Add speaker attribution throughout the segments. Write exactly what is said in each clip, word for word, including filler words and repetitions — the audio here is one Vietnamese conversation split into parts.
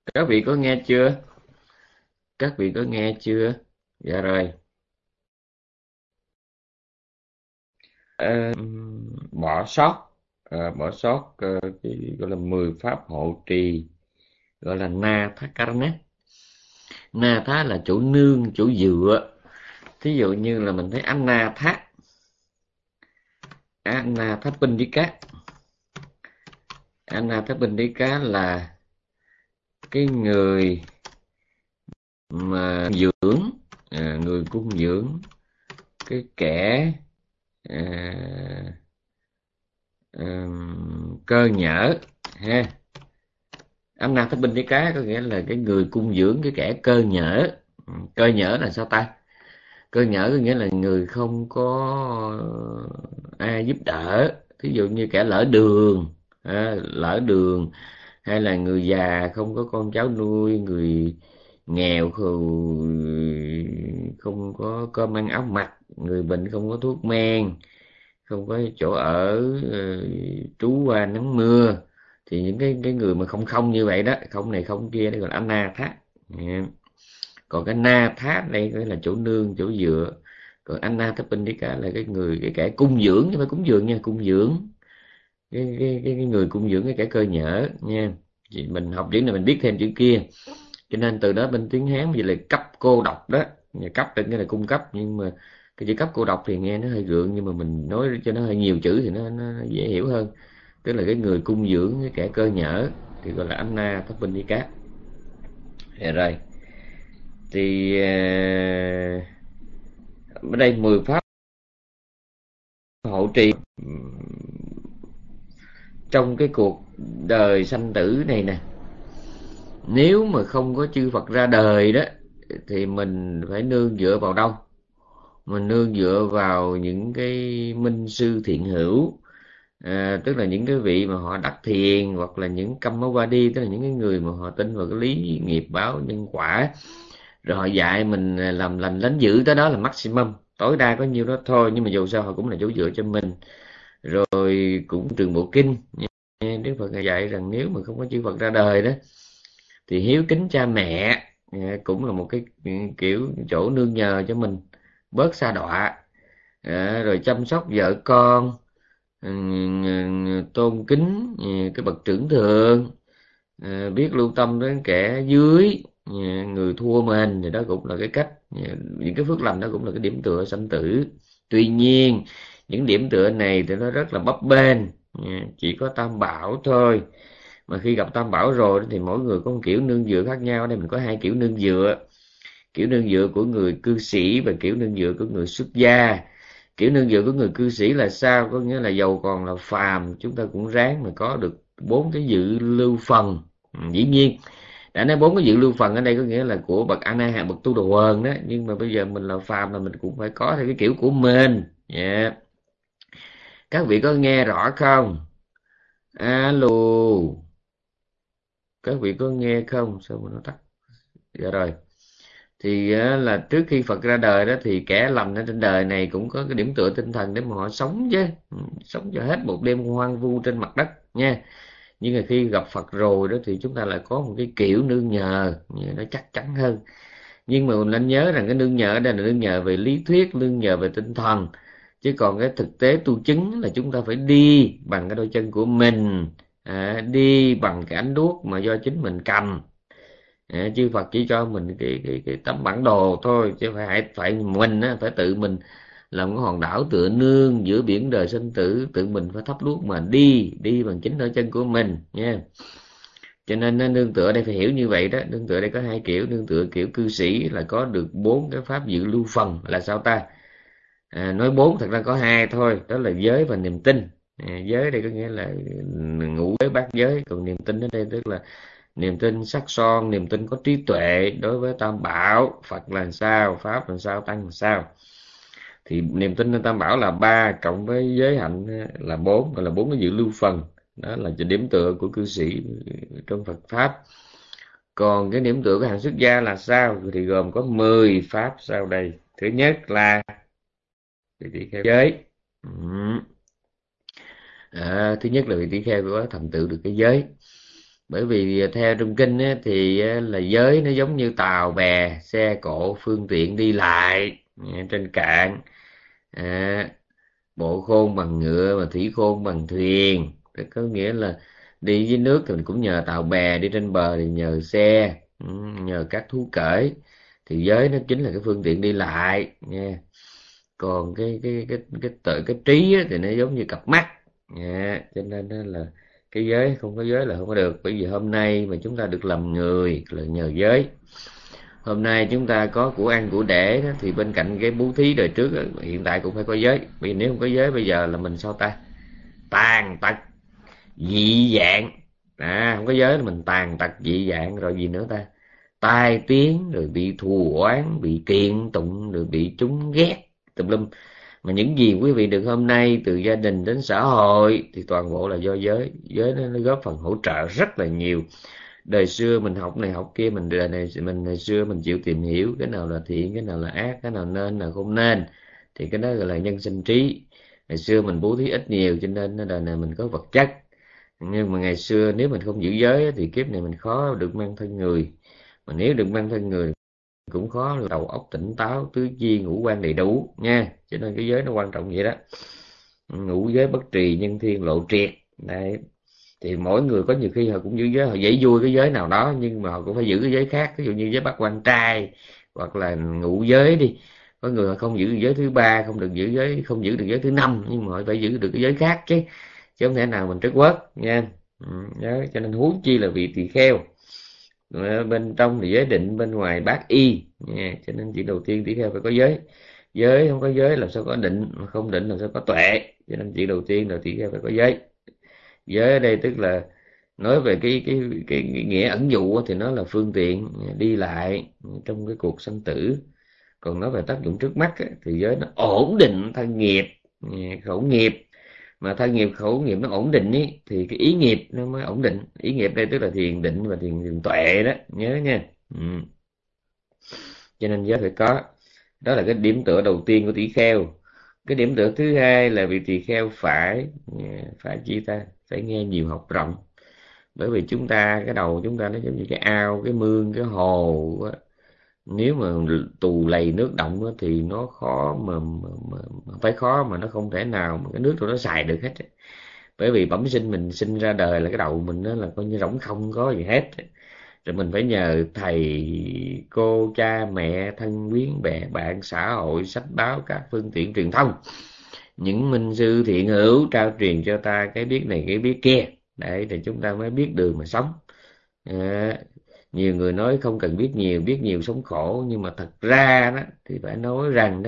Speaker 1: Các vị có nghe chưa? Các vị có nghe chưa? Dạ rồi. Ờ, bỏ sót ờ, bỏ sót ờ, cái gọi là mười pháp hộ trì, gọi là na thá karana. Na thá là chỗ nương, chỗ dựa. Thí dụ như là mình thấy anna thá, anna thá pindika. Anna thá pindika là cái người mà dưỡng, à, người cung dưỡng, cái kẻ à, ừm, cơ nhở ha. Âm thất binh với cá có nghĩa là cái người cung dưỡng cái kẻ cơ nhở. Cơ nhở là sao ta? Cơ nhở có nghĩa là người không có ai giúp đỡ. Thí dụ như kẻ lỡ đường, à, lỡ đường, hay là người già không có con cháu nuôi, người nghèo khù không có cơm ăn áo mặc, người bệnh không có thuốc men, không có chỗ ở, ờ, trú qua nắng mưa, thì những cái cái người mà không không như vậy đó, không này không kia, đó gọi là ana thát. Nha. Còn cái na thát đây gọi là chỗ nương, chỗ dựa. Còn anna thapindika là cái người, cái kẻ cung dưỡng, chứ không phải cúng dường nha, cung dưỡng cái cái cái, cái người cung dưỡng cái kẻ cơ nhở nha. Thì mình học chữ này mình biết thêm chữ kia, cho nên từ đó bên tiếng Hán bây giờ là cấp cô độc đó. Nhà cấp tên cái là cung cấp, nhưng mà cái chữ cấp cô độc thì nghe nó hơi gượng, nhưng mà mình nói cho nó hơi nhiều chữ thì nó, nó dễ hiểu hơn. Tức là cái người cung dưỡng cái kẻ cơ nhở thì gọi là Anna thất binh đi cát. Dạ rồi. Thì à, ở đây mười pháp hộ trì trong cái cuộc đời sanh tử này nè. Nếu mà không có chư Phật ra đời đó thì mình phải nương dựa vào đâu? Mình nương dựa vào những cái minh sư thiện hữu, à, tức là những cái vị mà họ đắc thiền, hoặc là những Kamavadi, tức là những cái người mà họ tin vào cái lý nghiệp báo nhân quả, rồi họ dạy mình làm lành lánh dữ, tới đó là maximum, tối đa có nhiêu đó thôi, nhưng mà dù sao họ cũng là chỗ dựa cho mình. Rồi cũng trường bộ kinh, Đức Phật dạy rằng nếu mà không có chư Phật ra đời đó thì hiếu kính cha mẹ, à, cũng là một cái kiểu chỗ nương nhờ cho mình bớt sa đọa. À, rồi chăm sóc vợ con, ừ, tôn kính, ừ, cái bậc trưởng thượng, à, biết lưu tâm đến kẻ dưới, ừ, người thua mình, thì đó cũng là cái cách, ừ, những cái phước lành đó cũng là cái điểm tựa sanh tử. Tuy nhiên những điểm tựa này thì nó rất là bấp bênh, ừ, chỉ có tam bảo thôi. Mà khi gặp tam bảo rồi thì mỗi người có một kiểu nương dựa khác nhau. Ở đây mình có hai kiểu nương dựa: kiểu nương dựa của người cư sĩ và kiểu nương dựa của người xuất gia. Kiểu nương dựa của người cư sĩ là sao? Có nghĩa là dầu còn là phàm, chúng ta cũng ráng mà có được bốn cái dự lưu phần. Ừ, dĩ nhiên đã nói bốn cái dự lưu phần ở đây có nghĩa là của bậc a na hàm, bậc tu đồ hờn đó, nhưng mà bây giờ mình là phàm là mình cũng phải có theo cái kiểu của mình. Yeah. Các vị có nghe rõ không? Alo, các vị có nghe không? Sao mà nó tắt? Dạ rồi. Thì á, là trước khi Phật ra đời đó thì kẻ lành ở trên đời này cũng có cái điểm tựa tinh thần để mà họ sống chứ. Ừ, sống cho hết một đêm hoang vu trên mặt đất nha. Nhưng mà khi gặp Phật rồi đó thì chúng ta lại có một cái kiểu nương nhờ, nó chắc chắn hơn. Nhưng mà mình nên nhớ rằng cái nương nhờ ở đây là nương nhờ về lý thuyết, nương nhờ về tinh thần, chứ còn cái thực tế tu chứng là chúng ta phải đi bằng cái đôi chân của mình, à, đi bằng cái ánh đuốc mà do chính mình cầm. À, chư Phật chỉ cho mình cái cái cái tấm bản đồ thôi, chứ phải phải mình á, phải tự mình làm cái hòn đảo tựa nương giữa biển đời sinh tử, tự mình phải thắp đuốc mà đi, đi bằng chính đôi chân của mình nha. Cho nên nương tựa đây phải hiểu như vậy đó. Nương tựa đây có hai kiểu. Nương tựa kiểu cư sĩ là có được bốn cái pháp dự lưu phần là sao ta? À, nói bốn thật ra có hai thôi, đó là giới và niềm tin. À, giới đây có nghĩa là ngũ giới bát giới, còn niềm tin ở đây tức là niềm tin sắc son, niềm tin có trí tuệ đối với tam bảo. Phật là sao, pháp là sao, tăng là sao. Thì niềm tin trong tam bảo là ba, cộng với giới hạnh là bốn, gọi là bốn cái dự lưu phần. Đó là điểm tựa của cư sĩ trong Phật pháp. Còn cái điểm tựa của hàng xuất gia là sao? Thì gồm có mười pháp sau đây. Thứ nhất là vị tỷ kheo giới. Ừ. À, thứ nhất là vị tỷ kheo có thành tựu được cái giới. Bởi vì theo trong kinh á, thì là giới nó giống như tàu bè, xe cộ, phương tiện đi lại trên cạn. À, bộ khôn bằng ngựa mà thủy khôn bằng thuyền. Có nghĩa là đi dưới nước thì mình cũng nhờ tàu bè, đi trên bờ thì nhờ xe, nhờ các thú cởi. Thì giới nó chính là cái phương tiện đi lại nha. Còn cái cái cái cái tự cái trí á, thì nó giống như cặp mắt nha. Cho nên là cái giới, không có giới là không có được. Bởi vì hôm nay mà chúng ta được làm người là nhờ giới. Hôm nay chúng ta có của ăn của để đó, thì bên cạnh cái bố thí đời trước hiện tại cũng phải có giới. Vì nếu không có giới bây giờ là mình sao ta, tàn tật dị dạng. À, không có giới là mình tàn tật dị dạng rồi gì nữa ta, tai tiếng, rồi bị thù oán, bị kiện tụng, rồi bị chúng ghét tùm lum. Mà những gì quý vị được hôm nay, từ gia đình đến xã hội, thì toàn bộ là do giới. Giới nó, nó góp phần hỗ trợ rất là nhiều. Đời xưa mình học này học kia, mình đời này mình ngày xưa mình chịu tìm hiểu cái nào là thiện, cái nào là ác, cái nào nên, nào không nên, thì cái đó gọi là nhân sinh trí. Ngày xưa mình bố thí ít nhiều cho nên đời này mình có vật chất. Nhưng mà ngày xưa nếu mình không giữ giới thì kiếp này mình khó được mang thân người. Mà nếu được mang thân người cũng khó là đầu óc tỉnh táo, tứ chi ngũ quan đầy đủ nha. Cho nên cái giới nó quan trọng vậy đó. Ngũ giới bất trì, nhân thiên lộ triệt. Đấy. Thì mỗi người có nhiều khi họ cũng giữ giới, họ dễ vui cái giới nào đó, nhưng mà họ cũng phải giữ cái giới khác. Ví dụ như giới bát quan trai hoặc là ngũ giới đi, có người họ không giữ giới thứ ba, không được giữ giới, không giữ được giới thứ năm, nhưng mà họ phải giữ được cái giới khác chứ, chứ không thể nào mình trất quất nha. Ừ, đó. Cho nên huống chi là vị tỳ kheo, bên trong thì giới định, bên ngoài bát y nha. Cho nên chuyện đầu tiên tỳ kheo phải có giới. Giới không có giới làm sao có định, mà không định làm sao có tuệ. Cho nên chuyện đầu tiên là tỳ kheo phải có giới. Giới ở đây tức là nói về cái cái cái, cái nghĩa ẩn dụ thì nó là phương tiện đi lại trong cái cuộc sanh tử. Còn nói về tác dụng trước mắt thì giới nó ổn định thân nghiệp khẩu nghiệp. Mà thân nghiệp khẩu nghiệp nó ổn định ý, thì cái ý nghiệp nó mới ổn định. Ý nghiệp đây tức là thiền định và thiền, thiền tuệ đó, nhớ nha. Ừ. Cho nên giới phải có. Đó là cái điểm tựa đầu tiên của tỷ kheo. Cái điểm tựa thứ hai là vị tỳ kheo phải phải chi ta, phải nghe nhiều, học rộng. Bởi vì chúng ta, cái đầu chúng ta nó giống như cái ao, cái mương, cái hồ á. Nếu mà tù lầy nước động á, thì nó khó mà, mà, mà, mà phải khó mà nó không thể nào mà cái nước của nó xài được hết. Bởi vì bẩm sinh mình sinh ra đời là cái đầu mình nó là coi như rỗng không có gì hết. Rồi mình phải nhờ thầy cô, cha mẹ, thân quyến, bè bạn, xã hội, sách báo, các phương tiện truyền thông, những minh sư thiện hữu trao truyền cho ta cái biết này cái biết kia, để thì chúng ta mới biết đường mà sống. À, nhiều người nói không cần biết nhiều, biết nhiều sống khổ, nhưng mà thật ra đó thì phải nói rằng đó,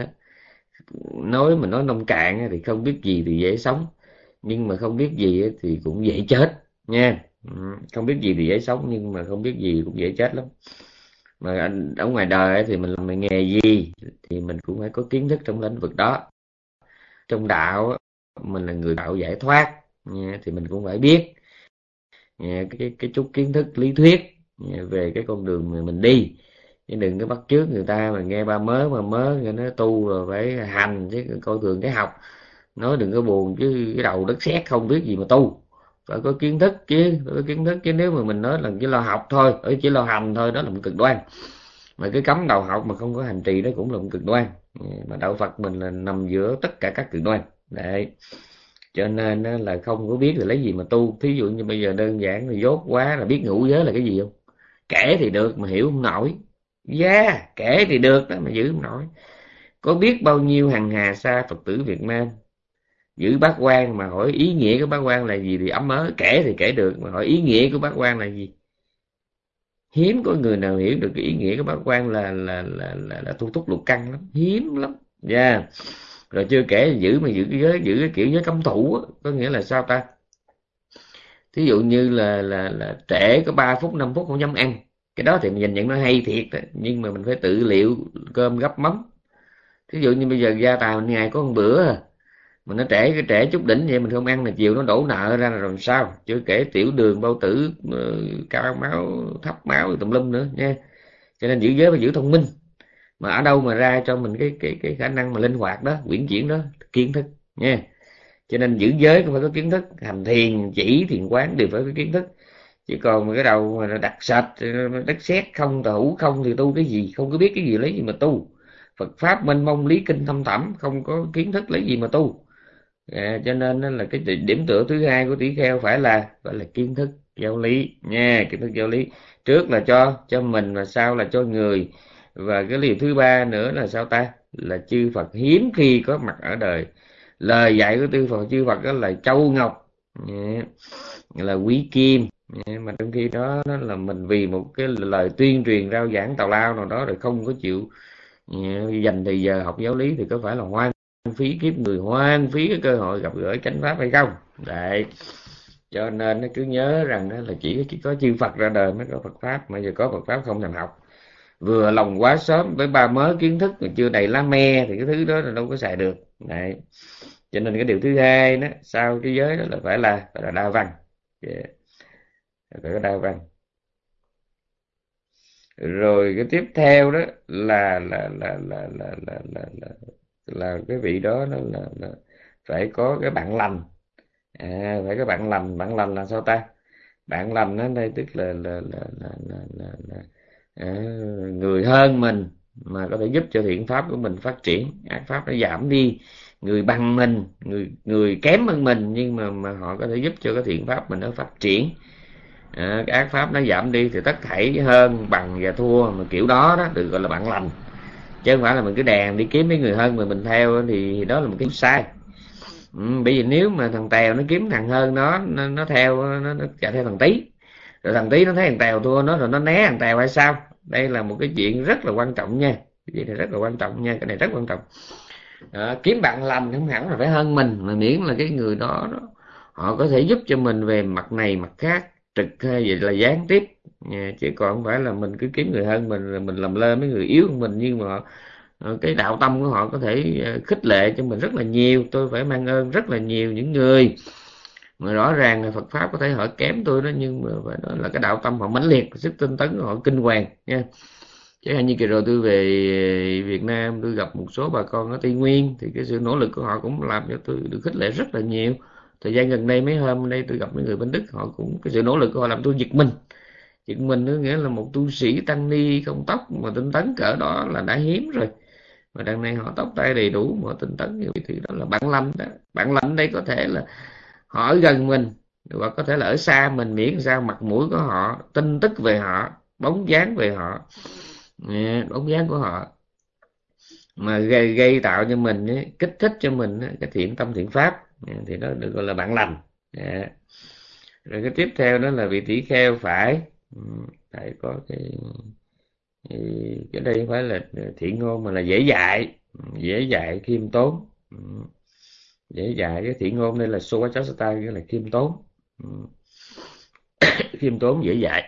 Speaker 1: nói mà nói nông cạn thì không biết gì thì dễ sống, nhưng mà không biết gì thì cũng dễ chết nha. Không biết gì thì dễ sống, nhưng mà không biết gì cũng dễ chết lắm. Mà ở ngoài đời thì mình làm nghề gì thì mình cũng phải có kiến thức trong lĩnh vực đó. Trong đạo mình là người đạo giải thoát nha, thì mình cũng phải biết nha, cái, cái chút kiến thức lý thuyết nha, về cái con đường mà mình đi. Chứ đừng có bắt chước người ta mà nghe ba mớ mà mớ người nó tu rồi phải hành, chứ coi thường cái học. Nói đừng có buồn chứ cái đầu đất sét không biết gì mà tu. Phải có kiến thức chứ, phải có kiến thức chứ. Nếu mà mình nói là chỉ lo học thôi, ở chỉ lo hành thôi, đó là một cực đoan. Mà cái cấm đầu học mà không có hành trì đó cũng là một cực đoan. Mà đạo Phật mình là nằm giữa tất cả các cực đoan. Đấy. Cho nên là không có biết là lấy gì mà tu. Thí dụ như bây giờ đơn giản là dốt quá là biết ngũ giới là cái gì không? Kể thì được mà hiểu không nổi. Dạ, yeah, kể thì được đó mà giữ không nổi. Có biết bao nhiêu hằng hà sa Phật tử Việt Nam giữ bát quan mà hỏi ý nghĩa của bát quan là gì thì ấm ớ. Kể thì kể được mà hỏi ý nghĩa của bát quan là gì, hiếm có người nào hiểu được cái ý nghĩa của bát quan là là là là, là thu thúc lục căn lắm, hiếm lắm. Dạ. Yeah. Rồi chưa kể giữ mà giữ cái giới, giữ cái kiểu giới cấm thủ á, có nghĩa là sao ta? Thí dụ như là là là trễ có ba phút năm phút không dám ăn, cái đó thì mình nhìn nhận nó hay thiệt đó, nhưng mà mình phải tự liệu cơm gắp mắm. Thí dụ như bây giờ gia tài mình ngày có một bữa à, mà nó trễ cái trễ chút đỉnh vậy mình không ăn là chiều nó đổ nợ ra là làm sao? Chưa kể tiểu đường, bao tử, cao máu, thấp máu tùm lum nữa nha. Cho nên giữ giới phải giữ thông minh. Mà ở đâu mà ra cho mình cái cái cái khả năng mà linh hoạt đó, quyển chuyển đó? Kiến thức nha. Cho nên giữ giới cũng phải có kiến thức, hành thiền chỉ thiền quán đều phải có kiến thức. Chứ còn mà cái đầu mà nó đặt sạch, đất sét không, tà hữu không thì tu cái gì, không có biết cái gì lấy gì mà tu. Phật pháp mênh mông, lý kinh thâm thẳm, không có kiến thức lấy gì mà tu. À, cho nên là cái điểm tựa thứ hai của tỷ kheo phải là phải là kiến thức giáo lý nha, kiến thức giáo lý. Trước là cho cho mình, và sau là cho người. Và cái điều thứ ba nữa là sao ta, là chư Phật hiếm khi có mặt ở đời. Lời dạy của tư Phật chư Phật đó là châu ngọc, là quý kim, mà trong khi đó nó là mình vì một cái lời tuyên truyền rao giảng tào lao nào đó rồi không có chịu dành thời giờ học giáo lý, thì có phải là hoang phí kiếp người, hoang phí cái cơ hội gặp gỡ chánh pháp hay không? Đấy, cho nên nó cứ nhớ rằng đó là chỉ chỉ có chư Phật ra đời mới có Phật pháp, mà giờ có Phật pháp không thèm học, vừa lòng quá sớm với ba mớ kiến thức mà chưa đầy lá me thì cái thứ đó là đâu có xài được. Đấy, cho nên cái điều thứ hai đó sau cái giới đó là phải là phải là đa văn. Yeah. Phải có đa văn. Rồi cái tiếp theo đó là là là là là là là là, là cái vị đó nó là, là phải có cái bạn lành. À, phải có bạn lành. Bạn lành là sao ta? Bạn lành ở đây tức là là là là là, là, là à, người hơn mình mà có thể giúp cho thiện pháp của mình phát triển, ác pháp nó giảm đi. Người bằng mình, người người kém hơn mình, nhưng mà mà họ có thể giúp cho cái thiện pháp mình nó phát triển. À, cái ác pháp nó giảm đi, thì tất thảy hơn, bằng và thua mà kiểu đó đó được gọi là bạn lành. Chứ không phải là mình cứ đèn đi kiếm mấy người hơn mà mình theo, thì đó là một cái sai. Ừ, bởi vì nếu mà thằng Tèo nó kiếm thằng hơn nó nó, nó theo nó, nó chạy theo thằng Tí, rồi thằng Tí nó thấy thằng Tèo thua nó rồi nó né thằng Tèo hay sao? Đây là một cái chuyện rất là quan trọng nha. Cái chuyện này rất là quan trọng nha, cái này rất quan trọng. Đó, kiếm bạn lành không hẳn là phải hơn mình, mà miễn là cái người đó, đó họ có thể giúp cho mình về mặt này mặt khác, trực hay vậy là gián tiếp nha. Chứ còn không phải là mình cứ kiếm người hơn mình rồi mình làm lơ mấy người yếu hơn mình, nhưng mà ờ, cái đạo tâm của họ có thể ờ, khích lệ cho mình rất là nhiều. Tôi phải mang ơn rất là nhiều những người mà rõ ràng là Phật pháp có thể họ kém tôi đó, nhưng mà phải nói là cái đạo tâm họ mãnh liệt, sức tinh tấn của họ kinh hoàng nha. Chẳng hạn như kỳ rồi tôi về Việt Nam, tôi gặp một số bà con ở Tây Nguyên, thì cái sự nỗ lực của họ cũng làm cho tôi được khích lệ rất là nhiều. Thời gian gần đây, mấy hôm đây tôi gặp mấy người bên Đức, họ cũng cái sự nỗ lực của họ làm tôi giật mình. Giật mình có nghĩa là một tu sĩ tăng ni không tóc mà tinh tấn cỡ đó là đã hiếm rồi. Mà đằng này họ tóc tay đầy đủ mà tinh tấn như vậy, thì đó là bạn lành đó. Bạn lành đây có thể là họ ở gần mình, hoặc có thể là ở xa mình, miễn sao mặt mũi của họ, tin tức về họ, bóng dáng về họ, bóng dáng của họ mà gây gây tạo cho mình ấy, kích thích cho mình ấy, cái thiện tâm thiện pháp, thì đó được gọi là bạn lành. Yeah. Rồi cái tiếp theo đó là vị tỷ kheo phải phải có cái cái đây không phải là thiện ngôn mà là dễ dạy, dễ dạy khiêm tốn. Dễ dạy, cái thiện ngôn đây là Suvachasata, nghĩa là khiêm tốn. Khiêm tốn dễ dạy.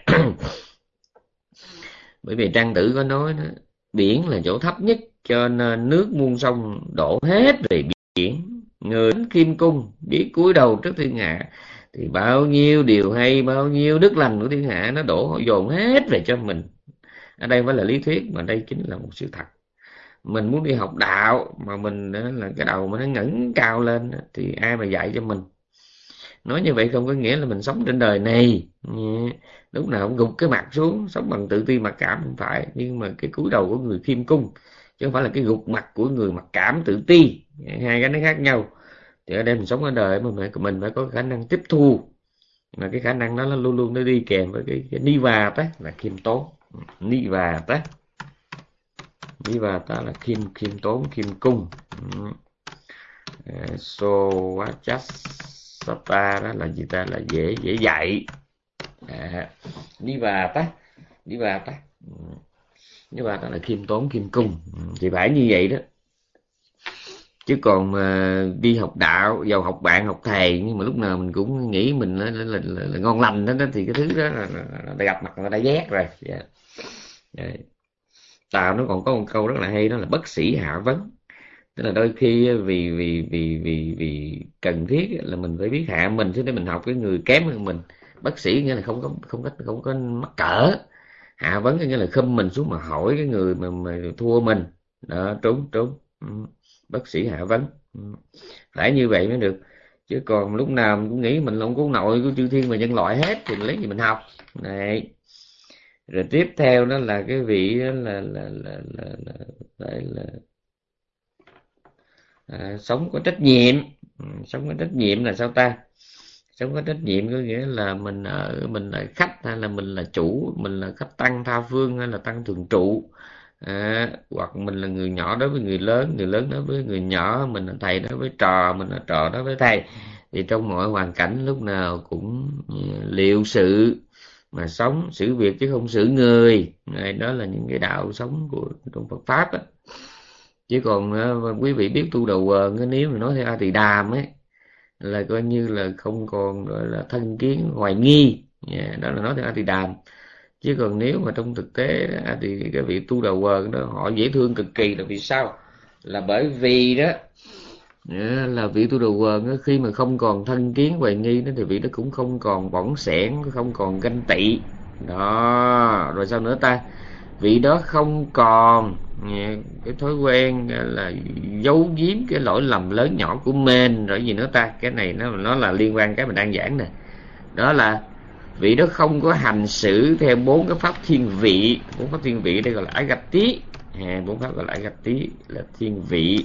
Speaker 1: Bởi vì Trang Tử có nói đó, biển là chỗ thấp nhất, cho nên nước muôn sông đổ hết về biển. Người khiêm cung biết cúi đầu trước thiên hạ, thì bao nhiêu điều hay, bao nhiêu đức lành của thiên hạ nó đổ dồn hết về cho mình. Ở đây không phải là lý thuyết, mà đây chính là một sự thật. Mình muốn đi học đạo mà mình là cái đầu mà nó ngẩng cao lên, thì ai mà dạy cho mình? Nói như vậy không có nghĩa là mình sống trên đời này lúc nào cũng gục cái mặt xuống, sống bằng tự ti mặc cảm, không phải. Nhưng mà cái cúi đầu của người khiêm cung, chứ không phải là cái gục mặt của người mặc cảm tự ti. Hai cái nó khác nhau. Thì ở đây mình sống ở đời mà mình phải có khả năng tiếp thu, mà cái khả năng đó nó luôn luôn nó đi kèm với cái, cái ni và tá là khiêm tốn. Ni và tá ni và tá là khiêm khiêm tốn, khiêm cung. So Sapa đó là gì ta, là dễ dễ dạy. À, đi và tá đi và tá đi và tá là khiêm tốn, khiêm cung, thì phải như vậy đó. Chứ còn mà đi học đạo, giàu học bạn học thầy, nhưng mà lúc nào mình cũng nghĩ mình là, là, là, là ngon lành đó, đó thì cái thứ đó là, là, là, là gặp mặt người ta ghét rồi. Yeah. Yeah. Tào nó còn có một câu rất là hay, đó là bất sĩ hạ vấn. Tức là đôi khi vì vì vì vì vì cần thiết là mình phải biết hạ mình, chứ để mình học cái người kém hơn mình. Bác sĩ nghĩa là không có không có không có mắc cỡ. Hạ vấn nghĩa là khum mình xuống mà hỏi cái người mà mà thua mình. Đó, trúng trúng. Ừ. Bác sĩ hạ vấn. Ừ. Phải như vậy mới được. chứ còn lúc nào mình cũng nghĩ mình là ông cố nội của chư thiên và nhân loại hết thì lấy gì mình học này. Rồi tiếp theo đó là cái vị đó là là là là là, là, là à, sống có trách nhiệm. Ừ, sống có trách nhiệm là sao ta? Sống có trách nhiệm có nghĩa là mình ở mình là khách hay là mình là chủ, mình là khách tăng tha phương hay là tăng thường trụ, à, hoặc mình là người nhỏ đối với người lớn, người lớn đối với người nhỏ, mình là thầy đối với trò, mình là trò đối với thầy. Thì trong mọi hoàn cảnh lúc nào cũng ừ, liệu sự mà sống, xử việc chứ không xử người. Này, đó là những cái đạo sống của trong Phật pháp á. Chứ còn uh, quý vị biết tu đầu quần, nếu mà nói theo A Tỳ Đàm ấy là coi như là không còn gọi là thân kiến hoài nghi. Yeah, đó là nói theo A Tỳ Đàm. Chứ còn nếu mà trong thực tế đó, thì cái vị tu đầu quần đó họ dễ thương cực kỳ. Là vì sao? Là bởi vì đó là vị tu đầu quần đó, khi mà không còn thân kiến hoài nghi đó, thì vị đó cũng không còn bỏng sẻn, không còn ganh tị đó. Rồi sao nữa ta? Vị đó không còn cái thói quen là giấu giếm cái lỗi lầm lớn nhỏ của mình. Rồi gì nữa ta? Cái này nó nó là liên quan cái mình đang giảng nè. Đó là vị đó không có hành xử theo bốn cái pháp thiên vị. Bốn pháp thiên vị đây gọi là ái gạch tí. À, bốn pháp gọi là ái gạch tí là thiên vị.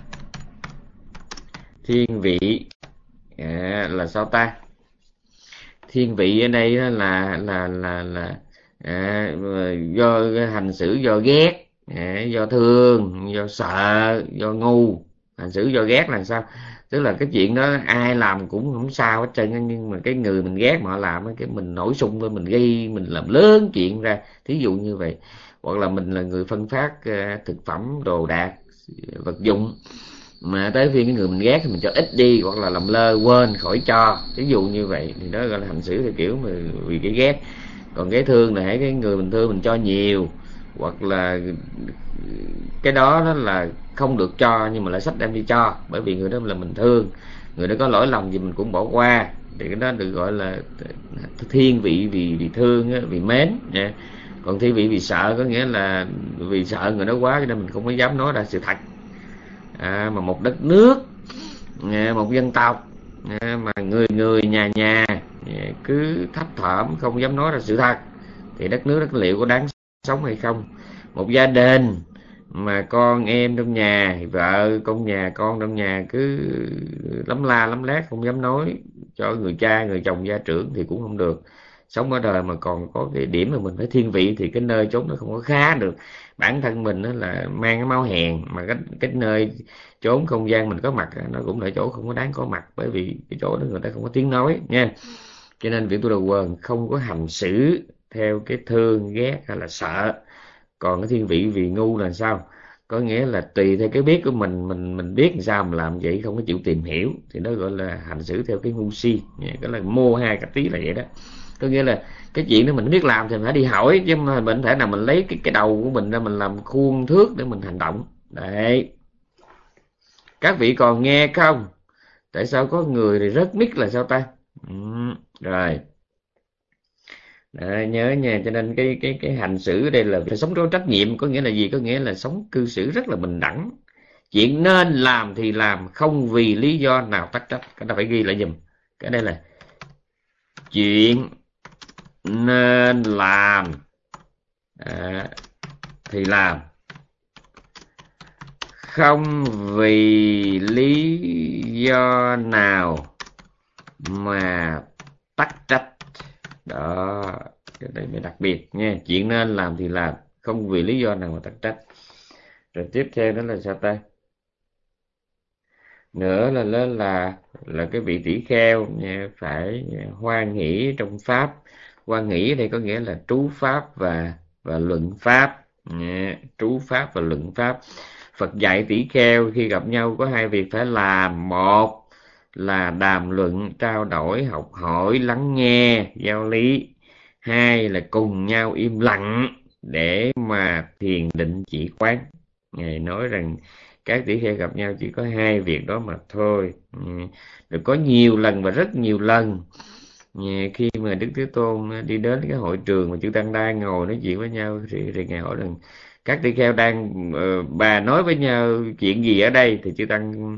Speaker 1: Thiên vị à, là sao ta? Thiên vị ở đây là là là là à, do hành xử do ghét, à, do thương, do sợ, do ngu. Hành xử do ghét là sao? Tức là cái chuyện đó ai làm cũng không sao hết trơn, nhưng mà cái người mình ghét mà họ làm cái mình nổi sung lên, mình gây, mình làm lớn chuyện ra, thí dụ như vậy. Hoặc là mình là người phân phát uh, thực phẩm, đồ đạc, vật dụng, mà tới phiên cái người mình ghét thì mình cho ít đi, hoặc là làm lơ quên khỏi cho, ví dụ như vậy. Thì đó gọi là hành xử theo kiểu mà vì cái ghét. Còn cái thương là hãy cái người mình thương mình cho nhiều, hoặc là cái đó đó là không được cho nhưng mà lại sách đem đi cho, bởi vì người đó là mình thương, người đó có lỗi lầm gì mình cũng bỏ qua, thì cái đó được gọi là thiên vị vì vì thương, vì mến nha. Còn thiên vị vì sợ có nghĩa là vì sợ người đó quá cho nên mình không có dám nói ra sự thật. À, mà một đất nước, một dân tộc mà người người nhà nhà cứ thấp thỏm không dám nói ra sự thật thì đất nước đó liệu có đáng sống hay không? Một gia đình mà con em trong nhà, vợ con nhà, con trong nhà cứ lắm la lắm lét không dám nói cho người cha, người chồng gia trưởng thì cũng không được. Sống ở đời mà còn có cái điểm mà mình phải thiên vị thì cái nơi chốn nó không có khá được. Bản thân mình đó là mang cái máu hèn, mà cái, cái nơi chốn không gian mình có mặt nó cũng là chỗ không có đáng có mặt, bởi vì cái chỗ đó người ta không có tiếng nói nha. Cho nên việc tu đầu quần không có hành xử theo cái thương, ghét hay là sợ. Còn cái thiên vị vì ngu là sao? Có nghĩa là tùy theo cái biết của mình, mình mình biết làm sao mình làm vậy, không có chịu tìm hiểu, thì đó gọi là hành xử theo cái ngu si. Cái là mô hai cách tí là vậy đó. Có nghĩa là cái chuyện đó mình biết làm thì mình phải đi hỏi, chứ mà mình thể nào mình lấy cái cái đầu của mình ra mình làm khuôn thước để mình hành động. Đấy. Các vị còn nghe không? Tại sao có người thì rất mic là sao ta? Ừ, rồi. Đấy, nhớ nha, cho nên cái cái cái hành xử ở đây là phải sống có trách nhiệm. Có nghĩa là gì? Có nghĩa là sống cư xử rất là bình đẳng. Chuyện nên làm thì làm, không vì lý do nào tắc trách. Cái ta phải ghi lại giùm. Cái đây là chuyện nên làm à, thì làm, không vì lý do nào mà tắc trách. Đó, cái này mới đặc biệt nha. Chuyện nên làm thì làm, không vì lý do nào mà tắc trách. Rồi tiếp theo đó là sao ta? Nữa là là là, là cái vị tỷ kheo nha, phải hoan hỷ trong pháp. Hoan hỷ ở đây có nghĩa là trú pháp và và luận pháp nha. Trú pháp và luận pháp. Phật dạy tỷ kheo khi gặp nhau có hai việc phải làm. Một là đàm luận, trao đổi, học hỏi, lắng nghe, giáo lý. Hai là cùng nhau im lặng để mà thiền định chỉ quán. Ngài nói rằng các tỷ kheo gặp nhau chỉ có hai việc đó mà thôi. Được có nhiều lần và rất nhiều lần khi mà Đức Thế Tôn đi đến cái hội trường mà chư Tăng đang ngồi nói chuyện với nhau thì, thì Ngài hỏi rằng các tỷ kheo đang uh, bà nói với nhau chuyện gì ở đây, thì chư Tăng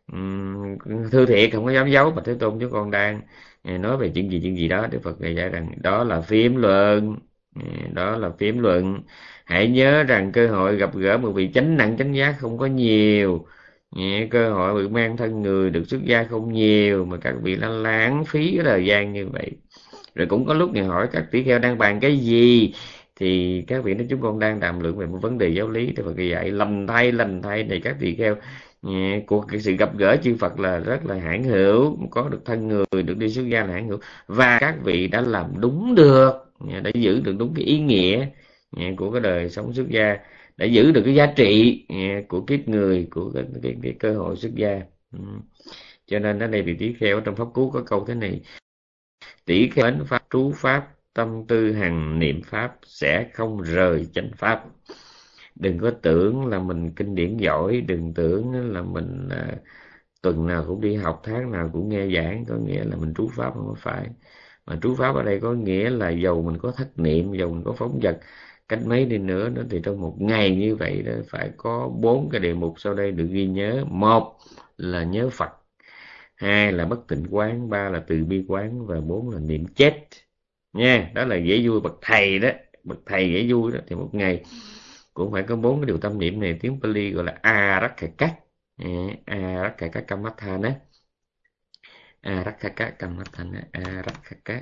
Speaker 1: Ừm, thưa thiệt không có dám giấu, mà Thế Tôn chúng con đang à, nói về chuyện gì chuyện gì đó. Đức Phật này dạy rằng đó là phiếm luận, à, đó là phiếm luận. Hãy nhớ rằng cơ hội gặp gỡ một vị chánh đẳng chánh giác không có nhiều, à, cơ hội bị mang thân người được xuất gia không nhiều, mà các vị đã lãng phí cái thời gian như vậy. Rồi cũng có lúc ngài hỏi các tỷ kheo đang bàn cái gì, thì các vị nói chúng con đang đàm luận về một vấn đề giáo lý. Thì Phật dạy lành thay lành thay này các tỷ kheo, cuộc cái sự gặp gỡ chư Phật là rất là hãn hữu, có được thân người được đi xuất gia là hãn hữu, và các vị đã làm đúng được, đã giữ được đúng cái ý nghĩa của cái đời sống xuất gia, đã giữ được cái giá trị của kiếp người, của cái, cái, cái cơ hội xuất gia. Cho nên ở đây thì tỷ kheo trong pháp cú có câu thế này: tỷ kheo mến pháp trú pháp, tâm tư hằng niệm pháp, sẽ không rời chánh pháp. Đừng có tưởng là mình kinh điển giỏi, đừng tưởng là mình à, tuần nào cũng đi học, tháng nào cũng nghe giảng, có nghĩa là mình trú pháp, không phải. Mà trú pháp ở đây có nghĩa là dầu mình có thất niệm, dầu mình có phóng dật cách mấy đi nữa đó, thì trong một ngày như vậy đó phải có bốn cái đề mục sau đây được ghi nhớ. Một là nhớ Phật, hai là bất tịnh quán, ba là từ bi quán, và bốn là niệm chết nha. Đó là dễ vui bậc thầy đó, bậc thầy dễ vui đó, thì một ngày cũng phải có bốn cái điều tâm niệm này. Tiếng Pali gọi là Arakaka, Arakaka Kamathana, Arakaka Kamathana, Arakaka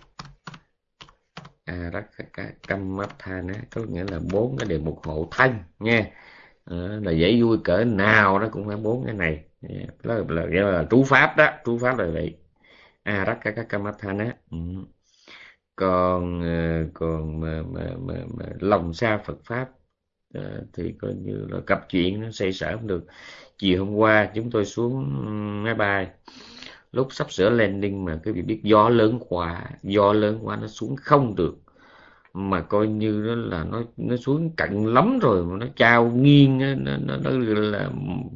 Speaker 1: Arakaka Kamathana, có nghĩa là bốn cái đề mục hộ thân nha. À, là dễ vui cỡ nào đó cũng phải bốn cái này. Đó là, là, là, là trú pháp đó, trú pháp là vậy. Arakaka Kamathana. Ừ. Còn còn mà, mà, mà, mà lòng xa Phật pháp à, thì coi như là gặp chuyện nó xây sở không được. Chiều hôm qua chúng tôi xuống máy bay, lúc sắp sửa landing mà cái việc biết gió lớn quá, gió lớn quá nó xuống không được, mà coi như nó là nó nó xuống cận lắm rồi, mà nó trao nghiêng, nó nó, nó là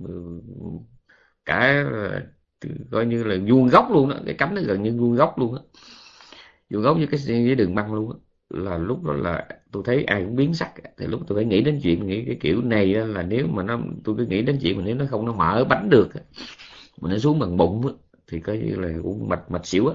Speaker 1: cả, coi như là vuông góc luôn đó, cái cánh nó gần như vuông góc luôn á, vuông góc với cái với đường băng luôn á. Là lúc đó là tôi thấy ai cũng biến sắc, thì lúc tôi phải nghĩ đến chuyện, nghĩ cái kiểu này là nếu mà nó, tôi cứ nghĩ đến chuyện mà nếu nó không nó mở bánh được, mà nó xuống bằng bụng á, thì coi như là cũng mạch mạch xỉu á.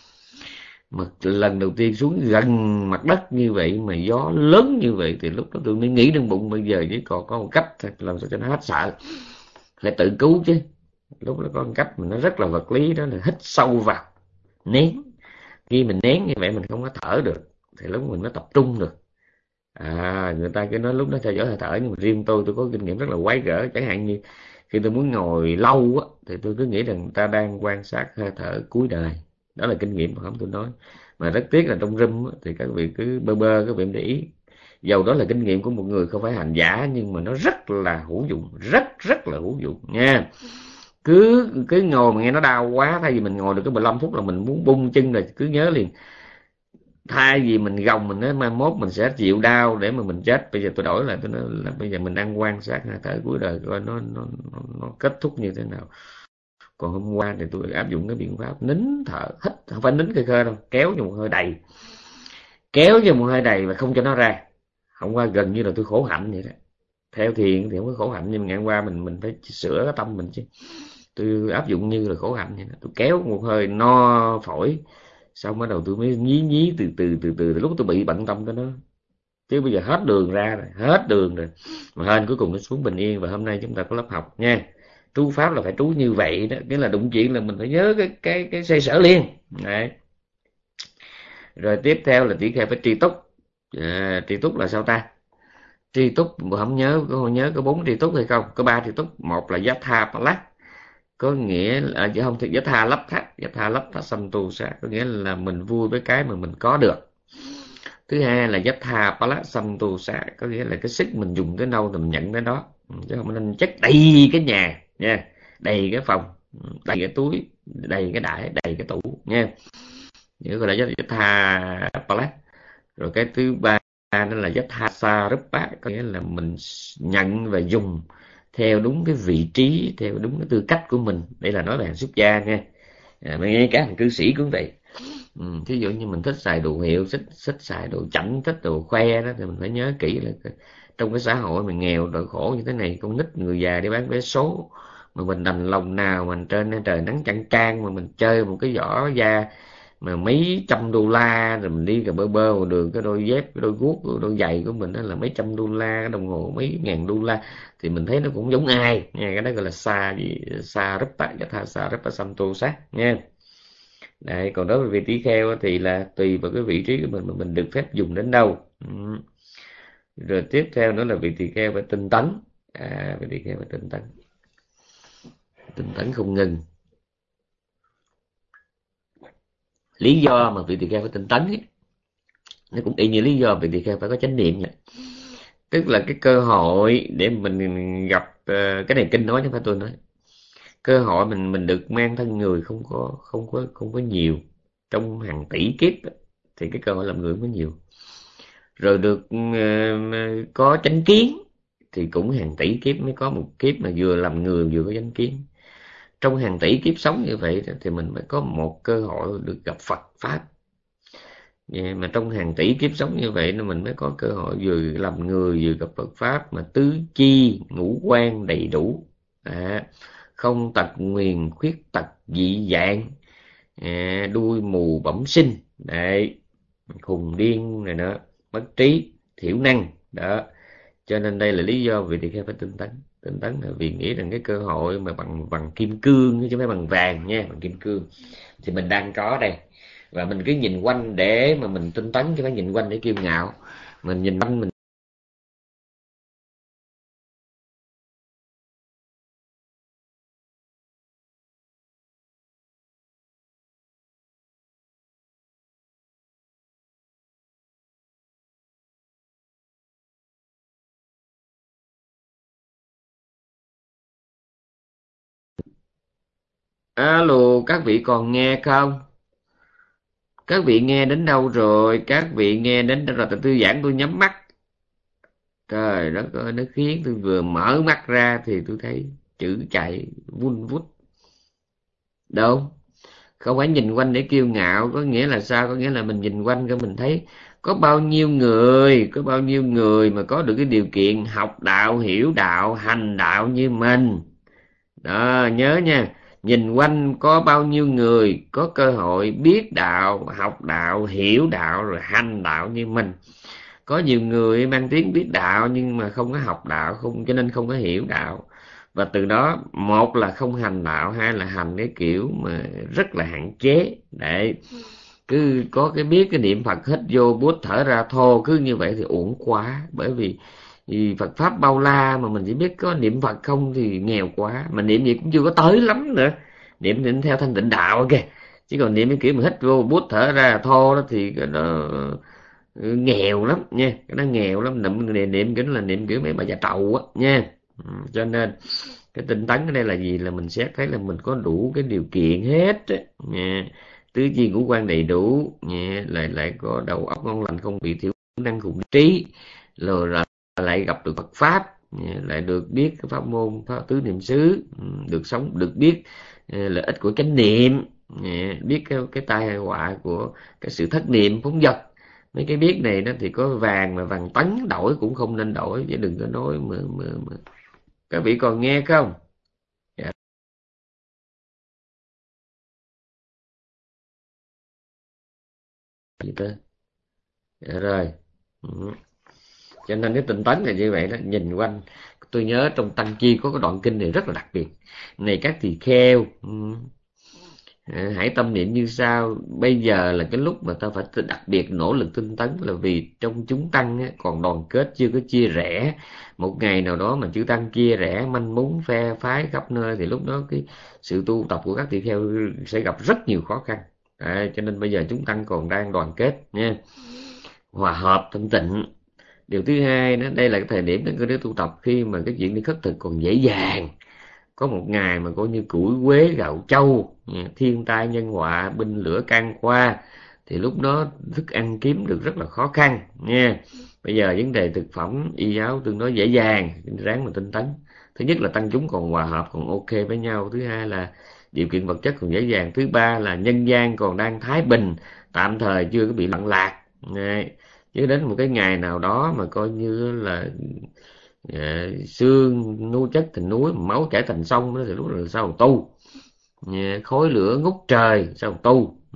Speaker 1: Mà lần đầu tiên xuống gần mặt đất như vậy mà gió lớn như vậy, thì lúc đó tôi mới nghĩ đến bụng, bây giờ chỉ còn có một cách làm sao cho nó hết sợ, phải tự cứu chứ. Lúc đó có một cách mà nó rất là vật lý, đó là hít sâu vào, nén. Khi mình nén như vậy mình không có thở được, thì lúc mình mới tập trung được. À, người ta cứ nói lúc đó theo dõi hơi thở, nhưng mà riêng tôi tôi có kinh nghiệm rất là quái gở. Chẳng hạn như khi tôi muốn ngồi lâu á, thì tôi cứ nghĩ rằng ta đang quan sát hơi thở cuối đời. Đó là kinh nghiệm mà không tôi nói. Mà rất tiếc là trong room á, thì các vị cứ bơ bơ, các vị để ý. Dầu đó là kinh nghiệm của một người không phải hành giả, nhưng mà nó rất là hữu dụng, rất rất là hữu dụng nha. Cứ cứ ngồi mà nghe nó đau quá, thay vì mình ngồi được cái mười lăm phút là mình muốn bung chân, rồi cứ nhớ liền, thay vì mình gồng mình nói mai mốt mình sẽ chịu đau để mà mình chết, bây giờ tôi đổi lại, tôi nói là bây giờ mình đang quan sát hơi thở cuối đời coi nó nó nó, nó kết thúc như thế nào. Còn hôm qua thì tôi áp dụng cái biện pháp nín thở, hít, không phải nín khơi khơi đâu, kéo cho một hơi đầy, kéo cho một hơi đầy và không cho nó ra. Hôm qua gần như là tôi khổ hạnh vậy đó. Theo thiền thì không có khổ hạnh, nhưng mà ngày hôm qua mình mình phải sửa cái tâm mình chứ. Tôi áp dụng như là khổ hạnh vậy đó. Tôi kéo một hơi no phổi, xong bắt đầu tôi mới nhí nhí từ từ từ từ, từ lúc tôi bị bận tâm tới nó. Chứ bây giờ hết đường ra rồi, hết đường rồi. Mà hên cuối cùng nó xuống bình yên, và hôm nay chúng ta có lớp học nha. Trú pháp là phải trú như vậy đó, nghĩa là đụng chuyện là mình phải nhớ cái cái cái xoay sở liền. Đấy. Rồi tiếp theo là tỷ kheo phải tri túc. À, tri túc là sao ta? Tri túc mà không nhớ, có không nhớ có bốn tri túc hay không? Có ba tri túc. Một là yatha palat, có nghĩa là chứ không thì yatha lắp thắt, yatha lắp thắt santusa, có nghĩa là mình vui với cái mà mình có được. Thứ hai là yatha palat santusa, có nghĩa là cái sức mình dùng tới đâu thì mình nhận tới đó, chứ không nên chất đầy cái nhà nha, đầy cái phòng, đầy cái túi, đầy cái đải, đầy cái tủ nha. Nhớ gọi là yatha palat. Rồi cái thứ ba đó là yatha sarupa, có nghĩa là mình nhận và dùng theo đúng cái vị trí, theo đúng cái tư cách của mình. Đây là nói về hàng xuất gia nha. À, mà ngay cả hàng cư sĩ cũng vậy. Ừ, thí dụ như mình thích xài đồ hiệu, thích thích xài đồ chảnh, thích đồ khoe đó, thì mình phải nhớ kỹ là trong cái xã hội mình nghèo đói khổ như thế này, con nít người già đi bán vé số, mà mình đành lòng nào mình trên trời nắng chang chang mà mình chơi một cái vỏ da mà mấy trăm đô la, rồi mình đi cà bơ bơ ngoài đường, cái đôi dép, cái đôi guốc, cái đôi giày của mình đó là mấy trăm đô la, cái đồng hồ mấy ngàn đô la, thì mình thấy nó cũng giống ai nha. Cái đó gọi là xa gì, xa rất tại tha xa rất là santosa nha. Đấy, còn đối với vị tỷ kheo thì là tùy vào cái vị trí của mình mà mình được phép dùng đến đâu. Ừ. Rồi tiếp theo nữa là vị tỳ kheo phải tinh tấn. À, vị tỳ kheo phải tinh tấn, tinh tấn không ngừng. Lý do mà vị tỳ kheo phải tinh tấn ấy, nó cũng y như lý do vị tỳ kheo phải có chánh niệm vậy. Tức là cái cơ hội để mình gặp uh, cái này kinh nói chứ không phải tôi nói. Cơ hội mình mình được mang thân người không có không có không có nhiều, trong hàng tỷ kiếp thì cái cơ hội làm người không có nhiều. Rồi được uh, có chánh kiến thì cũng hàng tỷ kiếp mới có một kiếp mà vừa làm người vừa có chánh kiến. Trong hàng tỷ kiếp sống như vậy thì mình mới có một cơ hội được gặp Phật Pháp. Yeah, mà trong hàng tỷ kiếp sống như vậy nên mình mới có cơ hội vừa làm người vừa gặp Phật Pháp, mà tứ chi ngũ quan đầy đủ, à, không tật nguyền khuyết tật dị dạng, à, đuôi mù bẩm sinh, đấy, khùng điên này nữa, mất trí thiểu năng đó. Cho nên đây là lý do vì tỳ kheo phải tinh tấn. Tinh tấn là vì nghĩ rằng cái cơ hội mà bằng bằng kim cương chứ không phải bằng vàng nha, bằng kim cương thì mình đang có đây. Và mình cứ nhìn quanh để mà mình tinh tấn, chứ phải nhìn quanh để kiêu ngạo. Mình nhìn quanh mình alo, các vị còn nghe không? Các vị nghe đến đâu rồi? Các vị nghe đến đâu rồi? Tôi giảng tôi nhắm mắt. Trời đất ơi, nó khiến tôi vừa mở mắt ra thì tôi thấy chữ chạy vun vút. Đâu? Không phải nhìn quanh để kiêu ngạo. Có nghĩa là sao? Có nghĩa là mình nhìn quanh cho mình thấy có bao nhiêu người, có bao nhiêu người mà có được cái điều kiện học đạo, hiểu đạo, hành đạo như mình. Đó, nhớ nha. Nhìn quanh có bao nhiêu người có cơ hội biết đạo, học đạo, hiểu đạo rồi hành đạo như mình. Có nhiều người mang tiếng biết đạo nhưng mà không có học đạo, không, cho nên không có hiểu đạo. Và từ đó một là không hành đạo, hai là hành cái kiểu mà rất là hạn chế. Đấy, cứ có cái biết cái niệm Phật hít vô bút thở ra thô cứ như vậy thì uổng quá. Bởi vì vì Phật pháp bao la mà mình chỉ biết có niệm Phật không thì nghèo quá, mà niệm gì cũng chưa có tới lắm nữa. Niệm niệm theo thanh tịnh đạo kìa, chứ còn niệm cái kiểu mà hít vô bút thở ra thô đó thì nó nghèo lắm nha. Cái nó nghèo lắm. Niệm niệm, niệm kiểu là niệm kiểu mấy bà già trầu á nha. Ừ, cho nên cái tinh tấn ở đây là gì? Là mình xét thấy là mình có đủ cái điều kiện hết á nha. Tứ chi ngũ quan đầy đủ nha, lại lại có đầu óc ngon lành, không bị thiểu năng khủng trí, rồi là lại gặp được Phật pháp, lại được biết cái pháp môn pháp tứ niệm xứ, được sống, được biết lợi ích của chánh niệm, biết cái cái tai họa của cái sự thất niệm phóng dật. Mấy cái biết này đó thì có vàng mà vàng tấn đổi cũng không nên đổi, chứ đừng có nói mà, mà, mà. Các vị còn nghe không? Dạ. Gì tên? Dạ rồi. Ừ. Cho nên cái tinh tấn là như vậy đó. Nhìn quanh, tôi nhớ trong Tăng Chi có cái đoạn kinh này rất là đặc biệt. Này các tỳ kheo, ừ, hãy tâm niệm như sau. Bây giờ là cái lúc mà ta phải đặc biệt nỗ lực tinh tấn, là vì trong chúng tăng á, còn đoàn kết, chưa có chia rẽ. Một ngày nào đó mà chư tăng chia rẽ manh mún phe phái khắp nơi thì lúc đó cái sự tu tập của các tỳ kheo sẽ gặp rất nhiều khó khăn. À, cho nên bây giờ chúng tăng còn đang đoàn kết nha, hòa hợp thanh tịnh. Điều thứ hai đó, đây là cái thời điểm để tu tập khi mà cái chuyện đi khất thực còn dễ dàng. Có một ngày mà coi như củi quế gạo trâu, thiên tai nhân họa, binh lửa can qua, thì lúc đó thức ăn kiếm được rất là khó khăn nha. Bây giờ vấn đề thực phẩm y áo tương đối dễ dàng, ráng mà tinh tấn. Thứ nhất là tăng chúng còn hòa hợp, còn ok với nhau. Thứ hai là điều kiện vật chất còn dễ dàng. Thứ ba là nhân gian còn đang thái bình, tạm thời chưa có bị loạn lạc. Chứ đến một cái ngày nào đó mà coi như là à, xương nuôi chất thành núi, máu chảy thành sông đó thì lúc là sao tu, à, khói lửa ngút trời sao tu. Ừ.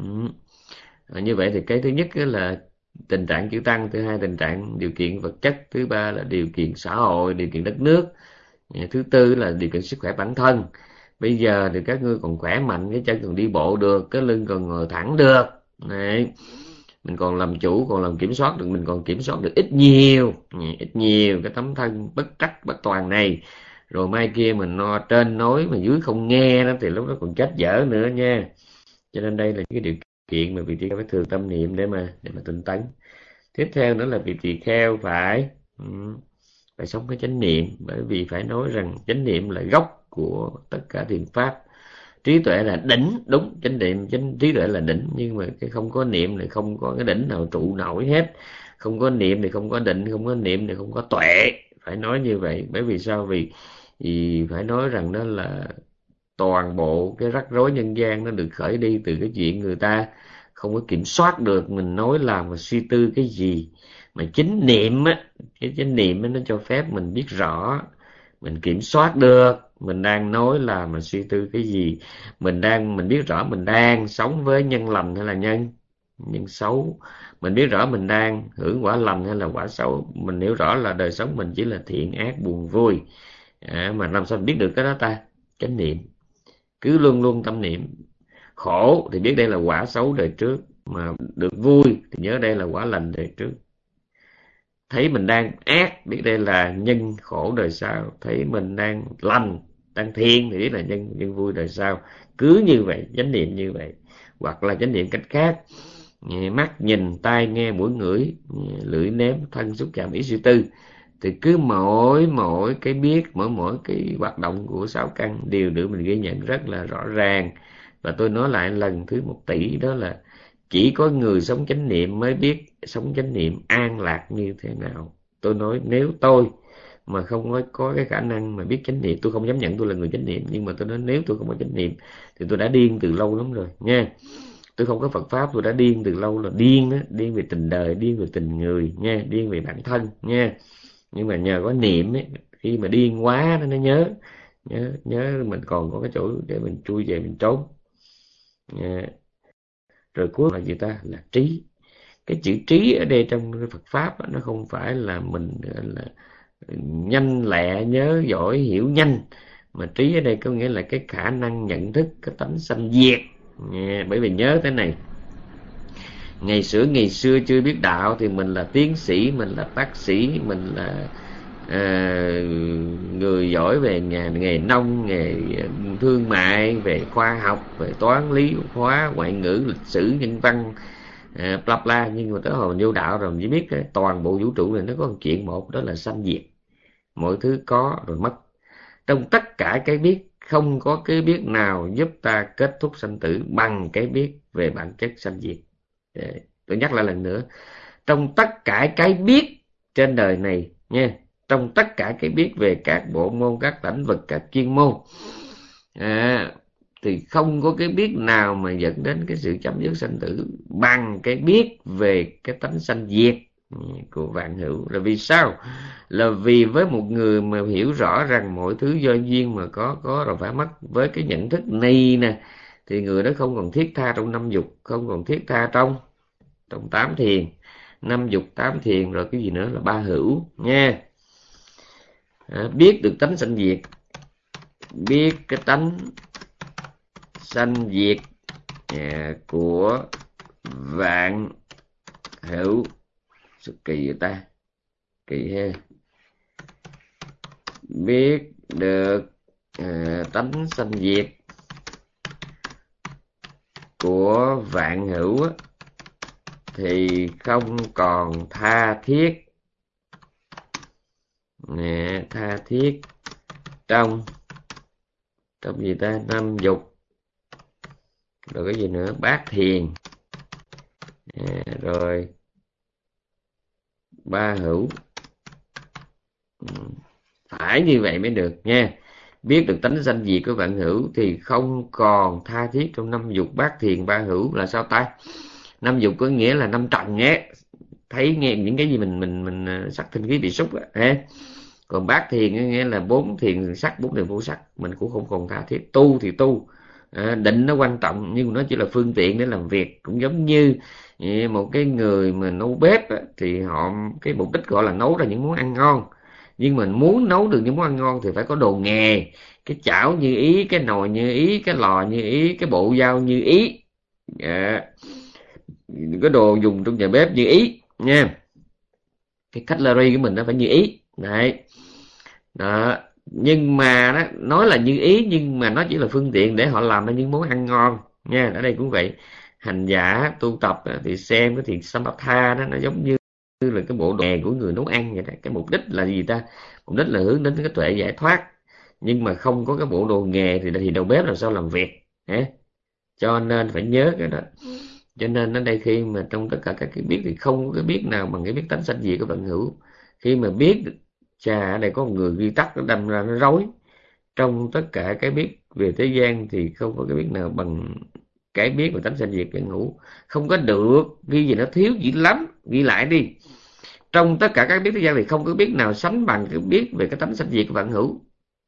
Speaker 1: À, như vậy thì cái thứ nhất là tình trạng chữ tăng, thứ hai tình trạng điều kiện vật chất, thứ ba là điều kiện xã hội, điều kiện đất nước, thứ tư là điều kiện sức khỏe bản thân. Bây giờ thì các ngươi còn khỏe mạnh, cái chân còn đi bộ được, cái lưng còn ngồi thẳng được. Đấy. Mình còn làm chủ, còn làm kiểm soát được, mình còn kiểm soát được ít nhiều, ít nhiều cái tấm thân bất trắc bất toàn này. Rồi mai kia mình no trên nói mà dưới không nghe đó thì lúc đó còn chết dở nữa nha. Cho nên đây là cái điều kiện mà vị tỳ kheo phải thường tâm niệm để mà để mà tinh tấn. Tiếp theo nữa là vị tỳ kheo phải ừ, phải sống với chánh niệm, bởi vì phải nói rằng chánh niệm là gốc của tất cả thiện pháp. Trí tuệ là đỉnh, đúng, chánh niệm chánh trí tuệ là đỉnh, nhưng mà cái không có niệm thì không có cái đỉnh nào trụ nổi hết. Không có niệm thì không có định, không có niệm thì không có tuệ. Phải nói như vậy. Bởi vì sao? Vì thì phải nói rằng đó là toàn bộ cái rắc rối nhân gian nó được khởi đi từ cái chuyện người ta không có kiểm soát được mình nói làm và suy tư cái gì. Mà chính niệm á, cái chánh niệm á, nó cho phép mình biết rõ, mình kiểm soát được mình đang nói là mà suy tư cái gì. Mình đang mình biết rõ mình đang sống với nhân lành hay là nhân nhân xấu. Mình biết rõ mình đang hưởng quả lành hay là quả xấu. Mình hiểu rõ là đời sống mình chỉ là thiện ác buồn vui, à, mà làm sao mình biết được cái đó ta? Chánh niệm. Cứ luôn luôn tâm niệm. Khổ thì biết đây là quả xấu đời trước, mà được vui thì nhớ đây là quả lành đời trước. Thấy mình đang ác biết đây là nhân khổ đời sau. Thấy mình đang lành, đang thiện thì biết là nhân nhân vui đời sau. Cứ như vậy, chánh niệm như vậy. Hoặc là chánh niệm cách khác, mắt nhìn, tai nghe, mũi ngửi, lưỡi nếm, thân xúc chạm, ý suy tư, thì cứ mỗi mỗi cái biết, mỗi mỗi cái hoạt động của sáu căn đều được mình ghi nhận rất là rõ ràng. Và tôi nói lại lần thứ một tỷ, đó là chỉ có người sống chánh niệm mới biết sống chánh niệm an lạc như thế nào. Tôi nói nếu tôi mà không có, có cái khả năng mà biết chánh niệm, tôi không dám nhận tôi là người chánh niệm, nhưng mà tôi nói nếu tôi không có chánh niệm thì tôi đã điên từ lâu lắm rồi nha. Tôi không có Phật pháp, tôi đã điên từ lâu là điên đó, điên về tình đời, điên về tình người nha, điên về bản thân nha. Nhưng mà nhờ có niệm ấy, khi mà điên quá nó nhớ nhớ nhớ mình còn có cái chỗ để mình chui về mình trốn nha. Rồi cuối là gì ta? Là trí. Cái chữ trí ở đây trong Phật pháp nó không phải là mình là nhanh lẹ, nhớ giỏi, hiểu nhanh, mà trí ở đây có nghĩa là cái khả năng nhận thức, cái tánh sanh diệt. Bởi vì nhớ thế này, ngày xưa ngày xưa chưa biết đạo thì mình là tiến sĩ, mình là bác sĩ, mình là à, người giỏi về nhà nghề nông, nghề thương mại, về khoa học, về toán lý hóa, ngoại ngữ, lịch sử, nhân văn, à, bla bla. Nhưng mà tới hồi vô đạo rồi mình chỉ biết toàn bộ vũ trụ này nó có một chuyện một, đó là sanh diệt. Mọi thứ có rồi mất. Trong tất cả cái biết, không có cái biết nào giúp ta kết thúc sanh tử bằng cái biết về bản chất sanh diệt. Để, tôi nhắc lại lần nữa, trong tất cả cái biết trên đời này nha, trong tất cả cái biết về các bộ môn, các lĩnh vực, các chuyên môn, à, thì không có cái biết nào mà dẫn đến cái sự chấm dứt sanh tử bằng cái biết về cái tánh sanh diệt của vạn hữu. Là vì sao? Là vì với một người mà hiểu rõ rằng mọi thứ do duyên mà có, có rồi phải mất, với cái nhận thức này nè, thì người đó không còn thiết tha trong năm dục, không còn thiết tha trong trong tám thiền, năm dục tám thiền, rồi cái gì nữa là ba hữu nha. À, biết được tánh sanh diệt, biết cái tánh sanh diệt à, của vạn hữu. Sự kỳ vậy ta, kỳ ha. Biết được à, tánh sanh diệt của vạn hữu á, thì không còn tha thiết nè, tha thiết trong trong gì ta, năm dục, rồi cái gì nữa, bát thiền, à, rồi ba hữu. Phải như vậy mới được nha. Biết được tánh sanh diệt của vạn hữu thì không còn tha thiết trong năm dục, bát thiền, ba hữu. Là sao ta? Năm dục có nghĩa là năm trần nhé, thấy nghe những cái gì mình mình mình sắc thanh khí bị xúc á, Còn bát thiền nghĩa là bốn thiền sắc, bốn thiền vô sắc, mình cũng không còn tha thiết. Tu thì tu, à, định nó quan trọng nhưng nó chỉ là phương tiện để làm việc. Cũng giống như một cái người mà nấu bếp á, thì họ cái mục đích gọi là nấu ra những món ăn ngon, nhưng mình muốn nấu được những món ăn ngon thì phải có đồ nghề, cái chảo như ý, cái nồi như ý, cái lò như ý, cái bộ dao như ý, à, cái đồ dùng trong nhà bếp như ý nha, cái cutlery của mình nó phải như ý đấy. Đó. Nhưng mà đó, nói là như ý nhưng mà nó chỉ là phương tiện để họ làm ra những món ăn ngon nha. Ở đây cũng vậy, hành giả tu tập thì xem cái thiền samatha đó nó giống như là cái bộ đồ nghề của người nấu ăn vậy đó. Cái mục đích là gì ta? Mục đích là hướng đến cái tuệ giải thoát, nhưng mà không có cái bộ đồ nghề thì thì đầu bếp làm sao làm việc, cho nên phải nhớ cái đó. Cho nên ở đây khi mà trong tất cả các cái biết thì không có cái biết nào bằng cái biết tánh sanh diệt của vận hữu. Khi mà biết, chà, ở đây có một người ghi tắt nó đâm ra nó rối. Trong tất cả cái biết về thế gian thì không có cái biết nào bằng cái biết về tánh sanh diệt vận hữu. Không có được, ghi gì nó thiếu dữ lắm, ghi lại đi. Trong tất cả các biết thế gian thì không có biết nào sánh bằng cái biết về cái tánh sanh diệt của vận hữu.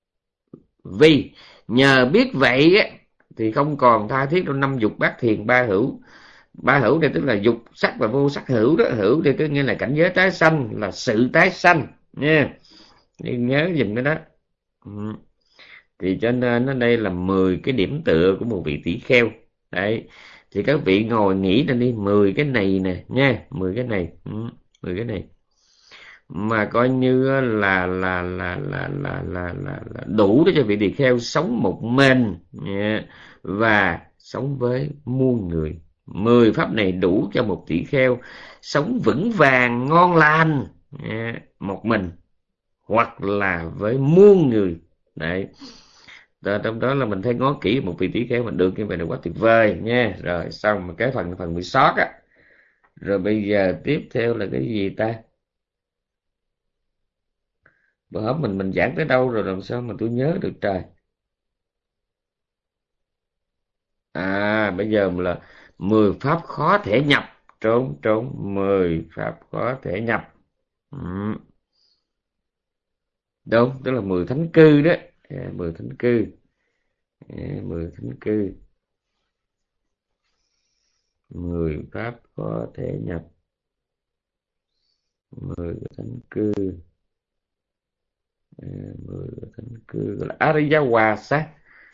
Speaker 1: Vì nhờ biết vậy á thì không còn tha thiết trong năm dục bát thiền ba hữu. Ba hữu đây tức là dục sắc và vô sắc hữu đó. Hữu đây có nghĩa là cảnh giới tái sanh, là sự tái sanh nha, nhớ dùm cái đó. Ừ. Thì cho nên ở đây là mười cái điểm tựa của một vị tỷ kheo đấy. Thì các vị ngồi nghĩ ra đi, mười cái này nè nha, mười cái này, ừ, mười cái này mà coi như là là là là là là, là, là đủ để cho vị tỳ kheo sống một mình nha, và sống với muôn người. Mười pháp này đủ cho một tỷ kheo sống vững vàng ngon lành nha, một mình hoặc là với muôn người đấy. Đó, trong đó là mình thấy ngó kỹ một vị tỷ kheo mình được như vậy là quá tuyệt vời nha. Rồi xong một cái phần phần bị sót á. Rồi bây giờ tiếp theo là cái gì ta? Bữa hôm mình mình giảng tới đâu rồi làm sao mà tôi nhớ được trời. À bây giờ là mười pháp khó thể nhập. Trốn trốn mười pháp khó thể nhập. Ừ. Đúng, tức là mười thánh cư đó. À, mười thánh cư. À, mười thánh cư. Mười pháp có thể nhập. Mười thánh cư. À, mười thánh cư gọi là Ariya Hòa Sát.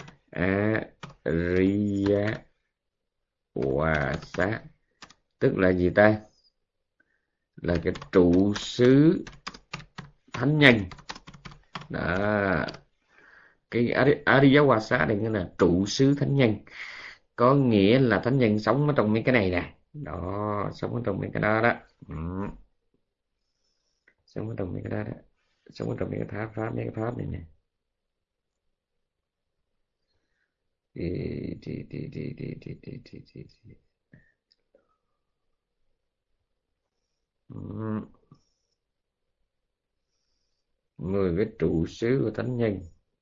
Speaker 1: Ariya Hòa Sát tức là gì ta? Là cái trụ xứ thánh nhân đó. Cái Ariya Hòa Sát đây nghĩa là trụ xứ thánh nhân, có nghĩa là thánh nhân sống ở trong mấy cái này nè đó, sống ở trong mấy cái đó đó. Ừ. Sống ở trong mấy cái đó đó, sống ở trong mấy cái pháp pháp mấy cái pháp này nè. thì thì thì thì thì thì thì thì thì thì. Ừ. Mười cái trụ xứ của thánh nhân.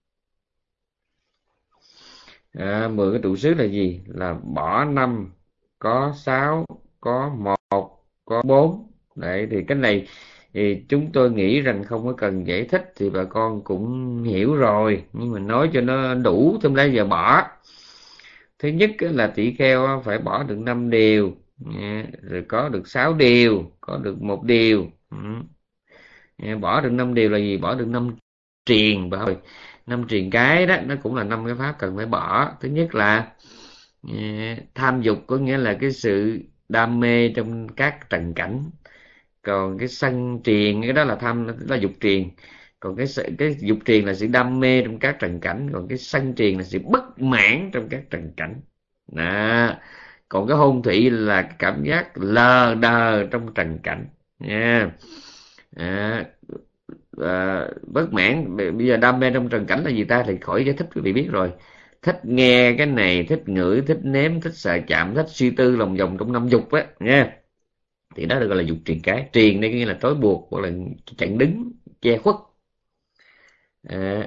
Speaker 1: À, mười cái trụ xứ là gì? Là bỏ năm, có sáu, có một, có bốn. Đấy thì cái này thì chúng tôi nghĩ rằng không có cần giải thích thì bà con cũng hiểu rồi, nhưng mà nói cho nó đủ thêm đây giờ bỏ. Thứ nhất là tỷ kheo phải bỏ được năm điều, rồi có được sáu điều, có được một điều. Bỏ được năm điều là gì? Bỏ được năm triền. Năm triền cái đó nó cũng là năm cái pháp cần phải bỏ. Thứ nhất là tham dục, có nghĩa là cái sự đam mê trong các trần cảnh. Còn cái sân triền cái đó là tham, đó là dục triền. Còn cái cái dục triền là sự đam mê trong các trần cảnh, còn cái sân triền là sự bất mãn trong các trần cảnh đó. Còn cái hôn thủy là cảm giác lờ đờ trong trần cảnh nha. À, à, bất mãn. Bây giờ đam mê trong trần cảnh là gì ta? Thì khỏi giải thích, quý vị biết rồi. Thích nghe cái này, thích ngửi, thích nếm, thích sờ chạm, thích suy tư lòng vòng trong năm dục á nha. Thì đó được gọi là dục triền cái. Triền đây nghĩa là trói buộc hoặc là chặn đứng, che khuất. À.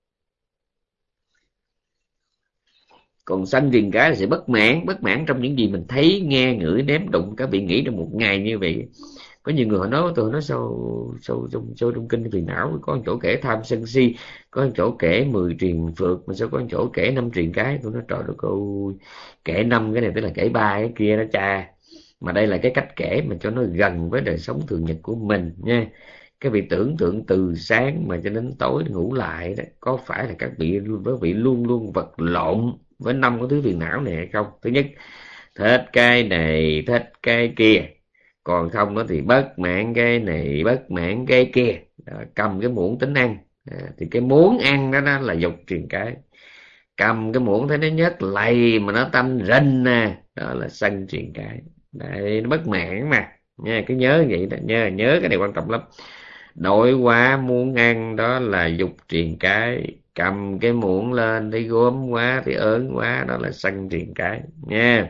Speaker 1: Còn sanh triền cái là sự bất mãn, bất mãn trong những gì mình thấy, nghe, ngửi, nếm, đụng. Các vị nghĩ trong một ngày như vậy Có nhiều người họ nói tôi nói sâu sâu trong sâu trong kinh phiền não, có một chỗ kể tham sân si, có một chỗ kể mười triền phược, mà sao có một chỗ kể năm triền cái. Tôi nói trời đất ơi, kể năm cái này tức là kể ba cái kia đó cha. Mà đây là cái cách kể mà cho nó gần với đời sống thường nhật của mình nha. Các vị tưởng tượng từ sáng mà cho đến tối ngủ lại đó, có phải là các vị với vị luôn luôn vật lộn với năm cái thứ phiền não này hay không? Thứ nhất, thích cái này thích cái kia, còn không đó thì bất mãn cái này bất mãn cái kia. Đó, cầm cái muỗng tính ăn. À, thì cái muốn ăn đó, đó là dục truyền cái. Cầm cái muỗng thấy nó nhớt lầy mà nó tanh rinh nè, đó là sân truyền cái. Đấy, nó bất mãn mà nha, cứ nhớ vậy đó, nhớ nhớ cái này quan trọng lắm. Đổi quá muốn ăn đó là dục truyền cái. Cầm cái muỗng lên thấy gốm quá thì ớn quá, đó là sân truyền cái nha.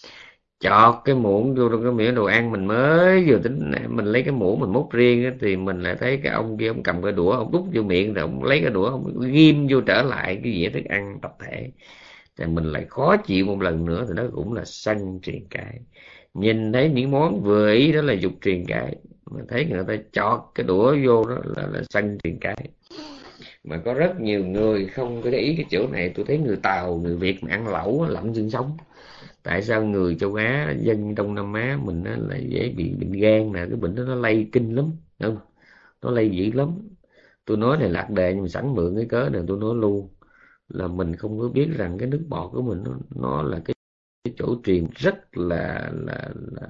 Speaker 1: Chọt cái muỗng vô trong cái miệng đồ ăn, mình mới vừa tính mình lấy cái muỗng mình múc riêng á, thì mình lại thấy cái ông kia ông cầm cái đũa ông đút vô miệng, rồi ông lấy cái đũa ông ghim vô trở lại cái dĩa thức ăn tập thể, thì mình lại khó chịu một lần nữa, thì đó cũng là sân truyền cái. Nhìn thấy những món vừa ý đó là dục truyền cái, mà thấy người ta chọt cái đũa vô đó là, là sân truyền cái. Mà có rất nhiều người không có để ý cái chỗ này. Tôi thấy người Tàu, người Việt mà ăn lẩu lặn xương sống. Tại sao người châu Á, dân Đông Nam Á mình á, là dễ bị bệnh gan nè, cái bệnh đó nó lây kinh lắm, không? Nó lây dữ lắm. Tôi nói này lạc đề nhưng mà sẵn mượn cái cớ này tôi nói luôn là mình không có biết rằng cái nước bọt của mình nó, nó là cái, cái chỗ truyền rất là là là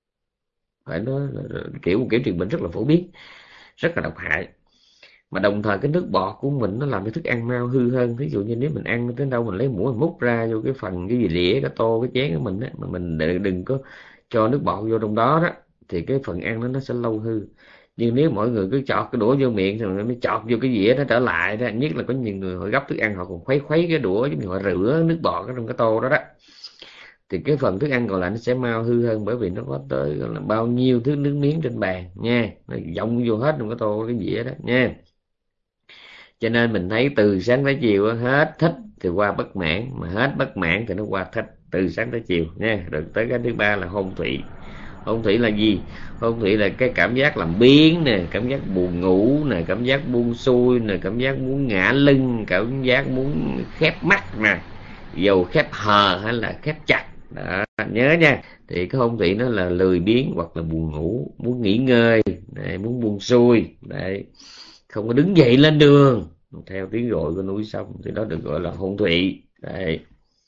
Speaker 1: phải nói là, là kiểu kiểu truyền bệnh rất là phổ biến, rất là độc hại. Mà đồng thời cái nước bọt của mình nó làm cho thức ăn mau hư hơn. Ví dụ như nếu mình ăn tới đâu mình lấy muỗng mình múc ra vô cái phần cái gì đĩa, cái tô, cái chén của mình á, mà mình đừng, đừng có cho nước bọt vô trong đó đó, thì cái phần ăn nó nó sẽ lâu hư. Nhưng nếu mọi người cứ chọt cái đũa vô miệng rồi mới chọt vô cái dĩa nó trở lại đó, nhất là có nhiều người họ gấp thức ăn họ còn khuấy khuấy cái đũa giống như họ rửa nước bọt ở trong cái tô đó đó, thì cái phần thức ăn còn lại nó sẽ mau hư hơn, bởi vì nó có tới gọi là bao nhiêu thứ nước miếng trên bàn nha, nó dọng vô hết trong cái tô cái dĩa đó nha. Cho nên mình thấy từ sáng tới chiều hết thích thì qua bất mãn, mà hết bất mãn thì nó qua thích, từ sáng tới chiều nha. Rồi tới cái thứ ba là hôn thủy. Hôn thủy là gì? Hôn thủy là cái cảm giác làm biếng nè, cảm giác buồn ngủ nè, cảm giác buông xuôi nè, cảm giác muốn ngã lưng, cảm giác muốn khép mắt nè, dầu khép hờ hay là khép chặt đó, nhớ nha. Thì cái hôn thủy nó là lười biếng hoặc là buồn ngủ, muốn nghỉ ngơi đấy, muốn buông xuôi đấy, không có đứng dậy lên đường theo tiếng gọi của núi sông, thì đó được gọi là hôn thủy đấy.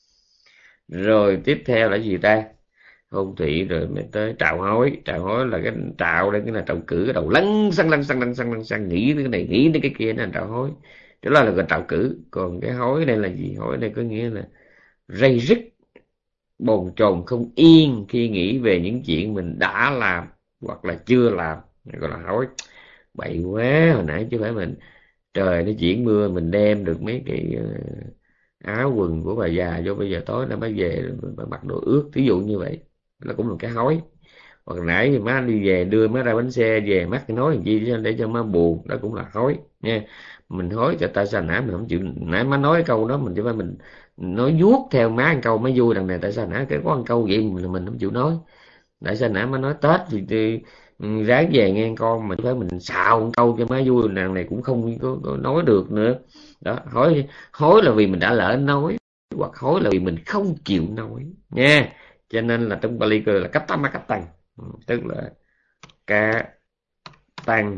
Speaker 1: Rồi tiếp theo là gì ta? Hôn thủy rồi mới tới trạo hối. Trạo hối là cái trạo đây, cái là trạo cử, cái đầu lăn xăng lăn xăng lăn xăng lăn xăng, nghĩ tới cái này nghĩ tới cái kia, nó là trạo hối. Đó là gọi trạo cử. Còn cái hối đây là gì? Hối đây có nghĩa là ray rứt, bồn chồn không yên khi nghĩ về những chuyện mình đã làm hoặc là chưa làm, gọi là hối. Bậy quá, hồi nãy chứ phải mình trời nó chuyển mưa mình đem được mấy cái uh, áo quần của bà già vô, bây giờ tối nó mới về bà mặc đồ ướt, ví dụ như vậy là cũng là cái hối. Hoặc nãy thì má đi về đưa má ra bánh xe về mắt nói làm chi để cho má buồn, đó cũng là hối nha. Mình hối cho tại sao nãy mình không chịu, nãy má nói cái câu đó mình chỉ phải mình nói vuốt theo má ăn câu mới vui, đằng này tại sao nãy cái có ăn câu vậy mình mình không chịu nói, tại sao nãy má nói Tết thì, thì ừ, ráng về nghe con mà phải mình xạo một câu cho má vui, nàng này cũng không có, có nói được nữa. Đó, hối hối là vì mình đã lỡ nói, hoặc hối là vì mình không chịu nói nha. Cho nên là trong Bali cười là cách tăng cách tăng, tức là ca tăng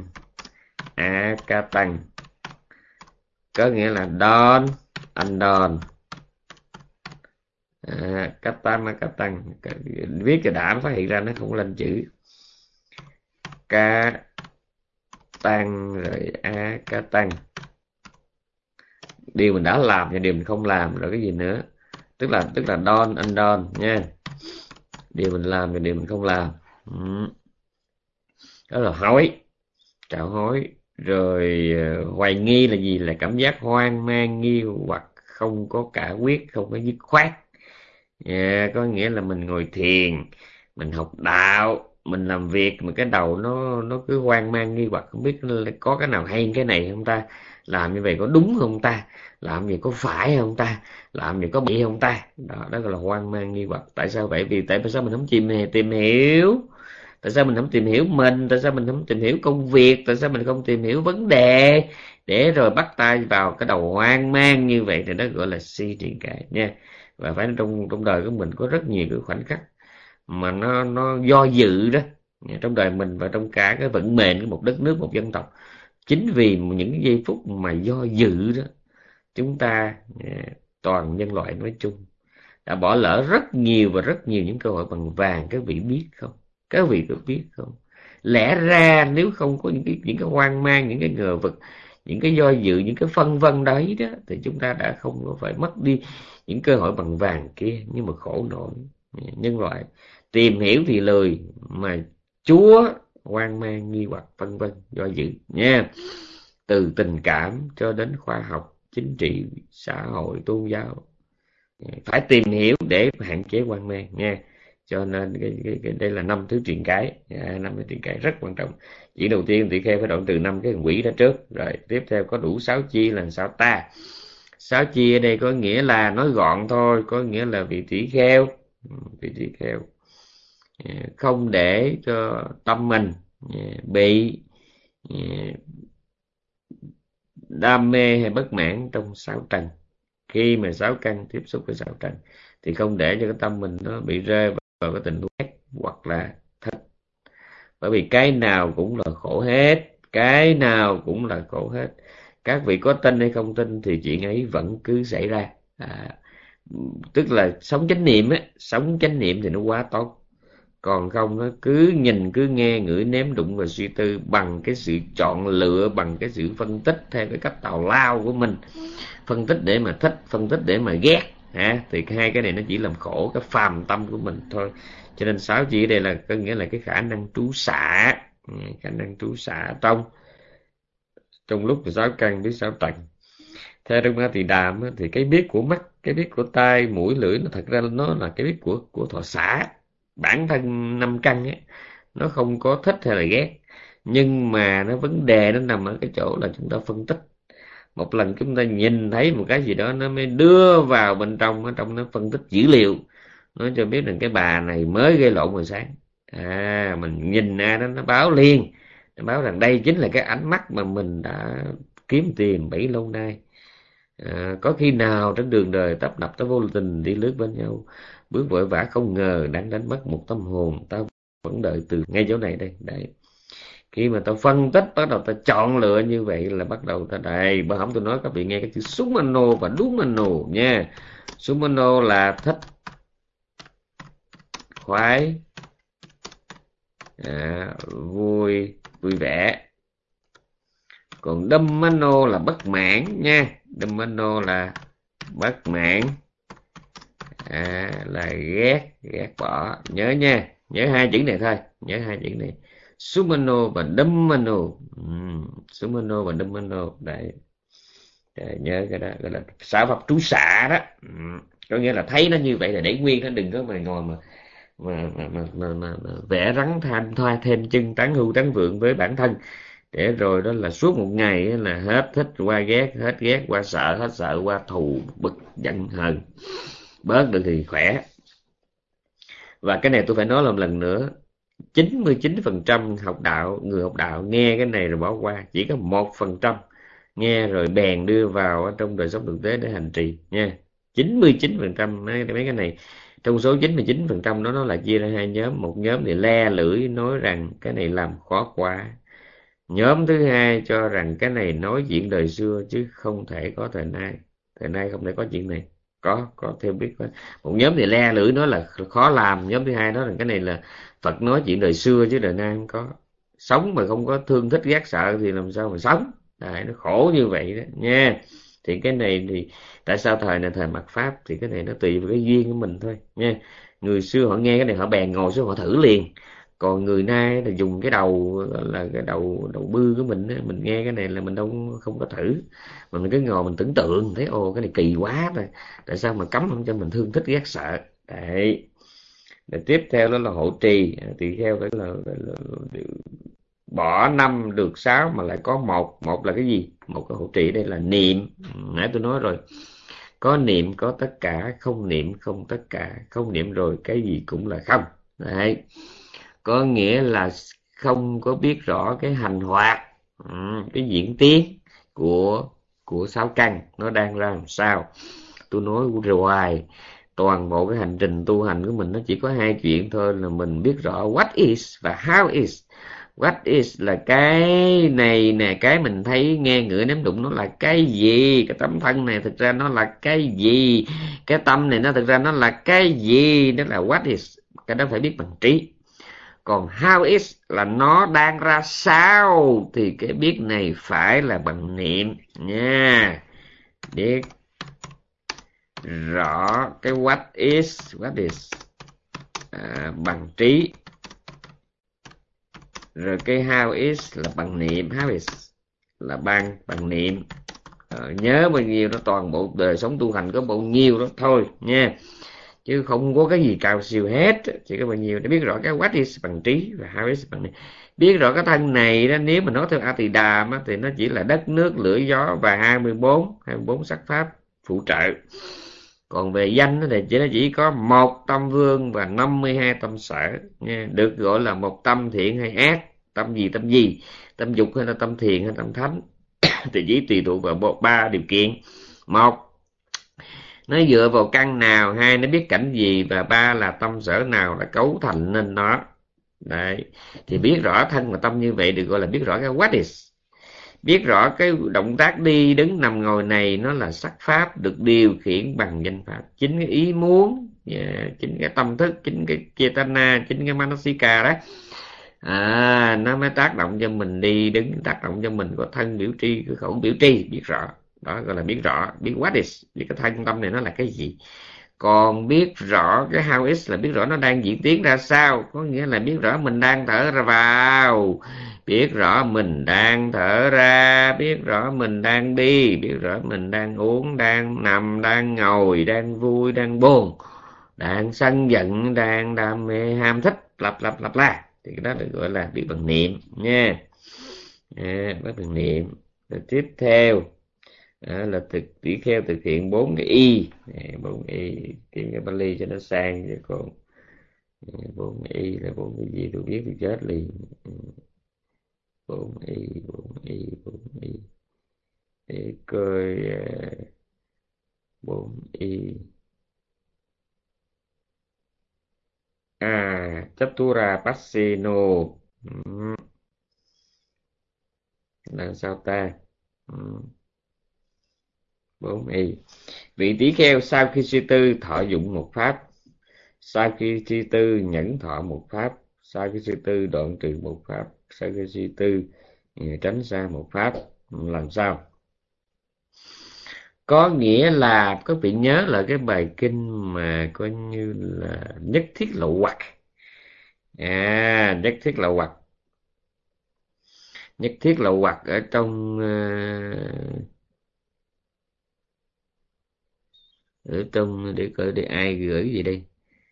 Speaker 1: a ca tăng, có nghĩa là đòn anh đòn. À, cách tăng cách tăng viết cho đã phát hiện ra nó không lên chữ ca tăng rồi a ca tăng, điều mình đã làm và điều mình không làm rồi cái gì nữa, tức là tức là don anh don nha, điều mình làm và điều mình không làm. Ừ. Đó là hối, trạo hối. Rồi hoài nghi là gì? Là cảm giác hoang mang nghi hoặc không có cả quyết, không có dứt khoát. Yeah, có nghĩa là mình ngồi thiền, mình học đạo, mình làm việc mà cái đầu nó nó cứ hoang mang nghi hoặc, không biết có cái nào hay cái này không ta, làm như vậy có đúng không ta, làm gì có phải không ta, làm gì có bị không ta. Đó, đó gọi là hoang mang nghi hoặc. Tại sao vậy? Vì tại sao mình không chìm tìm hiểu, Tại sao mình không tìm hiểu mình? Tại sao mình không tìm hiểu công việc? Tại sao mình không tìm hiểu vấn đề? Để rồi bắt tay vào cái đầu hoang mang như vậy thì đó gọi là si truyền cãi nha. Và phải trong trong đời của mình có rất nhiều cái khoảnh khắc mà nó nó do dự đó, trong đời mình và trong cả cái vận mệnh của một đất nước, một dân tộc. Chính vì những giây phút mà do dự đó, chúng ta, toàn nhân loại nói chung, đã bỏ lỡ rất nhiều và rất nhiều những cơ hội bằng vàng. Các vị biết không? Các vị có biết không? Lẽ ra nếu không có những cái những cái hoang mang, những cái ngờ vực, những cái do dự, những cái phân vân đấy đó, thì chúng ta đã không có phải mất đi những cơ hội bằng vàng kia. Nhưng mà khổ nổi, nhân loại tìm hiểu thì lười, mà Chúa hoang mang, nghi hoặc, phân vân, do dự nha. Từ tình cảm cho đến khoa học, chính trị, xã hội, tôn giáo, phải tìm hiểu để hạn chế hoang mang nha. Cho nên cái, cái, cái, đây là năm thứ truyền cái, à, năm thứ truyền cái rất quan trọng. Chỉ đầu tiên tỳ kheo phải đoạn từ năm cái quỷ đó trước, rồi tiếp theo có đủ sáu chi là sao ta? Sáu chi ở đây có nghĩa là, nói gọn thôi, có nghĩa là vị tỷ kheo, vị tỷ kheo không để cho tâm mình bị đam mê hay bất mãn trong sáu trần. Khi mà sáu căn tiếp xúc với sáu trần thì không để cho cái tâm mình nó bị rơi vào cái tình huống ghét hoặc là thích. Bởi vì cái nào cũng là khổ hết, cái nào cũng là khổ hết. Các vị có tin hay không tin thì chuyện ấy vẫn cứ xảy ra. À, tức là sống chánh niệm á, sống chánh niệm thì nó quá tốt. Còn không nó cứ nhìn, cứ nghe, ngửi, nếm, đụng và suy tư bằng cái sự chọn lựa, bằng cái sự phân tích theo cái cách tào lao của mình. Phân tích để mà thích, phân tích để mà ghét, hả? Thì hai cái này nó chỉ làm khổ cái phàm tâm của mình thôi. Cho nên sáu chỉ đây là có nghĩa là cái khả năng trú xạ, khả năng trú xạ trong trong lúc sáu căn biết sáu trần. Theo trong A Tỳ Đàm thì cái biết của mắt, cái biết của tai, mũi, lưỡi, nó thật ra nó là cái biết của của thọ xả. Bản thân năm căn ấy, nó không có thích hay là ghét, nhưng mà nó vấn đề nó nằm ở cái chỗ là chúng ta phân tích. Một lần chúng ta nhìn thấy một cái gì đó, nó mới đưa vào bên trong, ở trong nó phân tích dữ liệu, nó cho biết rằng cái bà này mới gây lộn hồi sáng. À, mình nhìn ra đó, nó báo liền, nó báo rằng đây chính là cái ánh mắt mà mình đã kiếm tìm bấy lâu nay. À, có khi nào trên đường đời tấp nập ta vô tình đi lướt bên nhau, bước vội vã không ngờ đang đánh mất một tâm hồn, ta vẫn đợi từ ngay chỗ này đây. Đấy, khi mà ta phân tích, bắt đầu ta chọn lựa như vậy là bắt đầu ta đây. Bà hổng tôi nói các vị nghe cái chữ sumano và dumano nha. Sumano là thích, khoái, à, vui, vui vẻ. Còn dummano là bất mãn nha. Dummano là bất mãn, à, là ghét, ghét bỏ. Nhớ nha, nhớ hai chữ này thôi, nhớ hai chữ này. Sumano và dummano. uhm, Sumano và dummano. Đấy, để nhớ cái đó gọi là xả pháp trú xạ đó. uhm, có nghĩa là thấy nó như vậy là để nguyên, nó đừng có mà ngồi mà mà mà mà, mà, mà, mà vẽ rắn tham thoa thêm chân, tán hưu tán vượng với bản thân, để rồi đó là suốt một ngày là hết thích qua ghét, hết ghét qua sợ, hết sợ qua thù, bực giận hờn. Bớt được thì khỏe. Và cái này tôi phải nói một lần nữa, chín mươi chín phần trăm học đạo, người học đạo nghe cái này rồi bỏ qua, chỉ có một phần trăm nghe rồi bèn đưa vào trong đời sống thực tế để hành trì nha. chín mươi chín phần trăm mấy cái này, trong số chín mươi chín phần trăm đó nó là chia ra hai nhóm. Một nhóm thì le lưỡi nói rằng cái này làm khó quá. Nhóm thứ hai cho rằng cái này nói chuyện đời xưa chứ không thể có thời nay, thời nay không thể có chuyện này. Có, có theo biết có. Một nhóm thì le lưỡi nói là khó làm. Nhóm thứ hai nói rằng cái này là Phật nói chuyện đời xưa chứ đời nay không có. Sống mà không có thương thích ghét sợ thì làm sao mà sống. Đấy, nó khổ như vậy đó nha. Thì cái này thì tại sao thời này thời mạt Pháp, thì cái này nó tùy vào cái duyên của mình thôi nha. Người xưa họ nghe cái này họ bèn ngồi xuống họ thử liền. Còn người nay là dùng cái đầu là cái đầu đầu bư của mình, mình nghe cái này là mình đâu không có thử, mình cứ ngồi mình tưởng tượng thấy ồ cái này kỳ quá rồi, tại sao mà cấm không cho mình thương thích ghét sợ. Đấy, để tiếp theo đó là hộ trì. Tỳ kheo phải là, là, là, là bỏ năm được sáu mà lại có một. Một là cái gì? Một cái hộ trì đây là niệm. Nãy tôi nói rồi, có niệm có tất cả, không niệm không tất cả, không niệm rồi cái gì cũng là không. Đấy, có nghĩa là không có biết rõ cái hành hoạt, ừ, cái diễn tiến của của sáu căn nó đang ra làm sao. Tôi nói rồi, toàn bộ cái hành trình tu hành của mình nó chỉ có hai chuyện thôi, là mình biết rõ what is và how is. What is là cái này nè, cái mình thấy nghe ngửi nếm đụng nó là cái gì, cái tấm thân này thực ra nó là cái gì, cái tâm này nó thực ra nó là cái gì, đó là what is. Cái đó phải biết bằng trí. Còn how is là nó đang ra sao, thì cái biết này phải là bằng niệm nha. Biết rõ cái what is, what is à, bằng trí, rồi cái how is là bằng niệm, how is là bằng bằng niệm. à, nhớ bao nhiêu đó, toàn bộ đời sống tu hành có bao nhiêu đó thôi nha, chứ không có cái gì cao siêu hết, chỉ có bao nhiêu để biết rõ cái what is bằng trí và how is bằng niệm. Biết rõ cái thân này đó, nếu mà nói theo A Tỳ Đàm á, thì nó chỉ là đất nước lửa gió và hai mươi bốn hai mươi bốn sắc pháp phụ trợ. Còn về danh thì chỉ nó chỉ có một tâm vương và năm mươi hai tâm sở nha, được gọi là một tâm thiện hay ác. Tâm gì tâm gì, tâm dục hay là tâm thiện hay tâm thánh thì chỉ tùy thuộc vào ba điều kiện: một, nó dựa vào căn nào; hai, nó biết cảnh gì; và ba là tâm sở nào là cấu thành nên nó. Đấy, thì biết rõ thân và tâm như vậy được gọi là biết rõ cái what is. Biết rõ cái động tác đi đứng nằm ngồi này nó là sắc pháp được điều khiển bằng danh pháp. Chính cái ý muốn, chính cái tâm thức, chính cái chetana, chính cái manasika đó, à, nó mới tác động cho mình đi đứng, tác động cho mình có thân biểu tri, cái khẩu biểu tri. Biết rõ đó gọi là biết rõ, biết what is, biết cái thân tâm này nó là cái gì. Còn biết rõ cái how is là biết rõ nó đang diễn tiến ra sao, có nghĩa là biết rõ mình đang thở ra vào, biết rõ mình đang thở ra, biết rõ mình đang đi, biết rõ mình đang uống, đang nằm, đang ngồi, đang vui, đang buồn, đang sân giận, đang đam mê ham thích, lặp lặp lặp la, thì cái đó được gọi là biết bằng niệm nha. À, biết bằng niệm. Rồi tiếp theo à, là thực tỷ kheo thực hiện bốn cái y, bốn y kiếm cái Bali cho nó sang cho con. Bốn y là bốn cái gì tôi biết thì chết liền. Bốn y, bốn y, bốn y để coi. Bốn y à, Chatura Passino là sao ta? Bốn y. Vị tỷ kheo sau khi suy tư thọ dụng một pháp, sau khi suy tư nhẫn thọ một pháp, sau khi suy tư đoạn trừ một pháp, sau khi suy tư tránh xa một pháp. Làm sao? Có nghĩa là các vị nhớ là cái bài kinh mà coi như là nhất thiết lậu hoặc. À, nhất thiết lậu hoặc. Nhất thiết lậu hoặc ở trong ở trong để coi để ai gửi gì đây.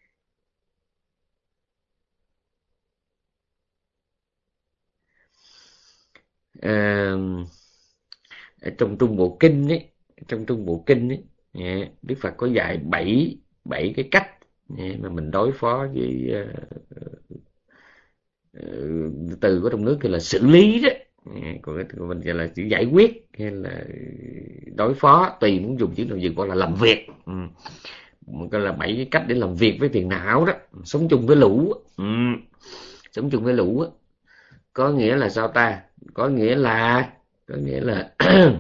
Speaker 1: À, ở trong Trung Bộ Kinh ấy, trong Trung Bộ Kinh ấy, Đức Phật có dạy bảy bảy cái cách mà mình đối phó với uh, từ của trong nước kia là xử lý đó, còn mình gọi là chữ giải quyết hay là đối phó, tùy muốn dùng chữ nào gì, gọi là làm việc. Ừ. Gọi là bảy cái cách để làm việc với phiền não đó, sống chung với lũ. Ừ. Sống chung với lũ có nghĩa là sao ta? Có nghĩa là có nghĩa là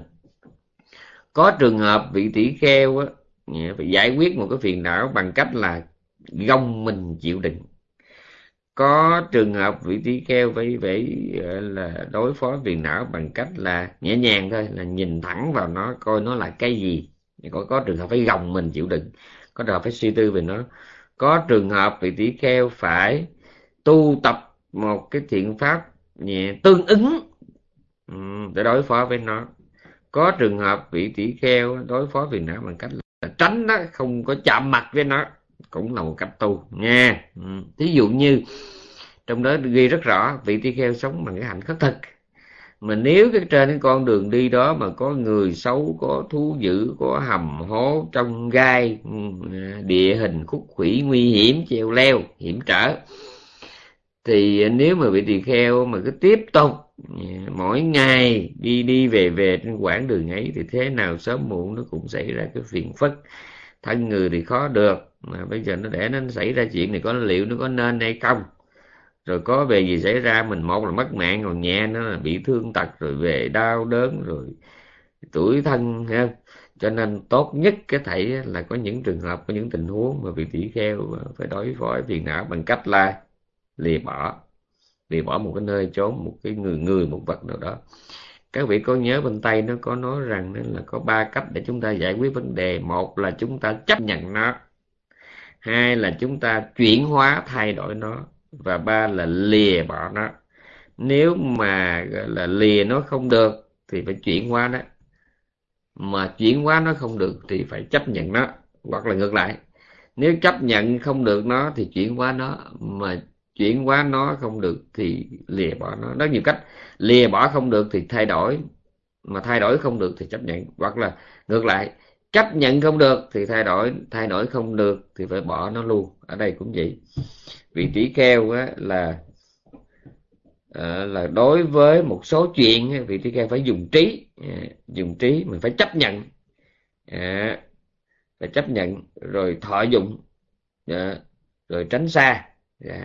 Speaker 1: có trường hợp vị tỷ kheo á phải giải quyết một cái phiền não bằng cách là gông mình chịu đựng. Có trường hợp vị tỷ kheo phải phải là đối phó phiền não bằng cách là nhẹ nhàng thôi, là nhìn thẳng vào nó coi nó là cái gì. Có có trường hợp phải gồng mình chịu đựng, có trường hợp phải suy tư về nó. Có trường hợp vị tỷ kheo phải tu tập một cái thiện pháp nhẹ tương ứng để đối phó với nó. Có trường hợp vị tỷ kheo đối phó phiền não bằng cách là tránh nó, không có chạm mặt với nó, cũng là một cách tu nha. Ví dụ như trong đó ghi rất rõ vị tỷ kheo sống bằng cái hạnh khất thực, mà nếu cái trên cái con đường đi đó mà có người xấu, có thú dữ, có hầm hố trong gai, địa hình khúc khuỷu nguy hiểm, treo leo hiểm trở, Thì nếu mà vị tỳ kheo mà cứ tiếp tục mỗi ngày đi đi về về trên quãng đường ấy, thì thế nào sớm muộn nó cũng xảy ra cái phiền phức. Thân người thì khó được, mà bây giờ nó để nó xảy ra chuyện này, có liệu nó có nên hay không, rồi có về gì xảy ra, mình một là mất mạng, còn nhẹ nó là bị thương tật, rồi về đau đớn, rồi tuổi thân ha. Cho nên tốt nhất cái thảy là có những trường hợp, có những tình huống mà vị tỷ kheo phải đối phó với phiền não bằng cách là lìa bỏ, lìa bỏ một cái nơi trốn, một cái người người một vật nào đó. Các vị có nhớ bên Tây nó có nói rằng nên là có ba cách để chúng ta giải quyết vấn đề. Một là chúng ta chấp nhận nó, hai là chúng ta chuyển hóa thay đổi nó, và ba là lìa bỏ nó. Nếu mà gọi là lìa nó không được thì phải chuyển hóa nó, mà chuyển hóa nó không được thì phải chấp nhận nó, hoặc là ngược lại. Nếu chấp nhận không được nó thì chuyển hóa nó, mà chuyển hóa nó không được thì lìa bỏ nó. Rất nhiều cách. Lìa bỏ không được thì thay đổi, mà thay đổi không được thì chấp nhận, hoặc là ngược lại, chấp nhận không được thì thay đổi, thay đổi không được thì phải bỏ nó luôn. Ở đây cũng vậy. Vị tỷ kheo á, là à, là đối với một số chuyện vị tỷ kheo phải dùng trí, à, dùng trí, mình phải chấp nhận, à, phải chấp nhận, rồi thọ dụng, à, rồi tránh xa. À,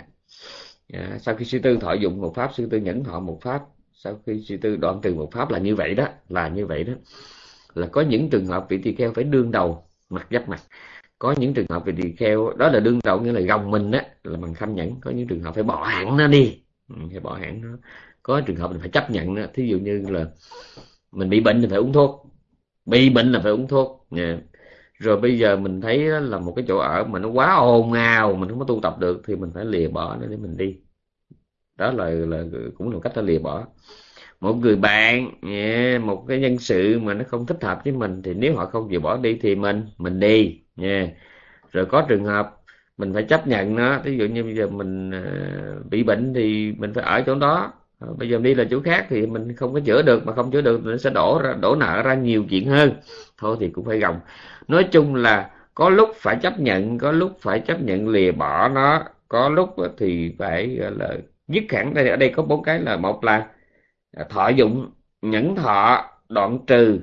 Speaker 1: à, sau khi sư tư thọ dụng một pháp, sư tư nhẫn thọ một pháp, sau khi sư tư đoạn trừ một pháp, là như vậy đó, là như vậy đó. Là có những trường hợp vị tỳ kheo phải đương đầu mặt giáp mặt, có những trường hợp vị tỳ kheo đó là đương đầu, nghĩa là gồng mình đó là bằng kham nhẫn, có những trường hợp phải bỏ hẳn nó đi, phải bỏ hẳn nó. Có trường hợp mình phải chấp nhận nó, thí dụ như là mình bị bệnh thì phải uống thuốc, bị bệnh là phải uống thuốc. Yeah. Rồi bây giờ mình thấy là một cái chỗ ở mà nó quá ồn ào, mình không có tu tập được, thì mình phải lìa bỏ nó để mình đi. Đó là, là cũng là một cách để lìa bỏ. Một người bạn, yeah, một cái nhân sự mà nó không thích hợp với mình, thì nếu họ không chịu bỏ đi thì mình mình đi. Yeah. Rồi có trường hợp mình phải chấp nhận nó, ví dụ như bây giờ mình uh, bị bệnh thì mình phải ở chỗ đó, bây giờ đi là chỗ khác thì mình không có chữa được, mà không chữa được thì nó sẽ đổ ra, đổ nợ ra nhiều chuyện hơn, thôi thì cũng phải gồng. Nói chung là có lúc phải chấp nhận, có lúc phải chấp nhận lìa bỏ nó, có lúc thì phải gọi là dứt hẳn. Đây, ở đây có bốn cái là: một là thọ dụng, nhẫn thọ, đoạn trừ,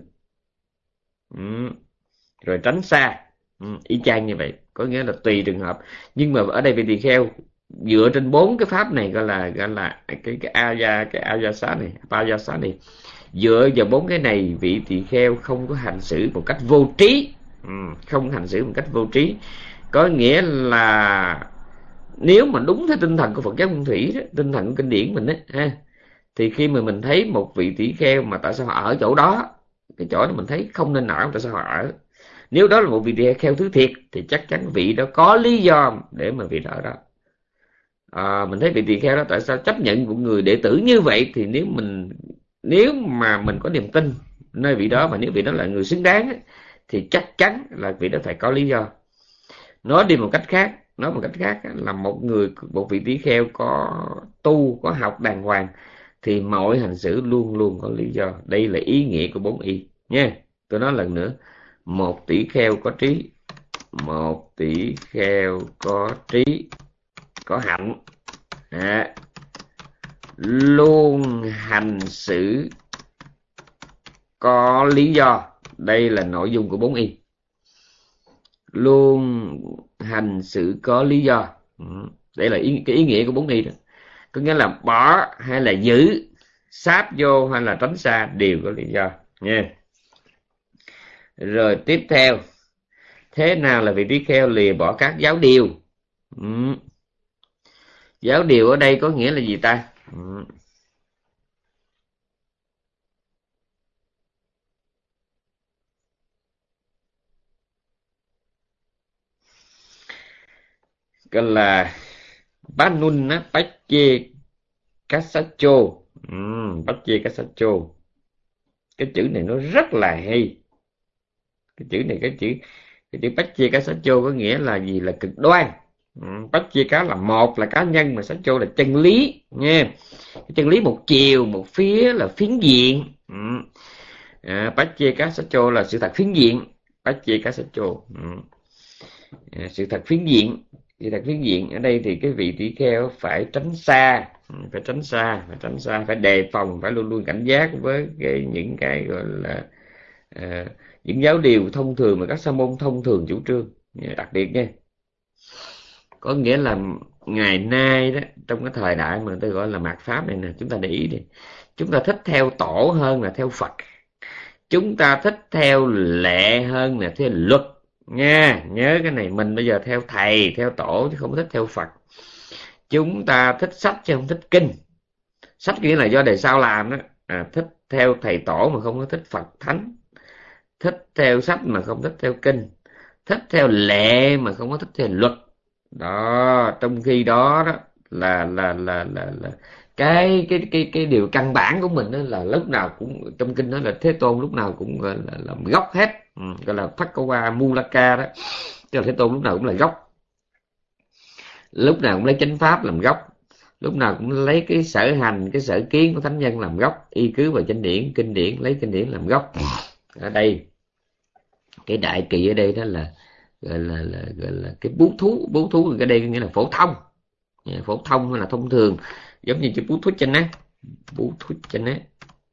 Speaker 1: ừ, rồi tránh xa. Ừ, y chang như vậy, có nghĩa là tùy trường hợp. Nhưng mà ở đây vị tỳ kheo dựa trên bốn cái pháp này, gọi là gọi là cái cái aya cái ayasa này, ayasa này, dựa vào bốn cái này, vị tỳ kheo không có hành xử một cách vô trí. Ừ, không hành xử một cách vô trí, có nghĩa là nếu mà đúng theo tinh thần của Phật giáo Nguyên Thủy đó, tinh thần của kinh điển mình đó, ha, thì khi mà mình thấy một vị tỷ kheo mà tại sao họ ở chỗ đó, cái chỗ đó mình thấy không nên ở, tại sao họ ở, nếu đó là một vị tỷ kheo thứ thiệt thì chắc chắn vị đó có lý do để mà vị đó ở đó. À, mình thấy vị tỳ kheo đó tại sao chấp nhận một người đệ tử như vậy, thì nếu mình nếu mà mình có niềm tin nơi vị đó, mà nếu vị đó là người xứng đáng, thì chắc chắn là vị đó phải có lý do. Nói đi một cách khác, nói một cách khác là một người, một vị tỷ kheo có tu, có học đàng hoàng, thì mọi hành xử luôn luôn có lý do. Đây là ý nghĩa của bốn y nha. Tôi nói lần nữa: một tỷ kheo có trí, một tỷ kheo có trí, có hạnh, à, luôn hành xử có lý do. Đây là nội dung của bốn y. Luôn hành xử có lý do. Đây là ý, cái ý nghĩa của bốn y đó. Có nghĩa là bỏ hay là giữ, sáp vô hay là tránh xa đều có lý do nha. Rồi tiếp theo, thế nào là vị tỷ kheo lìa bỏ các giáo điều? Ừ. Giáo điều ở đây có nghĩa là gì ta? Ừ. Cái là Banunna Pache Kasacho. Ừ, Pache Kasacho. Cái chữ này nó rất là hay. Cái chữ này, cái chữ cái chữ Pache Kasacho có nghĩa là gì? Là cực đoan. Ừ, Pache Cá là một là cá nhân, mà Sacho là chân lý nha. Cái chân lý một chiều, một phía là phiến diện. Ừ. À, Pache Kasacho là sự thật phiến diện. Pache Kasacho. Ừ. À, sự thật phiến diện. Thì đặt phiến diện ở đây thì cái vị tỷ kheo phải tránh xa, phải tránh xa, phải tránh xa, phải đề phòng, phải luôn luôn cảnh giác với cái những cái gọi là à, những giáo điều thông thường mà các sa môn thông thường chủ trương, đặc biệt nha. Có nghĩa là ngày nay đó, trong cái thời đại mà người ta gọi là mạt pháp này nè, chúng ta để ý đi, chúng ta thích theo tổ hơn là theo Phật, chúng ta thích theo lệ hơn là theo luật nha. Nhớ cái này, mình bây giờ theo thầy theo tổ chứ không thích theo Phật. Chúng ta thích sách chứ không thích kinh. Sách nghĩa là do đời sau làm đó, à, thích theo thầy tổ mà không có thích Phật thánh, thích theo sách mà không thích theo kinh, thích theo lệ mà không có thích theo luật đó. Trong khi đó đó là là là là, là cái cái cái cái điều căn bản của mình đó là lúc nào cũng trong kinh đó là Thế Tôn lúc nào cũng gọi là làm gốc hết, ừ, gọi là Phakkawa Mulaka đó, tức là Thế Tôn lúc nào cũng là gốc, lúc nào cũng lấy chánh pháp làm gốc, lúc nào cũng lấy cái sở hành, cái sở kiến của thánh nhân làm gốc, y cứ vào chánh điển kinh điển, lấy kinh điển làm gốc. Ở đây cái đại kỳ ở đây đó là gọi là, là gọi là cái bú thú. Bú thú ở đây nghĩa là phổ thông, phổ thông hay là thông thường, giống như chữ bú thú chân á, bú thú chân á,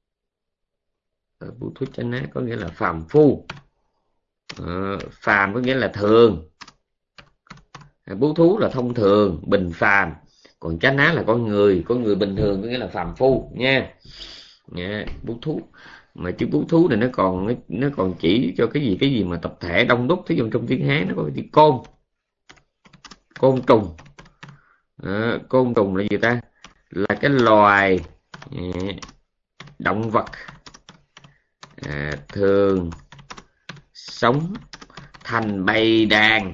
Speaker 1: bú thú chân á có nghĩa là phàm phu, à, phàm có nghĩa là thường, bú thú là thông thường bình phàm, còn chánh á là con người, con người bình thường có nghĩa là phàm phu nha. Nha, bú thú. Mà chữ bú thú này nó còn nó còn chỉ cho cái gì cái gì mà tập thể đông đúc. Thí dụ trong tiếng Hán nó có cái chữ côn, côn trùng. À, côn trùng là gì ta? Là cái loài à, động vật à, thường sống thành bầy đàn,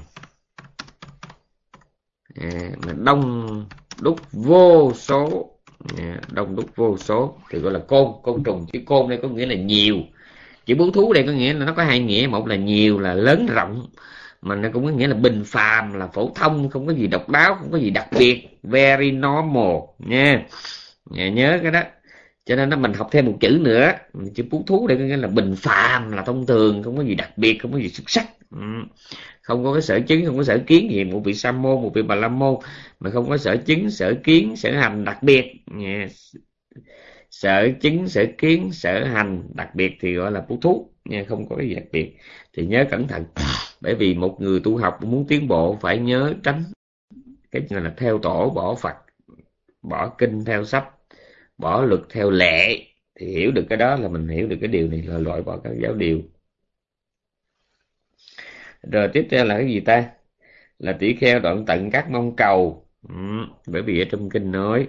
Speaker 1: à, mà đông đúc vô số, à, đông đúc vô số thì gọi là côn, côn trùng. Chữ côn đây có nghĩa là nhiều. Chữ bú thú đây có nghĩa là nó có hai nghĩa, một là nhiều là lớn rộng, mà nó cũng có nghĩa là bình phàm, là phổ thông, không có gì độc đáo, không có gì đặc biệt, very normal nha. Nhà nhớ cái đó. Cho nên nó mình học thêm một chữ nữa, chữ bú thú đây có nghĩa là bình phàm, là thông thường, không có gì đặc biệt, không có gì xuất sắc, ừ. Không có cái sở chứng, không có sở kiến gì. Một vị sa môn, một vị bà la môn mà không có sở chứng, sở kiến, sở hành đặc biệt, yeah. Sở chứng, sở kiến, sở hành đặc biệt thì gọi là bú thú nha, không có cái gì đặc biệt. Thì nhớ cẩn thận, bởi vì một người tu học muốn tiến bộ phải nhớ tránh cái là theo tổ bỏ Phật, bỏ kinh theo sách, bỏ luật theo lệ. Thì hiểu được cái đó là mình hiểu được cái điều này, là loại bỏ các giáo điều. Rồi tiếp theo là cái gì ta? Là tỷ kheo đoạn tận các mong cầu, ừ, bởi vì ở trong kinh nói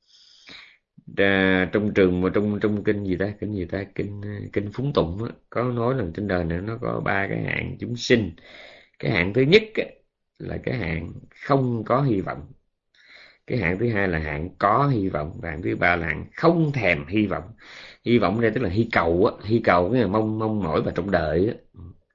Speaker 1: à, trong trường mà trong trong kinh gì ta, kinh gì ta, kinh kinh Phúng Tụng á, có nói là trên đời này nó có ba cái hạng chúng sinh. Cái hạng thứ nhất á, là cái hạng không có hy vọng, cái hạng thứ hai là hạng có hy vọng, và hạng thứ ba là hạng không thèm hy vọng. Hy vọng đây tức là hy cầu á, hy cầu cái là mong mong mỏi và trong đời á.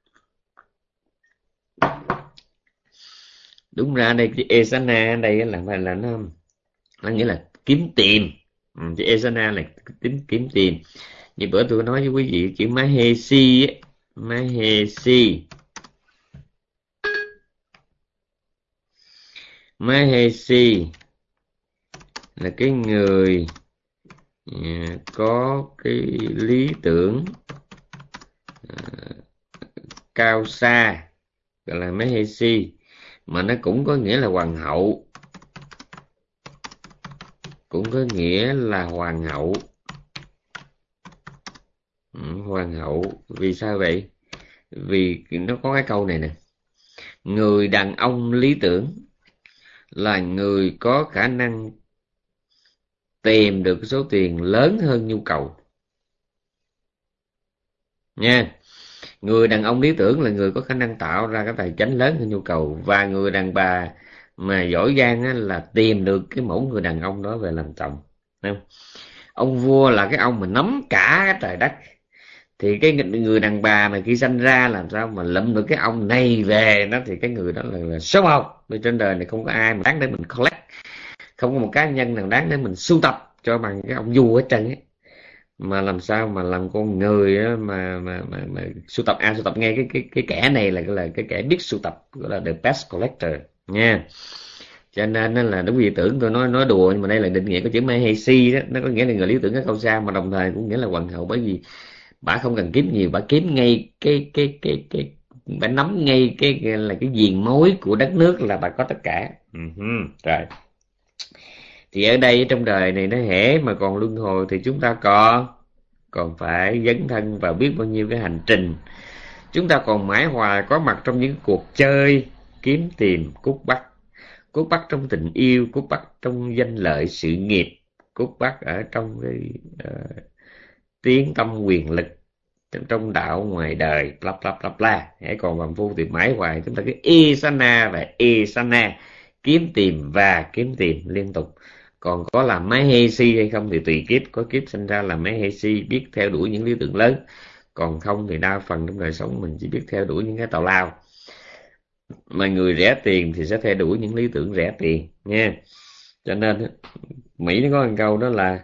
Speaker 1: Đúng ra đây cái esana đây là phải là nó nó nghĩa là kiếm tìm, ừ, chữ esana là tính kiếm tìm. Như bữa tôi nói với quý vị chữ mahesi á, mahesi mahesi là cái người à, có cái lý tưởng à, cao xa, gọi là mahesi, mà nó cũng có nghĩa là hoàng hậu, cũng có nghĩa là hoàng hậu, ừ, hoàng hậu. Vì sao vậy? Vì nó có cái câu này nè: người đàn ông lý tưởng là người có khả năng tìm được số tiền lớn hơn nhu cầu nha. Người đàn ông lý tưởng là người có khả năng tạo ra cái tài chính lớn hơn nhu cầu. Và người đàn bà mà giỏi giang á, là tìm được cái mẫu người đàn ông đó về làm chồng. Không? Ông vua là cái ông mà nắm cả cái trời đất, thì cái người đàn bà mà khi sanh ra làm sao mà lụm được cái ông này về đó, thì cái người đó là, là số một. Vì trên đời này không có ai mà đáng để mình collect, không có một cá nhân nào đáng để mình sưu tập cho bằng cái ông vua hết trơn ấy. Mà làm sao mà làm con người á, mà mà mà, mà sưu tập à, sưu tập nghe cái cái cái kẻ này là là cái kẻ biết sưu tập, gọi là the best collector nha. Cho nên là đúng vì tưởng tôi nói nói đùa, nhưng mà đây là định nghĩa của chữ Mahesi đó, nó có nghĩa là người lý tưởng các câu sao, mà đồng thời cũng nghĩa là hoàng hậu, bởi vì bà không cần kiếm nhiều, bà kiếm ngay cái cái cái cái bà nắm ngay cái, cái là cái viền mối của đất nước là bà có tất cả. Uh-huh. Rồi thì ở đây trong đời này nó hễ mà còn luân hồi thì chúng ta còn còn phải dấn thân vào biết bao nhiêu cái hành trình. Chúng ta còn mãi hoài có mặt trong những cuộc chơi kiếm tìm cút bắt, cút bắt trong tình yêu, cút bắt trong danh lợi sự nghiệp, cút bắt ở trong cái uh, tiếng tâm quyền lực, trong đạo ngoài đời, bla bla bla bla. Hãy còn phàm phu thì mãi hoài chúng ta cứ isana và isana, kiếm tìm và kiếm tìm liên tục. Còn có làm máy hesi hay không thì tùy kiếp, có kiếp sinh ra làm máy hesi biết theo đuổi những lý tưởng lớn, còn không thì đa phần trong đời sống mình chỉ biết theo đuổi những cái tào lao. Mà người rẻ tiền thì sẽ theo đuổi những lý tưởng rẻ tiền nha. Cho nên Mỹ nó có một câu đó là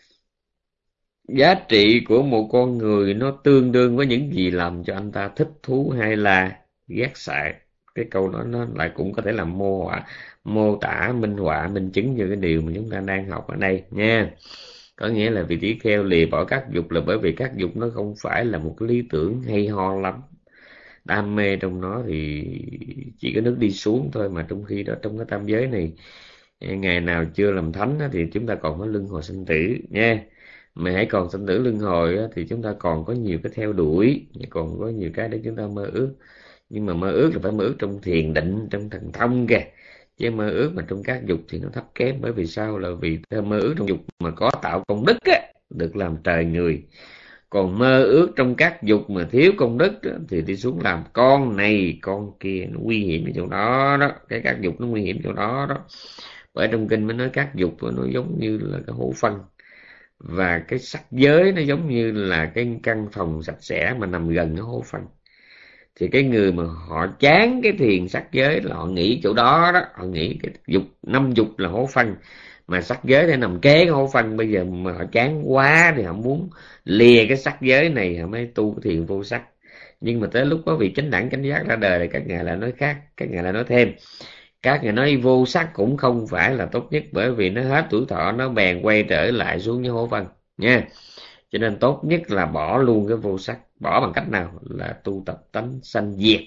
Speaker 1: giá trị của một con người nó tương đương với những gì làm cho anh ta thích thú hay là ghét sợ. Cái câu đó nó lại cũng có thể là mô họa, mô tả, minh họa, minh chứng như cái điều mà chúng ta đang học ở đây nha. Có nghĩa là vị tỷ kheo lìa bỏ các dục là bởi vì các dục nó không phải là một lý tưởng hay ho lắm. Đam mê trong nó thì chỉ có nước đi xuống thôi, mà trong khi đó trong cái tam giới này, ngày nào chưa làm thánh thì chúng ta còn có luân hồi sinh tử nha. Mà hãy còn sinh tử luân hồi thì chúng ta còn có nhiều cái theo đuổi, còn có nhiều cái để chúng ta mơ ước. Nhưng mà mơ ước là phải mơ ước trong thiền định, trong thần thông kìa, chứ mơ ước mà trong các dục thì nó thấp kém. Bởi vì sao? Là vì mơ ước trong dục mà có tạo công đức á, được làm trời người. Còn mơ ước trong các dục mà thiếu công đức á, thì đi xuống làm con này con kia, nó nguy hiểm ở chỗ đó đó. Cái các dục nó nguy hiểm chỗ đó đó. Bởi trong kinh mới nói các dục nó giống như là cái hố phân, và cái sắc giới nó giống như là cái căn phòng sạch sẽ mà nằm gần cái hố phân. Thì cái người mà họ chán cái thiền sắc giới là họ nghĩ chỗ đó đó, họ nghĩ cái dục, năm dục là hố phân, mà sắc giới thì nằm kế cái hố phân. Bây giờ mà họ chán quá thì họ muốn lìa cái sắc giới này, họ mới tu cái thiền vô sắc. Nhưng mà tới lúc có vị chánh đẳng chánh giác ra đời thì các ngài lại nói khác, các ngài lại nói thêm, các ngài nói vô sắc cũng không phải là tốt nhất, bởi vì nó hết tuổi thọ nó bèn quay trở lại xuống cái hố phân nha. Cho nên tốt nhất là bỏ luôn cái vô sắc. Bỏ bằng cách nào? Là tu tập tánh sanh diệt,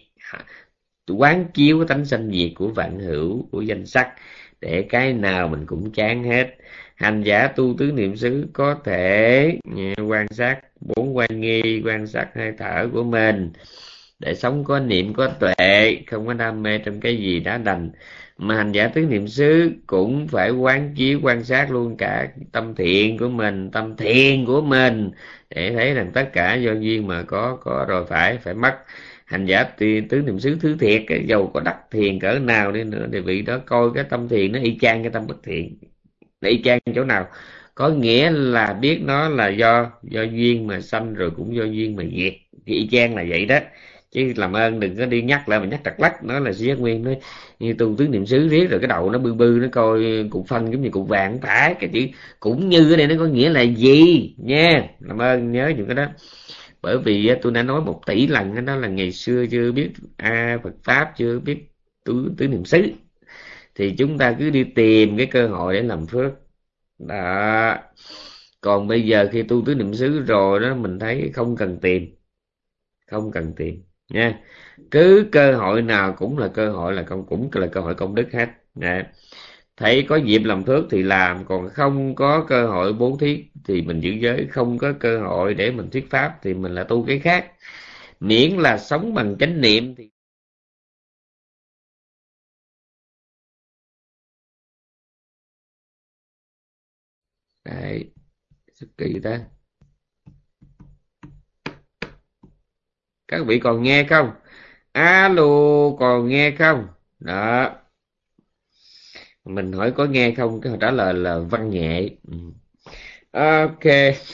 Speaker 1: quán chiếu cái tánh sanh diệt của vạn hữu, của danh sắc, để cái nào mình cũng chán hết. Hành giả tu tứ niệm xứ có thể quan sát bốn quan nghi, quan sát hơi thở của mình, để sống có niệm có tuệ, không có đam mê trong cái gì đã đành. Mà hành giả tứ niệm xứ cũng phải quán chiếu quan sát luôn cả tâm thiện của mình, tâm thiền của mình, để thấy rằng tất cả do duyên mà có, có rồi phải phải mất. Hành giả tứ niệm xứ thứ thiệt, dầu có đắc thiền cỡ nào đi nữa thì vị đó coi cái tâm thiền nó y chang cái tâm bất thiện. Nó y chang chỗ nào? Có nghĩa là biết nó là do do duyên mà sanh, rồi cũng do duyên mà diệt. Thì y chang là vậy đó. Chứ làm ơn đừng có đi nhắc lại mà nhắc trật lắc. Nó là siết nguyên, nói như tu tứ niệm xứ riết rồi cái đầu nó bư bư, nó coi cục phân giống như cục vàng. Không phải, cái chữ cũng như ở đây nó có nghĩa là gì nha. Làm ơn nhớ những cái đó. Bởi vì tôi đã nói một tỷ lần đó là ngày xưa chưa biết a Phật pháp, chưa biết tứ, tứ niệm xứ, thì chúng ta cứ đi tìm cái cơ hội để làm phước đó. Còn bây giờ khi tu tứ niệm xứ rồi đó, mình thấy không cần tìm, không cần tìm nha. Cứ cơ hội nào cũng là cơ hội, là công, cũng là cơ hội công đức hết nè. Thấy có dịp làm phước thì làm, còn không có cơ hội bố thí thì mình giữ giới, không có cơ hội để mình thuyết pháp thì mình là tu cái khác. Miễn là sống bằng chánh niệm thì đấy, kỳ ta. Các vị còn nghe không? Alo, còn nghe không? Đó, mình hỏi có nghe không, cái họ trả lời là văn nhẹ. Ok.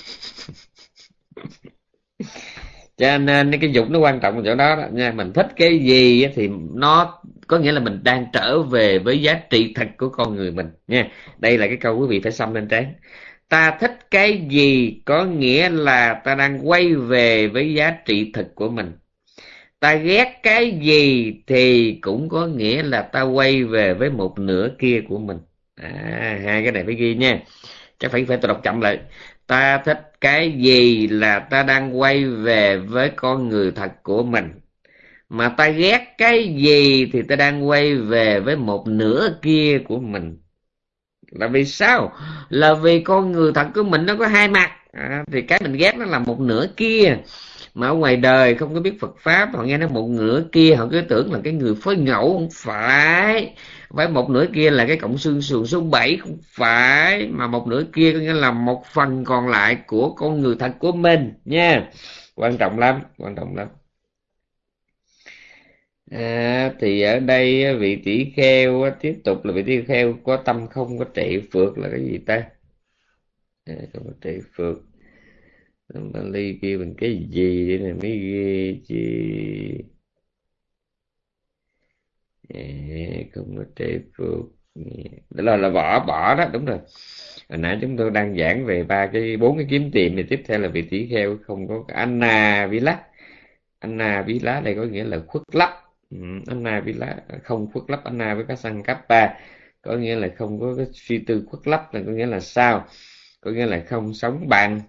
Speaker 1: Cho nên cái dục nó quan trọng ở chỗ đó, đó nha. Mình thích cái gì thì nó có nghĩa là mình đang trở về với giá trị thật của con người mình nha. Đây là cái câu quý vị phải xăm lên trán. Ta thích cái gì có nghĩa là ta đang quay về với giá trị thực của mình. ta ghét cái gì thì cũng có nghĩa là ta quay về với một nửa kia của mình. À, hai cái này phải ghi nha, chắc phải phải tôi đọc chậm lại. Ta thích cái gì là ta đang quay về với con người thật của mình, mà ta ghét cái gì thì ta đang quay về với một nửa kia của mình. Là vì sao? Là vì con người thật của mình nó có hai mặt, à, thì cái mình ghét nó là một nửa kia. Mà ở ngoài đời không có biết Phật Pháp, họ nghe nó một nửa kia, họ cứ tưởng là cái người phối ngẫu. Không phải. Phải một nửa kia là cái cộng xương sườn số bảy. Không phải. Mà một nửa kia có nghĩa là một phần còn lại của con người thật của mình nha. Quan trọng lắm, quan trọng lắm. À, thì ở đây vị tỷ kheo tiếp tục là vị tỷ kheo có tâm không có trị phược là cái gì ta? À, không có trị phược. Bali kia mình cái gì để này mới ghê chứ. À, không có trị phược. Đó là, là bỏ bỏ đó, đúng rồi. Hồi nãy chúng tôi đang giảng về ba cái bốn cái kiếm tiền, thì tiếp theo là vị tỷ kheo không có Anna Vila. Anna Vila đây có nghĩa là khuất lấp. Ừ, Anna Vila không khuất lấp. Anna với các sang kappa có nghĩa là không có cái suy tư khuất lấp, là có nghĩa là sao? Có nghĩa là không sống bằng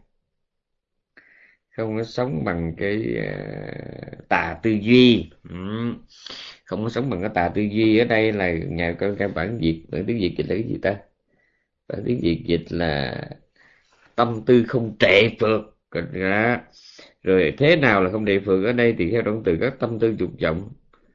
Speaker 1: không có sống bằng cái uh, tà tư duy. Ừ. Không có sống bằng cái tà tư duy. Ở đây là nhà cái, cái bản dịch, bản tiếng Việt dịch là cái gì ta? Bản tiếng Việt dịch là tâm tư không trệ phượt. Rồi thế nào là không trệ phượt? Ở đây thì theo động từ các tâm tư dục vọng,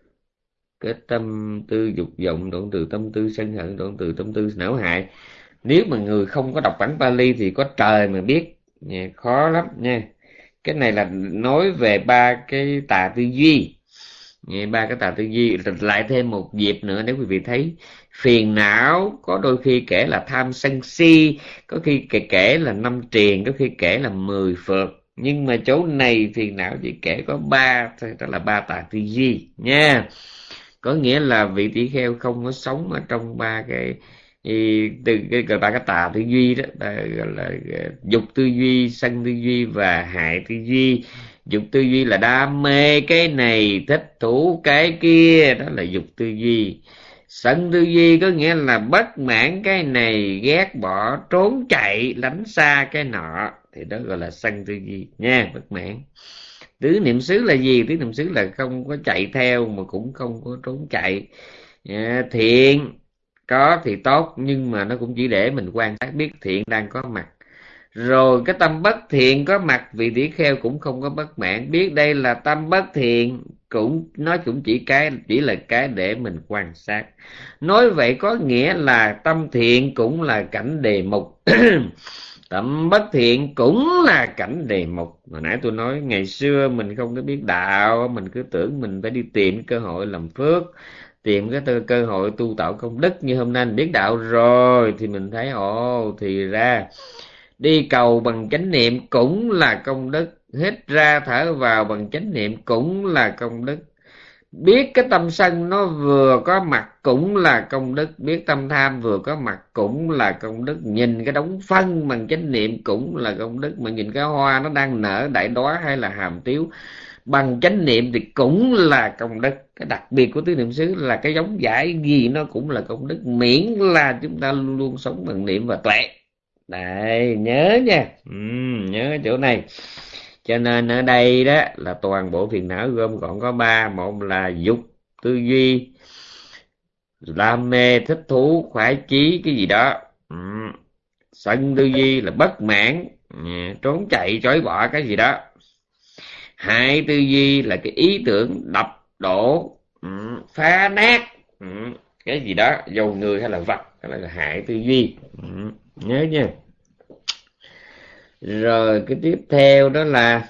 Speaker 1: cái tâm tư dục vọng, động từ tâm tư sân hận, động từ tâm tư não hại. Nếu mà người không có đọc bản Pali thì có trời mà biết nha, khó lắm nha. Cái này là nói về ba cái tà tư duy, nghe ba cái tà tư duy. Lại thêm một dịp nữa, nếu quý vị thấy phiền não có đôi khi kể là tham sân si, có khi kể, kể là năm triền, có khi kể là mười phật, nhưng mà chỗ này phiền não chỉ kể có ba, đó là ba tà tư duy nha. Có nghĩa là vị tỷ kheo không có sống ở trong ba cái từ cái gọi ba cái tà tư duy đó, gọi là dục tư duy, sân tư duy và hại tư duy. Dục tư duy là đam mê cái này, thích thú cái kia, đó là dục tư duy. Sân tư duy có nghĩa là bất mãn cái này, ghét bỏ, trốn chạy, lánh xa cái nọ, thì đó gọi là sân tư duy nha, bất mãn. Tứ niệm xứ là gì? Tứ niệm xứ là không có chạy theo mà cũng không có trốn chạy. À, thiện có thì tốt, nhưng mà nó cũng chỉ để mình quan sát biết thiện đang có mặt. Rồi cái tâm bất thiện có mặt, vị tỷ kheo cũng không có bất mãn, biết đây là tâm bất thiện, cũng nó cũng chỉ cái chỉ là cái để mình quan sát. Nói vậy có nghĩa là tâm thiện cũng là cảnh đề mục, tâm bất thiện cũng là cảnh đề mục. Hồi nãy tôi nói ngày xưa mình không có biết đạo, mình cứ tưởng mình phải đi tìm cơ hội làm phước, tìm cái cơ hội tu tạo công đức. Như hôm nay mình biết đạo rồi thì mình thấy ồ, thì ra đi cầu bằng chánh niệm cũng là công đức, hít ra thở vào bằng chánh niệm cũng là công đức, biết cái tâm sân nó vừa có mặt cũng là công đức, biết tâm tham vừa có mặt cũng là công đức, nhìn cái đống phân bằng chánh niệm cũng là công đức, mà nhìn cái hoa nó đang nở đại đóa hay là hàm tiếu bằng chánh niệm thì cũng là công đức. Cái đặc biệt của tứ niệm xứ là cái giống giải gì nó cũng là công đức, miễn là chúng ta luôn luôn sống bằng niệm và tuệ. Đấy, nhớ nha. Ừ, nhớ chỗ này. Cho nên ở đây đó là toàn bộ phiền não gồm còn có ba. Một là dục tư duy, đam mê, thích thú, khoái chí cái gì đó. Ừ. Sân tư duy là bất mãn, trốn chạy, chối bỏ cái gì đó. Hại tư duy là cái ý tưởng đập đổ, ừ, phá nát, ừ, cái gì đó, dầu người hay là vật, đó là hại tư duy. Ừ, nhớ nha. Rồi cái tiếp theo đó là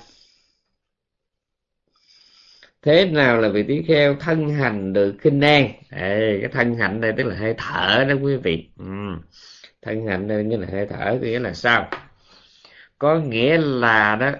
Speaker 1: thế nào là vị tỷ kheo thân hành được khinh an. Ê, cái thân hành đây tức là hơi thở đó quý vị. Ừ. Thân hành đây như là hơi thở, nghĩa là sao? Có nghĩa là đó,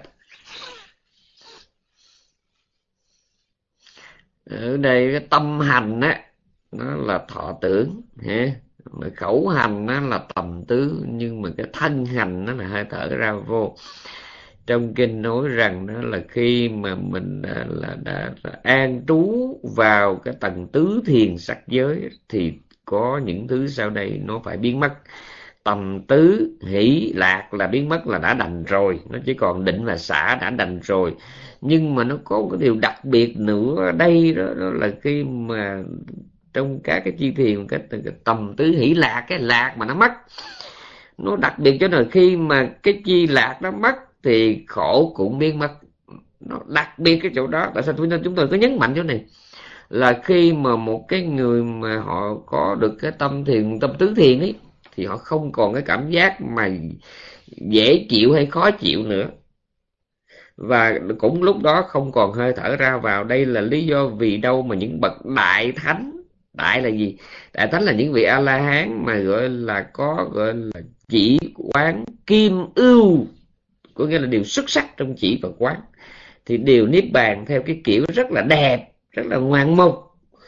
Speaker 1: ở đây cái tâm hành á nó là thọ tưởng ha, mà khẩu hành nó là tầm tứ, nhưng mà cái thân hành nó là hơi thở ra vô. Trong kinh nói rằng đó là khi mà mình đã, là, đã, đã an trú vào cái tầng tứ thiền sắc giới thì có những thứ sau đây nó phải biến mất. Tầm tứ hỷ lạc là biến mất, là đã đành rồi, nó chỉ còn định và xả đã đành rồi. Nhưng mà nó có một cái điều đặc biệt nữa ở đây đó, đó là khi mà trong các cái chi thiền, cái, cái tầm tứ hỷ lạc, cái lạc mà nó mất, nó đặc biệt cho nên khi mà cái chi lạc nó mất thì khổ cũng biến mất. Nó đặc biệt cái chỗ đó. Tại sao chúng tôi có nhấn mạnh chỗ này là khi mà một cái người mà họ có được cái tâm thiền, tâm tứ thiền ấy, thì họ không còn cái cảm giác mà dễ chịu hay khó chịu nữa, và cũng lúc đó không còn hơi thở ra vào. Đây là lý do vì đâu mà những bậc đại thánh, đại là gì? Đại thánh là những vị A La Hán mà gọi là có gọi là chỉ quán kim ưu, có nghĩa là điều xuất sắc trong chỉ và quán, thì đều niết bàn theo cái kiểu rất là đẹp, rất là ngoạn mục.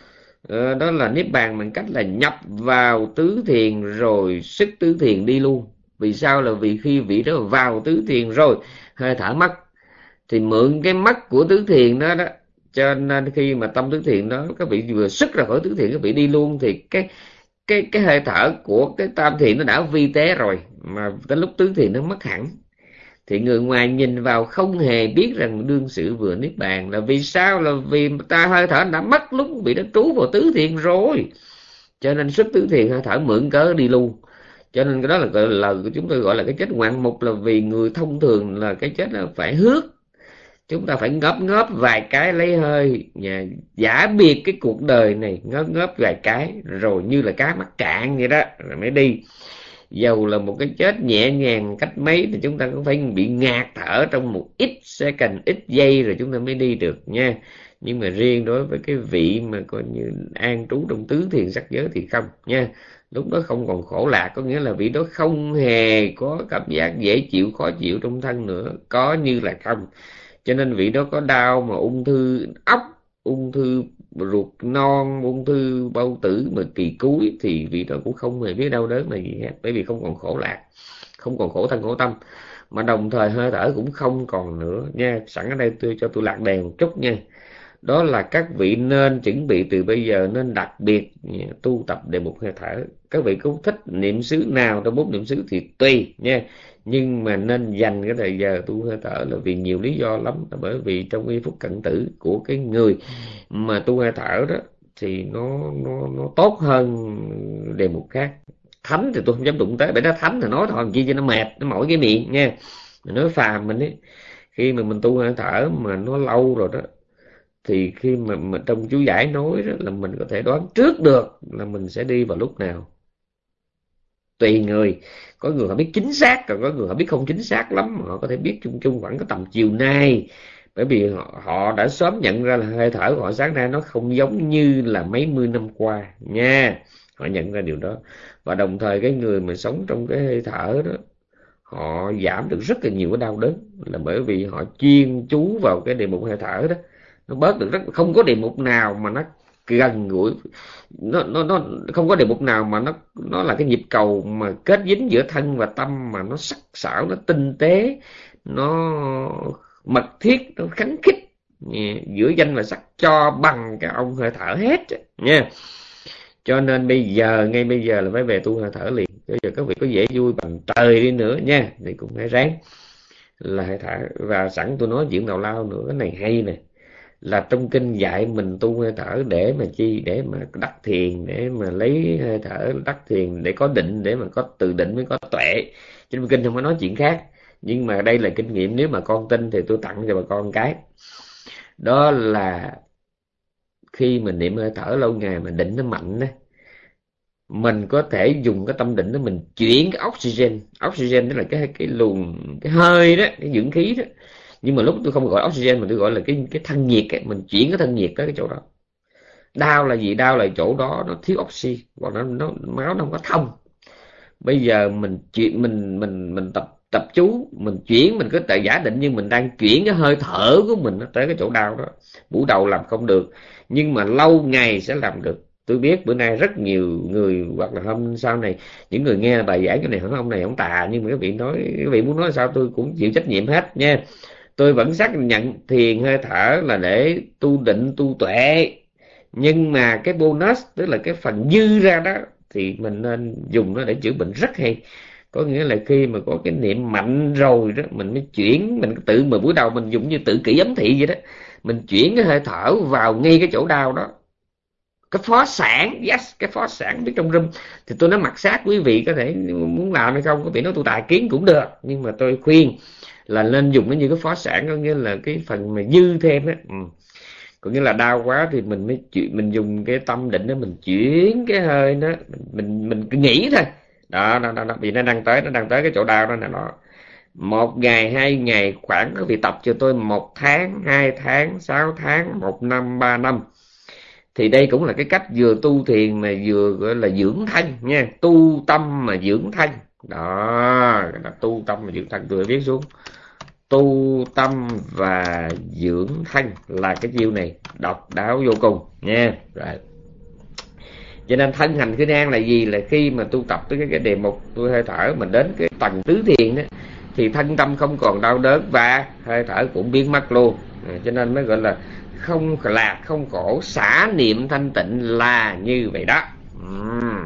Speaker 1: Ờ, đó là niết bàn bằng cách là nhập vào tứ thiền rồi sức tứ thiền đi luôn. Vì sao? Là vì khi vị đó vào tứ thiền rồi hơi thở mất, thì mượn cái mất của tứ thiền đó đó, cho nên khi mà tâm tứ thiền đó các vị vừa xuất ra khỏi tứ thiền, các vị đi luôn, thì cái cái cái hơi thở của cái tam thiền nó đã vi tế rồi, mà tới lúc tứ thiền nó mất hẳn, thì người ngoài nhìn vào không hề biết rằng đương sự vừa niết bàn. Là vì sao? Là vì ta hơi thở đã mất lúc bị nó trú vào tứ thiền rồi, cho nên xuất tứ thiền hơi thở mượn cớ đi luôn. Cho nên cái đó là gọi là chúng tôi gọi là cái chết ngoạn mục. Là vì người thông thường là cái chết là phải hước, chúng ta phải ngóp ngóp vài cái lấy hơi, giả biệt cái cuộc đời này ngóp ngóp vài cái rồi như là cá mắc cạn vậy đó rồi mới đi. Dầu là một cái chết nhẹ nhàng cách mấy thì chúng ta cũng phải bị ngạt thở trong một ít second, ít giây rồi chúng ta mới đi được nha. Nhưng mà riêng đối với cái vị mà coi như an trú trong tứ thiền sắc giới thì không nha. Lúc đó không còn khổ lạc, có nghĩa là vị đó không hề có cảm giác dễ chịu khó chịu trong thân nữa, có như là không. Cho nên vị đó có đau mà ung thư ốc, ung thư ruột non, ung thư bao tử mà kỳ cuối, thì vị đó cũng không hề biết đau đớn là gì hết, bởi vì không còn khổ lạc, không còn khổ thân khổ tâm, mà đồng thời hơi thở cũng không còn nữa nha. Sẵn ở đây tôi cho tôi lạc đề một chút nha. Đó là các vị nên chuẩn bị từ bây giờ, nên đặc biệt tu tập đề mục hơi thở. Các vị cũng thích niệm xứ nào trong bốn niệm xứ thì tùy nha, nhưng mà nên dành cái thời giờ tu hơi thở là vì nhiều lý do lắm. Bởi vì trong giây phút cận tử của cái người mà tu hơi thở đó thì nó nó nó tốt hơn đề mục khác. Thánh thì tôi không dám đụng tới, bởi nó thánh thì nói thôi làm chi cho nó mệt, nó mỏi cái miệng nha. Mình nói phàm mình ấy, khi mà mình tu hơi thở mà nó lâu rồi đó, thì khi mà, mà trong chú giải nói đó là mình có thể đoán trước được là mình sẽ đi vào lúc nào. Tùy người, có người họ biết chính xác, còn có người họ biết không chính xác lắm, họ có thể biết chung chung khoảng có tầm chiều nay, bởi vì họ, họ đã sớm nhận ra là hơi thở của họ sáng nay nó không giống như là mấy mươi năm qua nha. Họ nhận ra điều đó. Và đồng thời cái người mà sống trong cái hơi thở đó, họ giảm được rất là nhiều cái đau đớn, là bởi vì họ chuyên chú vào cái đề mục hơi thở đó. Nó bớt được rất, không có đề mục nào mà nó gần gũi, nó nó nó không có đề mục nào mà nó nó là cái nhịp cầu mà kết dính giữa thân và tâm mà nó sắc sảo, nó tinh tế, nó mật thiết, nó khắng khích giữa danh và sắc cho bằng cái ông hơi thở hết nha. Cho nên bây giờ, ngay bây giờ là phải về tu hơi thở liền. Bây giờ các vị có dễ vui bằng trời đi nữa nha, thì cũng phải ráng là hơi thở. Và sẵn tôi nói chuyện tào lao nữa, cái này hay nè, là trong kinh dạy mình tu hơi thở để mà chi? Để mà đắc thiền, để mà lấy hơi thở đắc thiền, để có định, để mà có từ định mới có tuệ. Trên kinh không có nói chuyện khác, nhưng mà đây là kinh nghiệm. Nếu mà con tin thì tôi tặng cho bà con cái, đó là khi mình niệm hơi thở lâu ngày mà định nó mạnh đó, mình có thể dùng cái tâm định đó mình chuyển cái oxygen. Oxygen đó là cái cái luồng, cái hơi đó, cái dưỡng khí đó. Nhưng mà lúc tôi không gọi oxygen mà tôi gọi là cái cái thân nhiệt ấy. Mình chuyển cái thân nhiệt tới cái chỗ đó. Đau là gì? Đau là chỗ đó nó thiếu oxy, hoặc nó, nó máu nó không có thông. Bây giờ mình chuyển, mình mình mình tập tập chú, mình chuyển, mình cứ tại giả định nhưng mình đang chuyển cái hơi thở của mình tới cái chỗ đau đó. Buổi đầu làm không được, nhưng mà lâu ngày sẽ làm được. Tôi biết bữa nay rất nhiều người, hoặc là hôm sau này những người nghe bài giảng cái này hỏi ông này ông tà, nhưng mà các vị nói, các vị muốn nói sao tôi cũng chịu trách nhiệm hết nha. Tôi vẫn xác nhận thiền hơi thở là để tu định tu tuệ, nhưng mà cái bonus, tức là cái phần dư ra đó, thì mình nên dùng nó để chữa bệnh rất hay. Có nghĩa là khi mà có cái niệm mạnh rồi đó, mình mới chuyển, mình tự mà buổi đầu mình dùng như tự kỷ ấm thị vậy đó, mình chuyển cái hơi thở vào ngay cái chỗ đau đó. Cái phó sản, yes, cái phó sản biết trong room thì tôi nói mặt sát, quý vị có thể muốn làm hay không, có vị nói tôi tài kiến cũng được, nhưng mà tôi khuyên là nên dùng nó như cái phó sản, có nghĩa là cái phần mà dư thêm á. Ừ. Có nghĩa là đau quá thì mình mới chuyển, mình dùng cái tâm định đó, mình chuyển cái hơi đó, mình mình, mình cứ nghĩ thôi. Đó, đó, đó, đó, vì nó đang tới, nó đang tới cái chỗ đau đó nè. Nó một ngày, hai ngày, khoảng có vị tập cho tôi một tháng, hai tháng, sáu tháng, một năm, ba năm, thì đây cũng là cái cách vừa tu thiền mà vừa gọi là dưỡng thân nha, tu tâm mà dưỡng thân. Đó, là tu tâm mà dưỡng thân, tôi viết xuống, tu tâm và dưỡng thân là cái chiêu này độc đáo vô cùng nha. Rồi, cho nên thân hành khinh an là gì? Là khi mà tu tập tới cái đề mục tôi hơi thở, mình đến cái tầng tứ thiền đó, thì thân tâm không còn đau đớn và hơi thở cũng biến mất luôn. À, cho nên mới gọi là không lạc không khổ, xả niệm thanh tịnh là như vậy đó. uhm.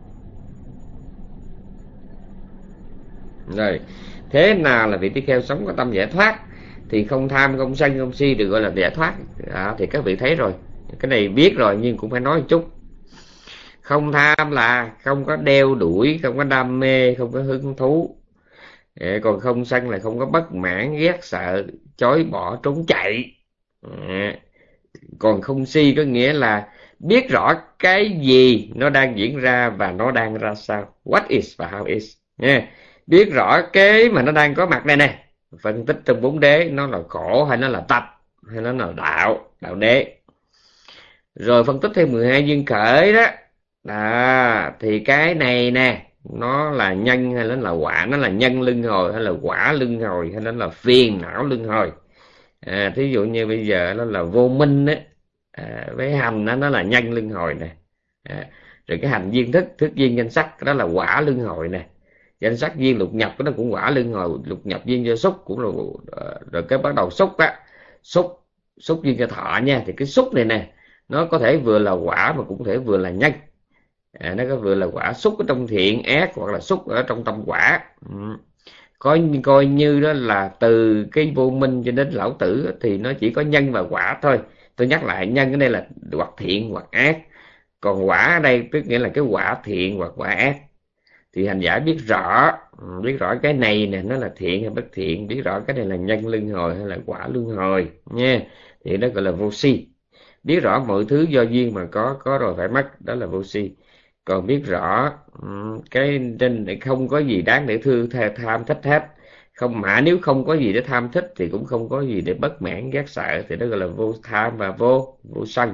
Speaker 1: Rồi, thế nào là vị tỳ kheo sống có tâm giải thoát? Thì không tham, không sân, không si được gọi là giải thoát. À, thì các vị thấy rồi, cái này biết rồi nhưng cũng phải nói một chút. Không tham là không có đeo đuổi, không có đam mê, không có hứng thú. À, còn không sân là không có bất mãn, ghét sợ, chối bỏ, trốn chạy. À, còn không si có nghĩa là biết rõ cái gì nó đang diễn ra và nó đang ra sao, what is và how is nha. Biết rõ cái mà nó đang có mặt đây nè, phân tích trong bốn đế, nó là khổ hay nó là tập hay nó là đạo, đạo đế. Rồi phân tích thêm mười hai duyên khởi đó. À, thì cái này nè, nó là nhân hay nó là quả, nó là nhân luân hồi hay là quả luân hồi, hay nó là phiền não luân hồi. À, thí dụ như bây giờ nó là vô minh á, à, với hành đó, nó là nhân luân hồi nè. À, rồi cái hành duyên thức, thức duyên danh sắc, đó là quả luân hồi nè. Danh sắc duyên lục nhập nó cũng quả luân hồi, lục nhập duyên cho xúc cũng là. Rồi cái bắt đầu xúc á, xúc xúc duyên cho thọ nha. Thì cái xúc này nè, nó có thể vừa là quả mà cũng có thể vừa là nhân. À, nó có vừa là quả xúc ở trong thiện ác, hoặc là xúc ở trong tâm quả. Ừ. Coi, coi như đó là từ cái vô minh cho đến lão tử thì nó chỉ có nhân và quả thôi. Tôi nhắc lại, nhân ở đây là hoặc thiện hoặc ác, còn quả ở đây tức nghĩa là cái quả thiện hoặc quả ác. Thì hành giả biết rõ, biết rõ cái này nè, nó là thiện hay bất thiện, biết rõ cái này là nhân luân hồi hay là quả luân hồi nha, thì đó gọi là vô si. Biết rõ mọi thứ do duyên mà có, có rồi phải mất, đó là vô si. Còn biết rõ cái trên không có gì đáng để thương tham thích hết, không mà nếu không có gì để tham thích thì cũng không có gì để bất mãn ghét sợ, thì đó gọi là vô tham và vô vô sân.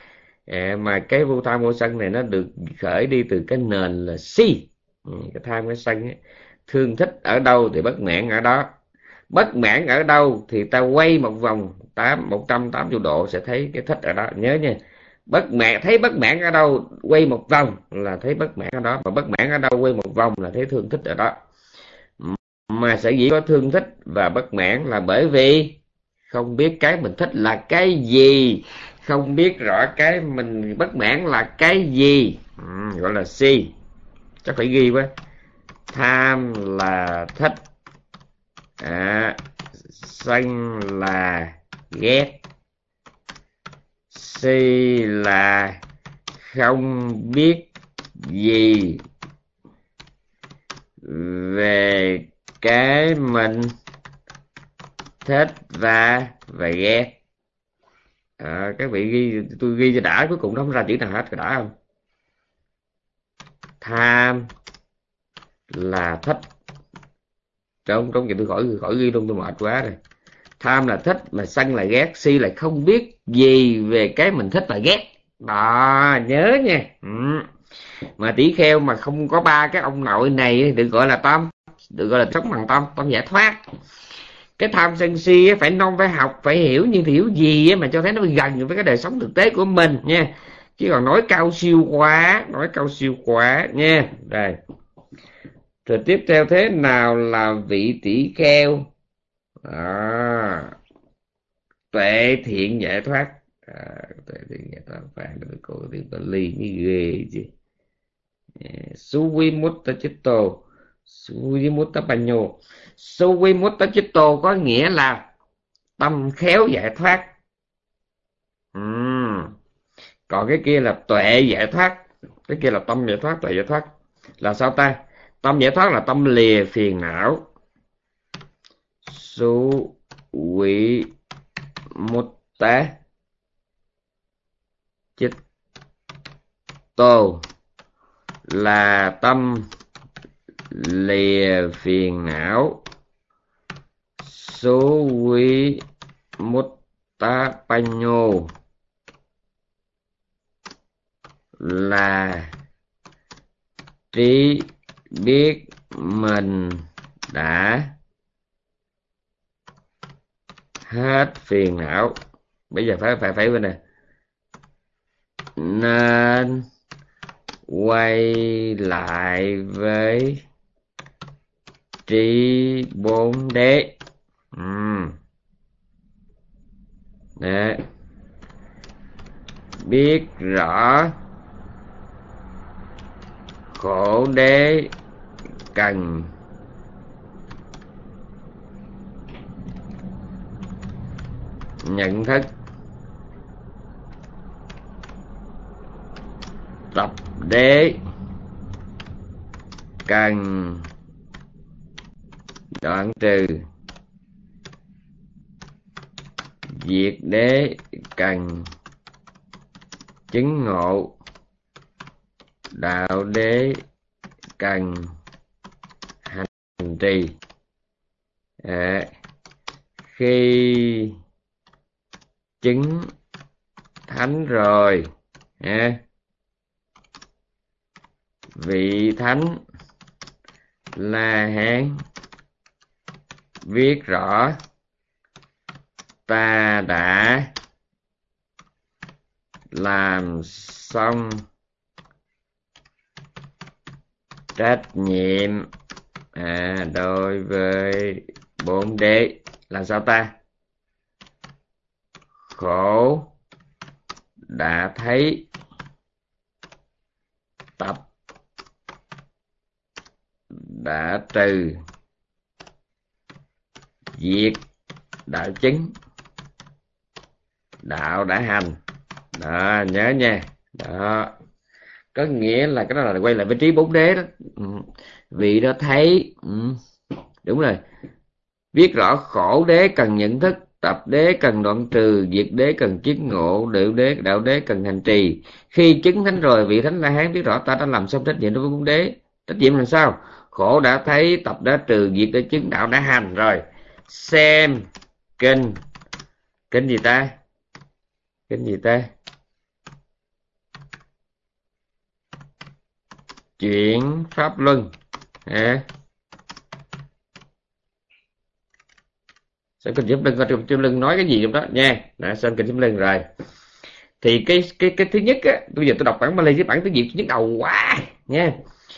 Speaker 1: À, mà cái vô tham vô sân này nó được khởi đi từ cái nền là si. Cái tham cái sân ấy, thương thích ở đâu thì bất mãn ở đó, bất mãn ở đâu thì ta quay một vòng tám một trăm tám mươi độ sẽ thấy cái thích ở đó, nhớ nha. Bất mãn, thấy bất mãn ở đâu quay một vòng là thấy bất mãn ở đó, mà bất mãn ở đâu quay một vòng là thấy thương thích ở đó. Mà sở dĩ có thương thích và bất mãn là bởi vì không biết cái mình thích là cái gì, không biết rõ cái mình bất mãn là cái gì. Ừ, gọi là si. Chắc phải ghi quá. Tham là thích, à, sân là ghét, si là không biết gì về cái mình thích và và ghét. À, các vị ghi, tôi ghi cho đã, cuối cùng nó không ra chữ nào hết, có đã không? Tham là thích, trong trong chuyện tôi khỏi khỏi ghi luôn, tôi mệt quá rồi. Tham là thích, mà sân là ghét, si là không biết gì về cái mình thích và ghét. Đó, nhớ nha. Ừ. Mà tỷ kheo mà không có ba cái ông nội này được gọi là tâm, được gọi là sống bằng tâm, tâm giải thoát. Cái tham sân si phải non, phải học, phải hiểu, nhưng hiểu gì mà cho thấy nó gần với cái đời sống thực tế của mình nha. chứ còn nói cao siêu quá, nói cao siêu quá nha. Đây, rồi tiếp theo, thế nào là vị tỷ kheo? À, tuệ thiện giải thoát. À, tuệ thiện giải thoát phải được cô tiếng Bali mới ghê chứ. Suwimutta Chitto, Suwimutta Panyo. Suwimutta Chitto có nghĩa là tâm khéo giải thoát. Uhm. Còn cái kia là tuệ giải thoát. Cái kia là tâm giải thoát, tuệ giải thoát. Là sao ta? Tâm giải thoát là tâm lìa phiền não. Suwimutta Chitto là tâm lìa phiền não. Suwimutta Panyo là trí biết mình đã hết phiền não. Bây giờ phải phải phải bên này, nên quay lại với trí bốn đế. uhm. Đấy. Biết rõ khổ đế cần nhận thức, tập đế cần đoạn trừ, diệt đế cần chứng ngộ, đạo đế cần hành trì. À, khi chứng thánh rồi, à, vị thánh La Hán biết rõ ta đã làm xong trách nhiệm à, đối với bốn đế. Là sao ta? Khổ đã thấy, tập đã trừ, diệt đạo chứng, đạo đã hành. Đó, nhớ nha. Đó, có nghĩa là cái đó là quay lại với trí bốn đế đó. Ừ. Vị đó thấy, ừ, đúng rồi, biết rõ khổ đế cần nhận thức, tập đế cần đoạn trừ, diệt đế cần chứng ngộ, đạo đế đạo đế cần hành trì. Khi chứng thánh rồi, vị thánh La Hán biết rõ ta đã làm xong trách nhiệm đối với bốn đế. Trách nhiệm làm sao? Khổ đã thấy, tập đã trừ, diệt đã chứng, đạo đã hành. Rồi xem kinh. Kinh gì ta? Kinh gì ta? Chuyện Pháp Luân. À, xem kinh Pháp Luân, coi trong Pháp Luân nói cái gì trong đó nha. Đã xem kinh Pháp Luân rồi. Thì cái cái cái thứ nhất á, bây giờ tôi đọc bản Bali với bản tiếng Việt nhức đầu quá nha.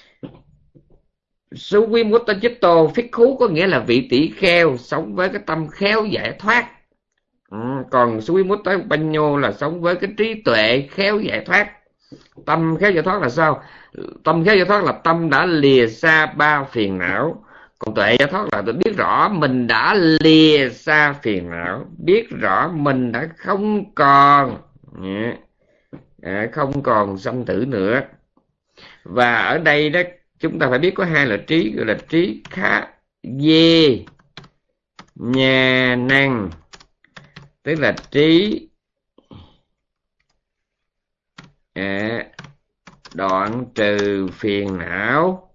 Speaker 1: Suwimutta Chitto Phikkhú có nghĩa là vị tỷ kheo sống với cái tâm khéo giải thoát. Ừ, còn Suwimutta Panyo là sống với cái trí tuệ khéo giải thoát. Tâm khéo giải thoát là sao? Tâm khéo giải thoát là tâm đã lìa xa ba phiền não. Còn tuệ giải thoát là tôi biết rõ mình đã lìa xa phiền não, biết rõ mình đã không còn à, không còn sanh tử nữa. Và ở đây đó chúng ta phải biết có hai loại trí, gọi là trí khá dê nhà năng, tức là trí à, đoạn trừ phiền não.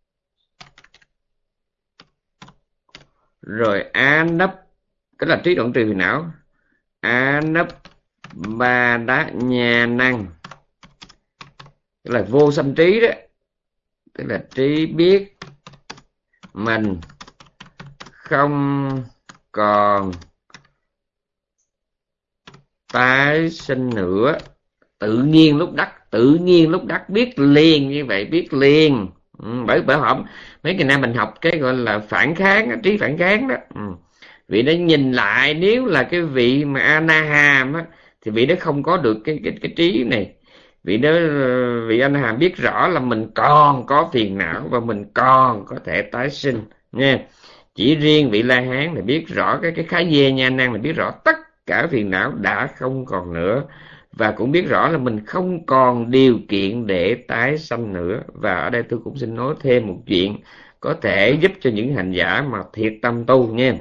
Speaker 1: Rồi a nấp, tức là trí đoạn trừ phiền não. A nấp ba đá nhà năng, tức là vô sanh trí đó, tức là trí biết mình không còn tái sinh nữa, tự nhiên lúc đắc, tự nhiên lúc đắc, biết liền như vậy, biết liền. Ừ, bởi bởi họ mấy ngày nay mình học cái gọi là phản kháng, trí phản kháng đó. Ừ. Vị đó nhìn lại, nếu là cái vị mà Anaham á, thì vị đó không có được cái cái cái trí này. Vị đó, vị Anaham biết rõ là mình còn có phiền não và mình còn có thể tái sinh nha. Chỉ riêng vị La Hán thì biết rõ cái cái khái dê nha năng, là biết rõ tất cả phiền não đã không còn nữa, và cũng biết rõ là mình không còn điều kiện để tái sanh nữa. Và ở đây tôi cũng xin nói thêm một chuyện có thể giúp cho những hành giả mà thiệt tâm tu nha.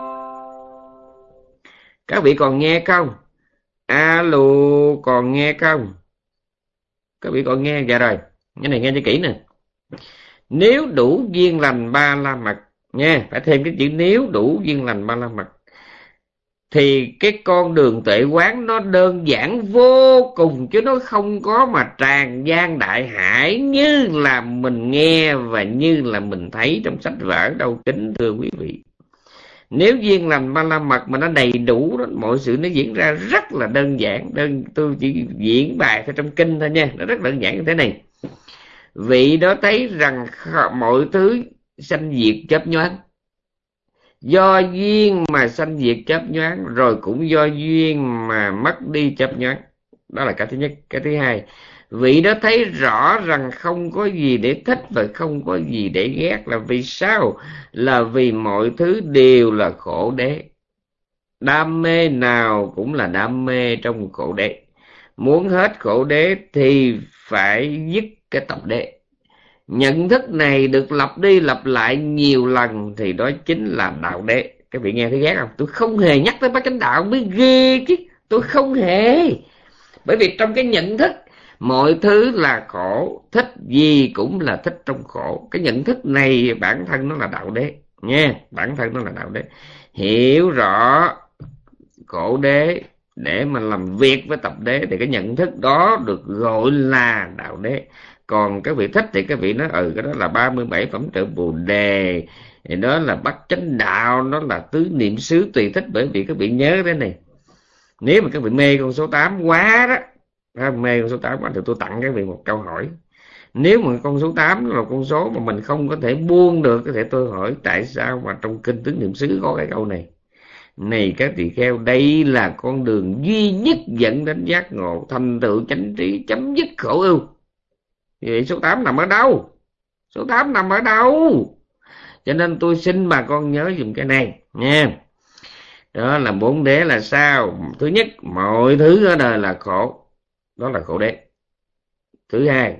Speaker 1: Các vị còn nghe không? Alo, còn nghe không? Các vị còn nghe? Dạ rồi, cái này nghe cho kỹ nè. Nếu đủ duyên lành ba la mật nha, phải thêm cái chữ nếu đủ duyên lành ba la mật, thì cái con đường tuệ quán nó đơn giản vô cùng, chứ nó không có mà tràn gian đại hải như là mình nghe và như là mình thấy trong sách vở đâu, kính thưa quý vị. Nếu duyên lành ba la mật mà nó đầy đủ đó, mọi sự nó diễn ra rất là đơn giản. Đơn tôi chỉ diễn bài theo trong kinh thôi nha, nó rất đơn giản như thế này. Vị đó thấy rằng mọi thứ sanh diệt chớp nhoáng, do duyên mà sanh diệt chớp nhoáng, rồi cũng do duyên mà mất đi chớp nhoáng. Đó là cái thứ nhất. Cái thứ hai, vị đó thấy rõ rằng không có gì để thích và không có gì để ghét. Là vì sao? Là vì mọi thứ đều là khổ đế. Đam mê nào cũng là đam mê trong khổ đế. Muốn hết khổ đế thì phải dứt cái tập đế. Nhận thức này được lặp đi lặp lại nhiều lần thì đó chính là đạo đế. Các vị nghe thấy ghét không? Tôi không hề nhắc tới bát chánh đạo mới ghê chứ. Tôi không hề. Bởi vì trong cái nhận thức mọi thứ là khổ, thích gì cũng là thích trong khổ. Cái nhận thức này bản thân nó là đạo đế nha, bản thân nó là đạo đế. Hiểu rõ khổ đế để mà làm việc với tập đế thì cái nhận thức đó được gọi là đạo đế. Còn các vị thích thì các vị nói ừ cái đó là ba mươi bảy phẩm trợ Bồ Đề, thì đó là bát chánh đạo, nó là tứ niệm xứ, tùy thích. Bởi vì các vị nhớ thế này, nếu mà các vị mê con số tám quá đó, mê con số tám quá thì tôi tặng các vị một câu hỏi. Nếu mà con số tám là con số mà mình không có thể buông được, có thể tôi hỏi tại sao mà trong kinh tứ niệm xứ có cái câu này. Này các tỳ kheo, đây là con đường duy nhất dẫn đến giác ngộ, thành tựu chánh trí, chấm dứt khổ ưu. Vậy số tám nằm ở đâu? Số tám nằm ở đâu? Cho nên tôi xin bà con nhớ dùm cái này nha. Đó là bốn đế là sao? Thứ nhất, mọi thứ ở đời là khổ, đó là khổ đế. Thứ hai,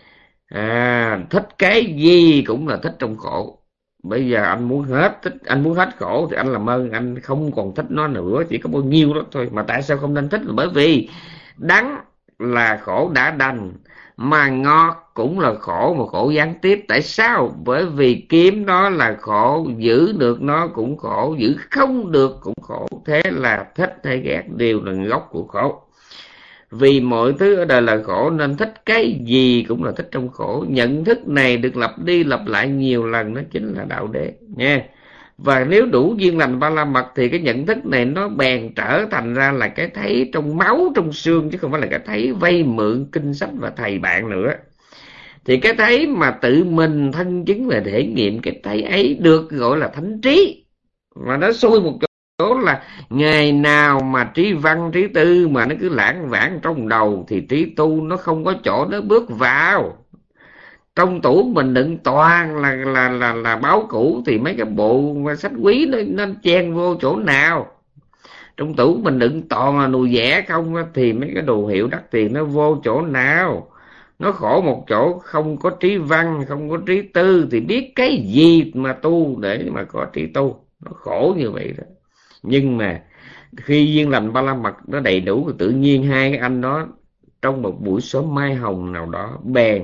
Speaker 1: à, thích cái gì cũng là thích trong khổ. Bây giờ anh muốn hết thích, anh muốn hết khổ thì anh làm ơn anh không còn thích nó nữa, chỉ có bao nhiêu đó thôi. Mà tại sao không nên thích? Là bởi vì đắng là khổ đã đành, mà ngọt cũng là khổ, mà khổ gián tiếp. Tại sao? Bởi vì kiếm nó là khổ, giữ được nó cũng khổ, giữ không được cũng khổ. Thế là thích hay ghét đều là gốc của khổ. Vì mọi thứ ở đời là khổ nên thích cái gì cũng là thích trong khổ. Nhận thức này được lặp đi lặp lại nhiều lần, nó chính là đạo đế nha. Và nếu đủ duyên lành ba la mật thì cái nhận thức này nó bèn trở thành ra là cái thấy trong máu trong xương, chứ không phải là cái thấy vay mượn kinh sách và thầy bạn nữa. Thì cái thấy mà tự mình thân chứng và thể nghiệm, cái thấy ấy được gọi là thánh trí. Mà nó xui một chỗ là ngày nào mà trí văn trí tư mà nó cứ lãng vãng trong đầu thì trí tu nó không có chỗ nó bước vào. Trong tủ mình đựng toàn là là là là báo cũ thì mấy cái bộ sách quý nó nó chen vô chỗ nào. Trong tủ mình đựng toàn là nùi vẽ không thì mấy cái đồ hiệu đắt tiền nó vô chỗ nào. Nó khổ một chỗ, không có trí văn, không có trí tư thì biết cái gì mà tu để mà có trí tu. Nó khổ như vậy đó. Nhưng mà khi duyên lành ba la mật nó đầy đủ thì tự nhiên hai cái anh đó trong một buổi sớm mai hồng nào đó bèn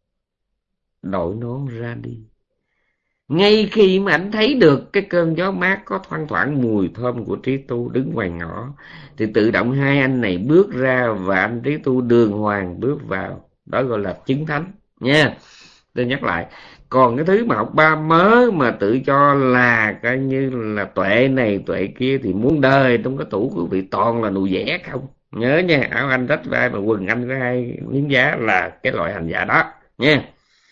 Speaker 1: đội nón ra đi. Ngay khi mà anh thấy được cái cơn gió mát có thoang thoảng mùi thơm của trí tu đứng ngoài ngõ, thì tự động hai anh này bước ra và anh trí tu đường hoàng bước vào. Đó gọi là chứng thánh nha. Tôi nhắc lại, còn cái thứ mà học ba mớ mà tự cho là coi như là tuệ này tuệ kia thì muốn đời trong cái tủ của vị toàn là nụ vẽ không Nhớ nha, áo anh rách vai mà quần anh có hai miếng giá là cái loại hành giả đó nha.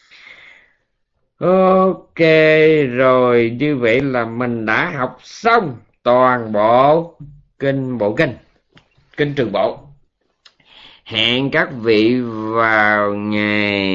Speaker 1: Ok, rồi như vậy là mình đã học xong toàn bộ kinh bộ kinh, kinh Trường Bộ. Hẹn các vị vào ngày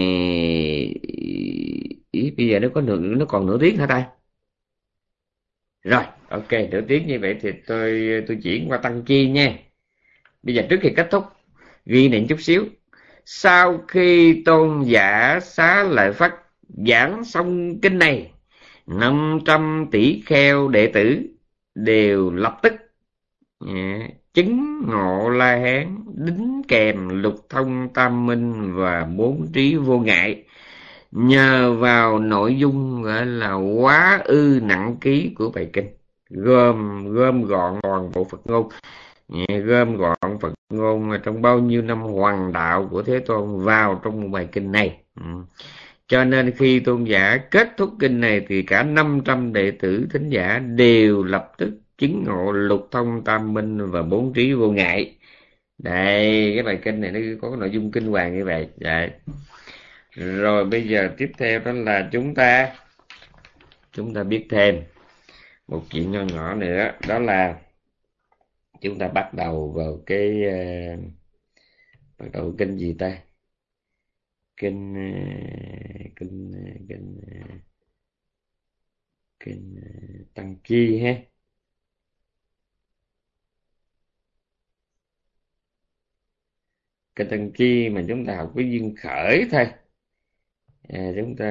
Speaker 1: ý, bây giờ nó có nửa, nó còn nửa tiếng hả ta? Rồi, ok, nửa tiếng như vậy thì tôi tôi chuyển qua tăng chi nha. Bây giờ trước khi kết thúc, ghi niệm chút xíu. Sau khi tôn giả Xá Lợi Phất giảng xong kinh này, năm trăm tỷ kheo đệ tử đều lập tức yeah, chứng ngộ La Hán, đính kèm lục thông tam minh và bốn trí vô ngại, nhờ vào nội dung gọi là quá ư nặng ký của bài kinh, gồm gom gọn toàn bộ Phật ngôn, gom gọn Phật ngôn trong bao nhiêu năm hoàng đạo của Thế Tôn vào trong một bài kinh này. Ừ. Cho nên khi tôn giả kết thúc kinh này thì cả năm trăm đệ tử thính giả đều lập tức chứng ngộ lục thông tam minh và bốn trí vô ngại. Đây, cái bài kinh này nó có cái nội dung kinh hoàng như vậy. Đấy. Rồi bây giờ tiếp theo đó là chúng ta chúng ta biết thêm một chuyện nho nhỏ nữa, đó là chúng ta bắt đầu vào cái uh, bắt đầu kinh gì ta? Kinh uh, kinh uh, kinh uh, kinh uh, Tăng Chi ha. Kinh Tăng Chi mà chúng ta học với duyên khởi thôi. À, chúng ta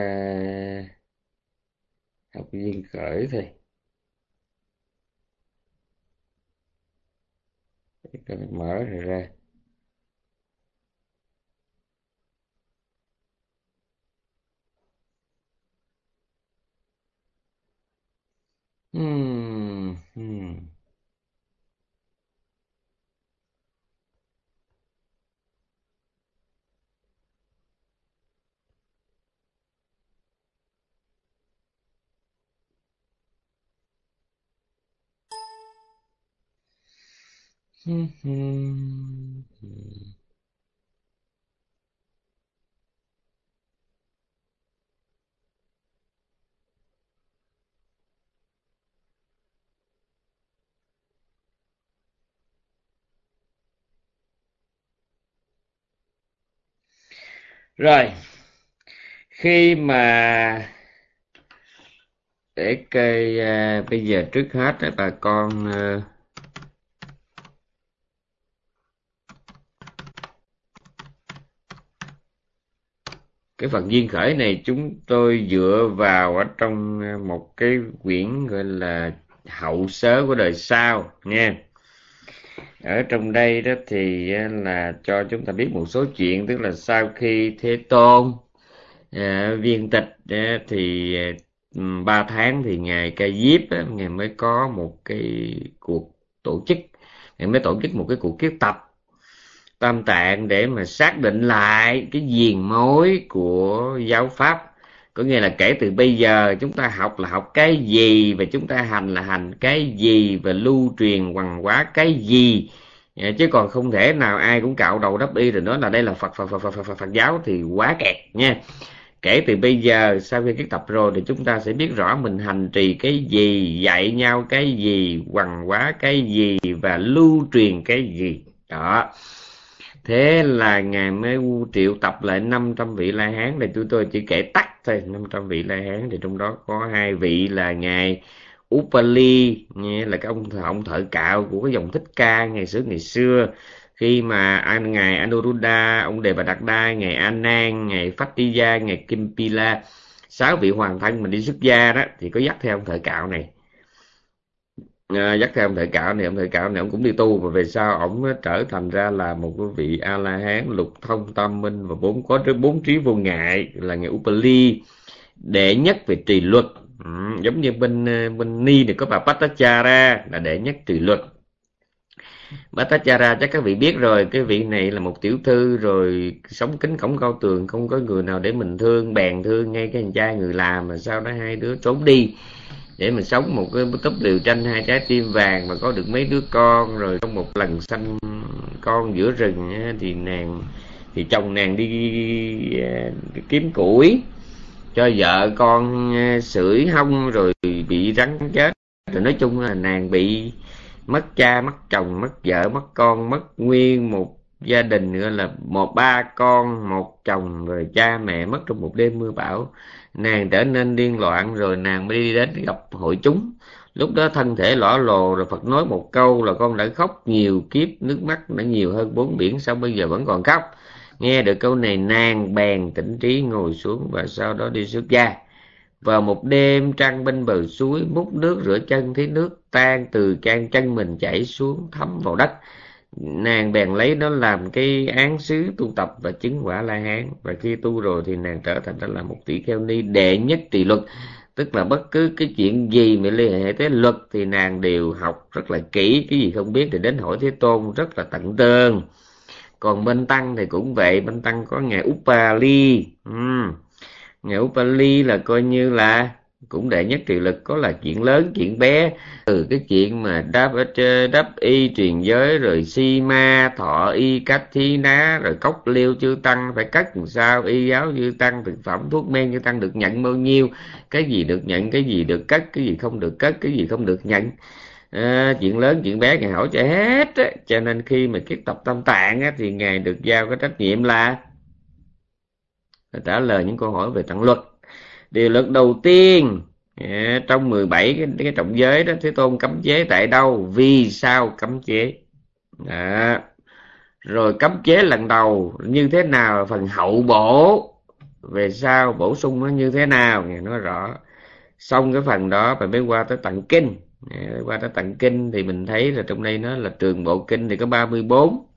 Speaker 1: học với duyên khởi thôi. Cái mở rồi ra. Hmm, hmm. Hmm, hmm, hmm. Rồi, khi mà để cây à, bây giờ trước hết là bà con à, cái phần duyên khởi này chúng tôi dựa vào ở trong một cái quyển gọi là Hậu Sớ của đời sau nha. Ở trong đây đó thì là cho chúng ta biết một số chuyện, tức là sau khi Thế Tôn à, viên tịch à, thì ba tháng thì ngài Ca Diếp á, ngài mới có một cái cuộc tổ chức, ngài mới tổ chức một cái cuộc kiết tập Tam Tạng để mà xác định lại cái viền mối của giáo pháp. Có nghĩa là kể từ bây giờ chúng ta học là học cái gì, và chúng ta hành là hành cái gì, và lưu truyền hoằng hóa cái gì. Chứ còn không thể nào ai cũng cạo đầu đắp y rồi nói là đây là Phật Phật Phật Phật Phật, Phật giáo thì quá kẹt nha. Kể từ bây giờ sau khi kiết tập rồi thì chúng ta sẽ biết rõ mình hành trì cái gì, dạy nhau cái gì, hoằng hóa cái gì và lưu truyền cái gì. Đó. Thế là ngài mới triệu tập lại năm trăm vị La Hán. Thì tôi tôi chỉ kể tắt thôi. Năm trăm vị La Hán thì trong đó có hai vị là ngài Upali, nghĩa là cái ông ông thợ cạo của cái dòng Thích Ca ngày xưa ngày xưa. Khi mà anh ngài Anuruddha, ông Đề Bà Đạt Đa, ngài A Nan, ngài Phatiya, ngài Kimpila, sáu vị hoàng thân mình đi xuất gia đó thì có dắt theo ông thợ cạo này. À, dắt theo ông thợ cạo này, ông thợ cạo này ông cũng đi tu, và về sau ông trở thành ra là một cái vị A La Hán lục thông tam minh và bốn có bốn trí vô ngại, là ngài Upali đệ nhất về trì luật. Ừ, giống như bên bên Ni thì có bà Bhattacharya là đệ nhất trì luật. Bhattacharya chắc các vị biết rồi, cái vị này là một tiểu thư rồi sống kính cổng cao tường, không có người nào để mình thương, bèn thương ngay cái anh trai người làm, mà sau đó hai đứa trốn đi để mình sống một cái túp liều tranh hai trái tim vàng mà có được mấy đứa con. Rồi trong một lần sanh con giữa rừng thì nàng thì chồng nàng đi kiếm củi cho vợ con sưởi hông rồi bị rắn chết. Rồi nói chung là nàng bị mất cha mất chồng mất vợ mất con, mất nguyên một gia đình, gọi là một ba con một chồng rồi cha mẹ mất trong một đêm mưa bão. Nàng trở nên điên loạn rồi nàng mới đi đến gặp hội chúng. Lúc đó thân thể lõa lồ rồi Phật nói một câu là con đã khóc nhiều kiếp, nước mắt đã nhiều hơn bốn biển, sao bây giờ vẫn còn khóc? Nghe được câu này nàng bèn tỉnh trí ngồi xuống và sau đó đi xuất gia. Vào một đêm trăng bên bờ suối, múc nước rửa chân thấy nước tan từ can chân mình chảy xuống thấm vào đất. Nàng bèn lấy nó làm cái án xứ tu tập và chứng quả La Hán. Và khi tu rồi thì nàng trở thành ra là một tỷ kheo ni đệ nhất trì luật. Tức là bất cứ cái chuyện gì mà liên hệ tới luật thì nàng đều học rất là kỹ, cái gì không biết thì đến hỏi Thế Tôn rất là tận tường. Còn bên tăng thì cũng vậy, bên tăng có ngài Upali. uhm. Ngài Upali là coi như là cũng đệ nhất trì lực, có là chuyện lớn chuyện bé, từ cái chuyện mà đáp ở trên đáp y truyền giới, rồi si ma thọ y cách thí ná, rồi cốc liêu chư tăng phải cất làm sao, y giáo chư tăng, thực phẩm thuốc men chư tăng được nhận bao nhiêu, cái gì được nhận, cái gì được cất, cái gì không được cất, cái gì không được nhận. À, chuyện lớn chuyện bé ngài hỏi cho hết á. Cho nên khi mà kiết tập Tam Tạng á, thì ngài được giao cái trách nhiệm là trả lời những câu hỏi về tạng luật. Điều luật đầu tiên à, trong mười bảy cái, cái trọng giới đó, Thế Tôn cấm chế tại đâu, vì sao cấm chế à, rồi cấm chế lần đầu như thế nào, phần hậu bổ về sau bổ sung nó như thế nào, ngài nói rõ. Xong cái phần đó phải mới qua tới tạng kinh. à, qua tới tạng kinh thì mình thấy là trong đây nó là trường bộ kinh thì có ba mươi bốn.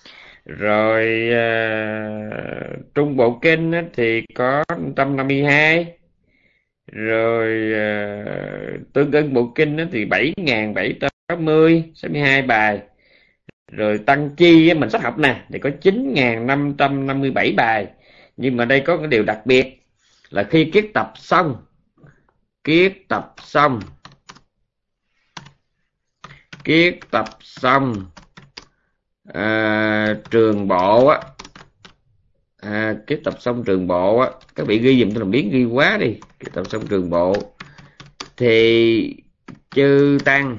Speaker 1: Rồi à, trung bộ kinh á, thì có một trăm năm mươi hai. Rồi à, tương ưng bộ kinh á, thì bảy nghìn bảy trăm sáu mươi, sáu mươi hai bài. Rồi tăng chi á, mình sắp học nè thì có chín nghìn năm trăm năm mươi bảy bài. Nhưng mà đây có cái điều đặc biệt là khi kiết tập xong kiết tập xong kiết tập xong à, trường bộ á à, kiết tập xong trường bộ á, các vị ghi dùm tôi làm biến ghi quá đi. Kiết tập xong trường bộ thì chư tăng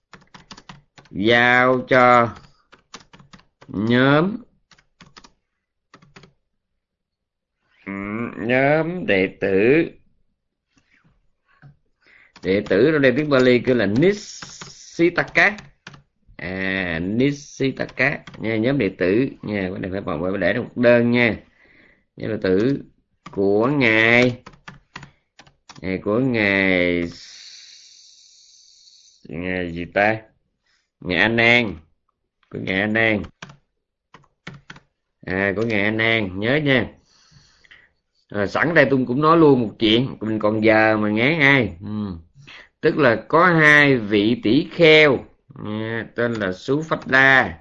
Speaker 1: giao cho nhóm nhóm đệ tử đệ tử ở đây tiếng Bali kêu là Nisitaka. à Nisitaka nha, nhóm đệ tử nha, cái này phải bọn phải để một đơn nha. Nhóm đệ tử của ngài ngày của ngài ngài gì ta ngài A Nan, của ngài A Nan à của ngài A Nan nhớ nha. À, sẵn đây tôi cũng nói luôn một chuyện, mình còn giờ mà ngán ai. ừ. Tức là có hai vị tỷ kheo à, tên là Suphada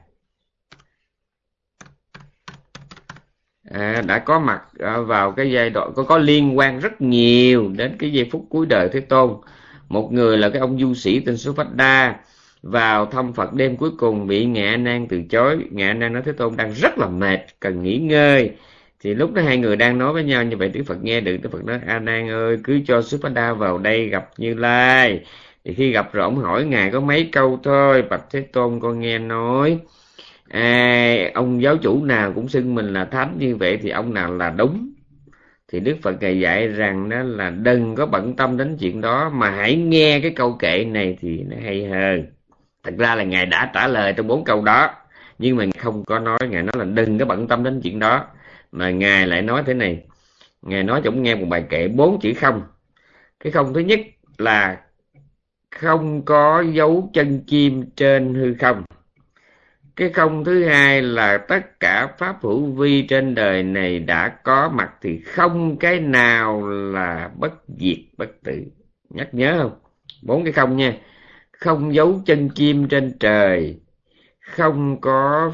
Speaker 1: à, đã có mặt à, vào cái giai đoạn có có liên quan rất nhiều đến cái giây phút cuối đời Thế Tôn. Một người là cái ông du sĩ tên Suphada vào thăm Phật đêm cuối cùng bị ngài A Nan từ chối. Ngài A Nan nói Thế Tôn đang rất là mệt cần nghỉ ngơi. Thì lúc đó hai người đang nói với nhau như vậy, Đức Phật nghe được. Đức Phật nói A Nan ơi, cứ cho Suphada vào đây gặp Như Lai. Thì khi gặp rồi ông hỏi ngài có mấy câu thôi. Bạch Thế Tôn, con nghe nói à, ông giáo chủ nào cũng xưng mình là thánh như vậy thì ông nào là đúng. Thì Đức Phật ngài dạy rằng đó là đừng có bận tâm đến chuyện đó, mà hãy nghe cái câu kệ này thì nó hay hơn. Thật ra là ngài đã trả lời trong bốn câu đó, nhưng mà không có nói. Ngài nói là đừng có bận tâm đến chuyện đó, mà ngài lại nói thế này. Ngài nói cho ông nghe một bài kệ bốn chữ không. Cái không thứ nhất là không có dấu chân chim trên hư không. Cái không thứ hai là tất cả pháp hữu vi trên đời này đã có mặt thì không cái nào là bất diệt bất tử. Nhắc nhớ không? Bốn cái không nha. Không dấu chân chim trên trời, không có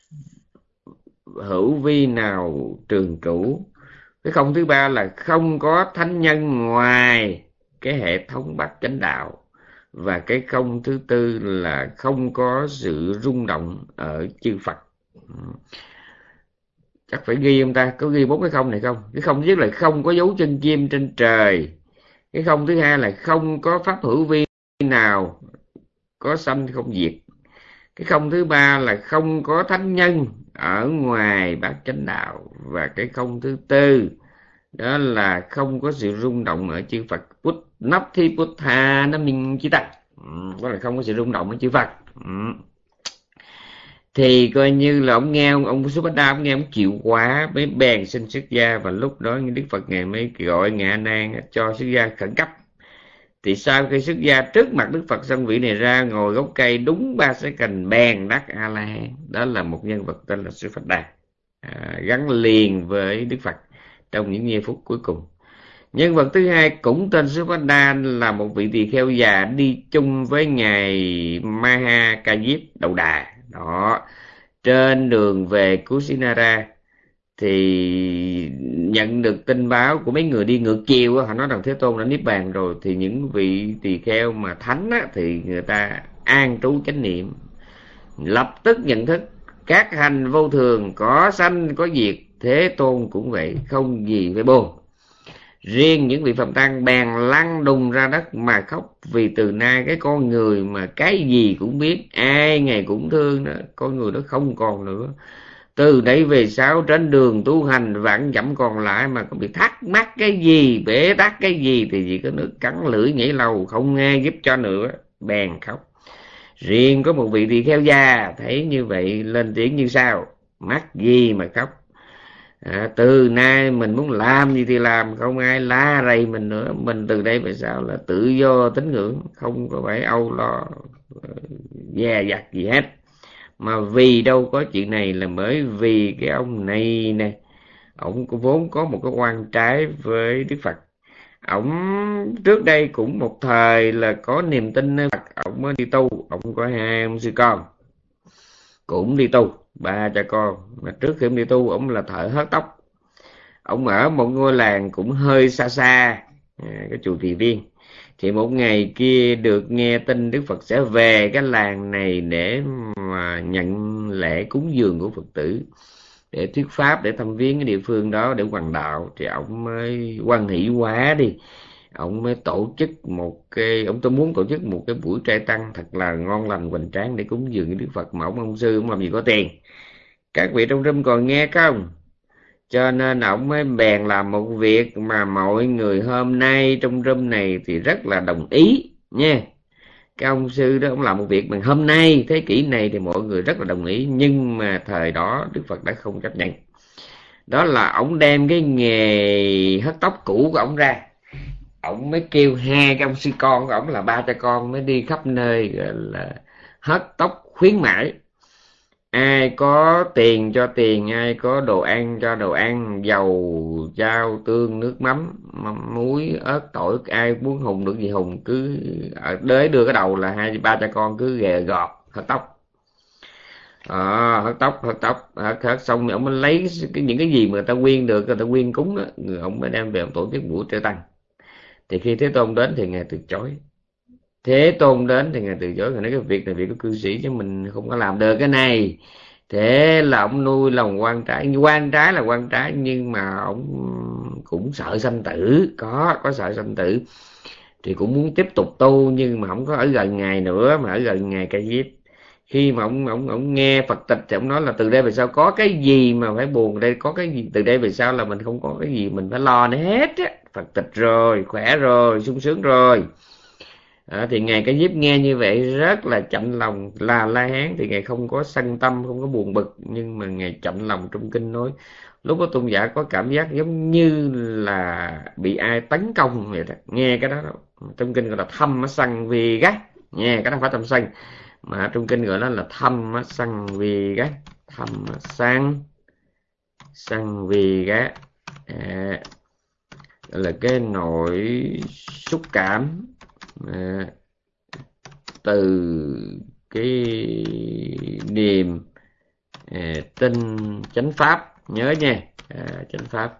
Speaker 1: hữu vi nào trường cửu. Cái không thứ ba là không có thánh nhân ngoài cái hệ thống bát chánh đạo. Và cái không thứ tư là không có sự rung động ở chư Phật. Chắc phải ghi không ta, có ghi bốn cái không này không? Cái không thứ nhất là không có dấu chân chim trên trời, cái không thứ hai là không có pháp hữu vi nào có sanh không diệt, cái không thứ ba là không có thánh nhân ở ngoài bát chánh đạo, và cái không thứ tư đó là không có sự rung động ở chư Phật. Put nắp thi put tha nó mình chỉ tắt, đó là không có sự rung động ở chư Phật. Thì coi như là ông nghe ông, ông Subhadda ông nghe ông chịu quá mới bèn xin xuất gia, và lúc đó Đức Phật ngài mới gọi ngài A Nan cho xuất gia khẩn cấp. Thì sau khi xuất gia trước mặt Đức Phật xong, vị này ra ngồi gốc cây đúng ba sái cành bèn đắc A La Hán. Đó là một nhân vật tên là Subhadda, à, gắn liền với Đức Phật trong những giây phút cuối cùng. Nhân vật thứ hai cũng tên Subhadda là một vị tỳ kheo già đi chung với ngài Maha Ca Diếp Đầu Đà. Đó, trên đường về Kusinara thì nhận được tin báo của mấy người đi ngược chiều, họ nói rằng Thế Tôn đã niết bàn rồi. Thì những vị tỳ kheo mà thánh á, thì người ta an trú chánh niệm, lập tức nhận thức các hành vô thường, có sanh có diệt, Thế Tôn cũng vậy, không gì phải buồn. Riêng những vị Phạm Tăng bèn lăn đùng ra đất mà khóc, vì từ nay cái con người mà cái gì cũng biết, ai ngày cũng thương đó, con người đó không còn nữa. Từ đây về sau trên đường tu hành vạn dặm còn lại mà có bị thắc mắc cái gì, bể tắc cái gì thì chỉ có nước cắn lưỡi nhảy lầu, không ai giúp cho nữa, bèn khóc. Riêng có một vị tỳ kheo già thấy như vậy lên tiếng như sau: mắc gì mà khóc, à, từ nay mình muốn làm gì thì làm, không ai la rầy mình nữa. Mình từ đây về sau là tự do tín ngưỡng, không có phải âu lo dè dặt gì hết. Mà vì đâu có chuyện này là bởi vì cái ông này nè, ông vốn có một cái oan trái với Đức Phật. Ông trước đây cũng một thời là có niềm tin nơi Phật, ông mới đi tu. Ông có hai ông sư con cũng đi tu, ba cha con. Mà trước khi ông đi tu, ông là thợ hớt tóc. Ông ở một ngôi làng cũng hơi xa xa, cái chùa Tỳ Viên. Thì một ngày kia được nghe tin Đức Phật sẽ về cái làng này để mà nhận lễ cúng dường của Phật tử, để thuyết pháp, để thăm viếng cái địa phương đó, để hoằng đạo. Thì ông mới hoan hỷ quá đi, ông mới tổ chức một cái, ông tôi muốn tổ chức một cái buổi trai tăng thật là ngon lành hoành tráng để cúng dường Đức Phật. Mà ông ông sư ông làm gì có tiền, các vị trong room còn nghe không? Cho nên ông mới bèn làm một việc mà mọi người hôm nay trong room này thì rất là đồng ý nha. Cái ông sư đó ông làm một việc mà hôm nay thế kỷ này thì mọi người rất là đồng ý, nhưng mà thời đó Đức Phật đã không chấp nhận. Đó là ông đem cái nghề hớt tóc cũ của ông ra, ông mới kêu hai cái ông sư con của ông là ba cha con mới đi khắp nơi gọi là hớt tóc khuyến mãi. Ai có tiền cho tiền, ai có đồ ăn cho đồ ăn, dầu chao tương nước mắm muối ớt tỏi, ai muốn hùng được gì hùng, cứ ở đới đưa cái đầu là hai ba cha con cứ ghè gọt hớt tóc. À, hớt tóc hớt tóc hớt, hớt xong rồi ông mới lấy cái, những cái gì mà người ta quyên được, người ta quyên cúng đó, người ông mới đem về ông tổ chức buổi trai tăng. Thì khi Thế Tôn đến thì ngài từ chối. Thế Tôn đến thì ngài từ chối, ngài nói cái việc này việc của cư sĩ chứ mình không có làm được cái này. Thế là ông nuôi lòng quan trái, quan trái là quan trái, nhưng mà ông cũng sợ sanh tử, có có sợ sanh tử thì cũng muốn tiếp tục tu, nhưng mà không có ở gần ngài nữa, mà ở gần ngài Ca Diếp. Khi mà ông ông ông nghe Phật tịch thì ông nói là từ đây về sau có cái gì mà phải buồn, đây có cái gì, từ đây về sau là mình không có cái gì mình phải lo nữa hết á. Phật tịch rồi, khỏe rồi, sung sướng rồi. À, thì ngài Ca Diếp nghe như vậy rất là chạnh lòng. Là La Hán thì ngài không có sân tâm, không có buồn bực, nhưng mà ngài chạnh lòng. Trong kinh nói lúc đó tôn giả có cảm giác giống như là bị ai tấn công vậy đó. Nghe cái đó, trong kinh gọi là thâm sân vì gắt, nghe cái đó không phải thâm sân, mà trong kinh gọi đó là thâm sân vì gắt, thâm sân sân vì gắt, à, là cái nỗi xúc cảm à, từ cái niềm à, tin chánh pháp, nhớ nha, à, chánh pháp.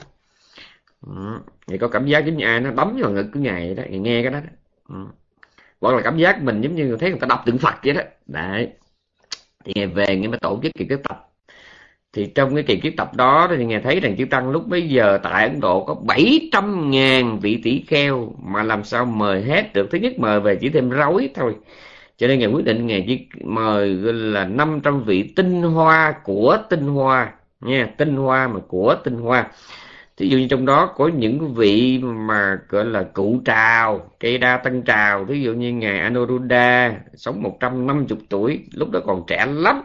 Speaker 1: Ừ. Thì có cảm giác giống như ai nó đấm vào ngực cái ngày đó, ngày nghe cái đó, đó. Ừ. Hoặc là cảm giác mình giống như thấy người ta đọc tượng Phật vậy đó. Đấy. Thì ngày về ngày mới tổ chức cái tập Thì trong cái kỳ kiết tập đó thì ngài thấy rằng chư tăng lúc bấy giờ tại Ấn Độ có bảy trăm ngàn vị tỷ kheo, mà làm sao mời hết được. Thứ nhất mời về chỉ thêm rối thôi, cho nên ngài quyết định ngài chỉ mời là năm trăm vị tinh hoa của tinh hoa nha, tinh hoa mà của tinh hoa. Ví dụ như trong đó có những vị mà gọi là cụ trào, cây đa tăng trào, ví dụ như ngài Anuruddha sống một trăm năm mươi tuổi, lúc đó còn trẻ lắm.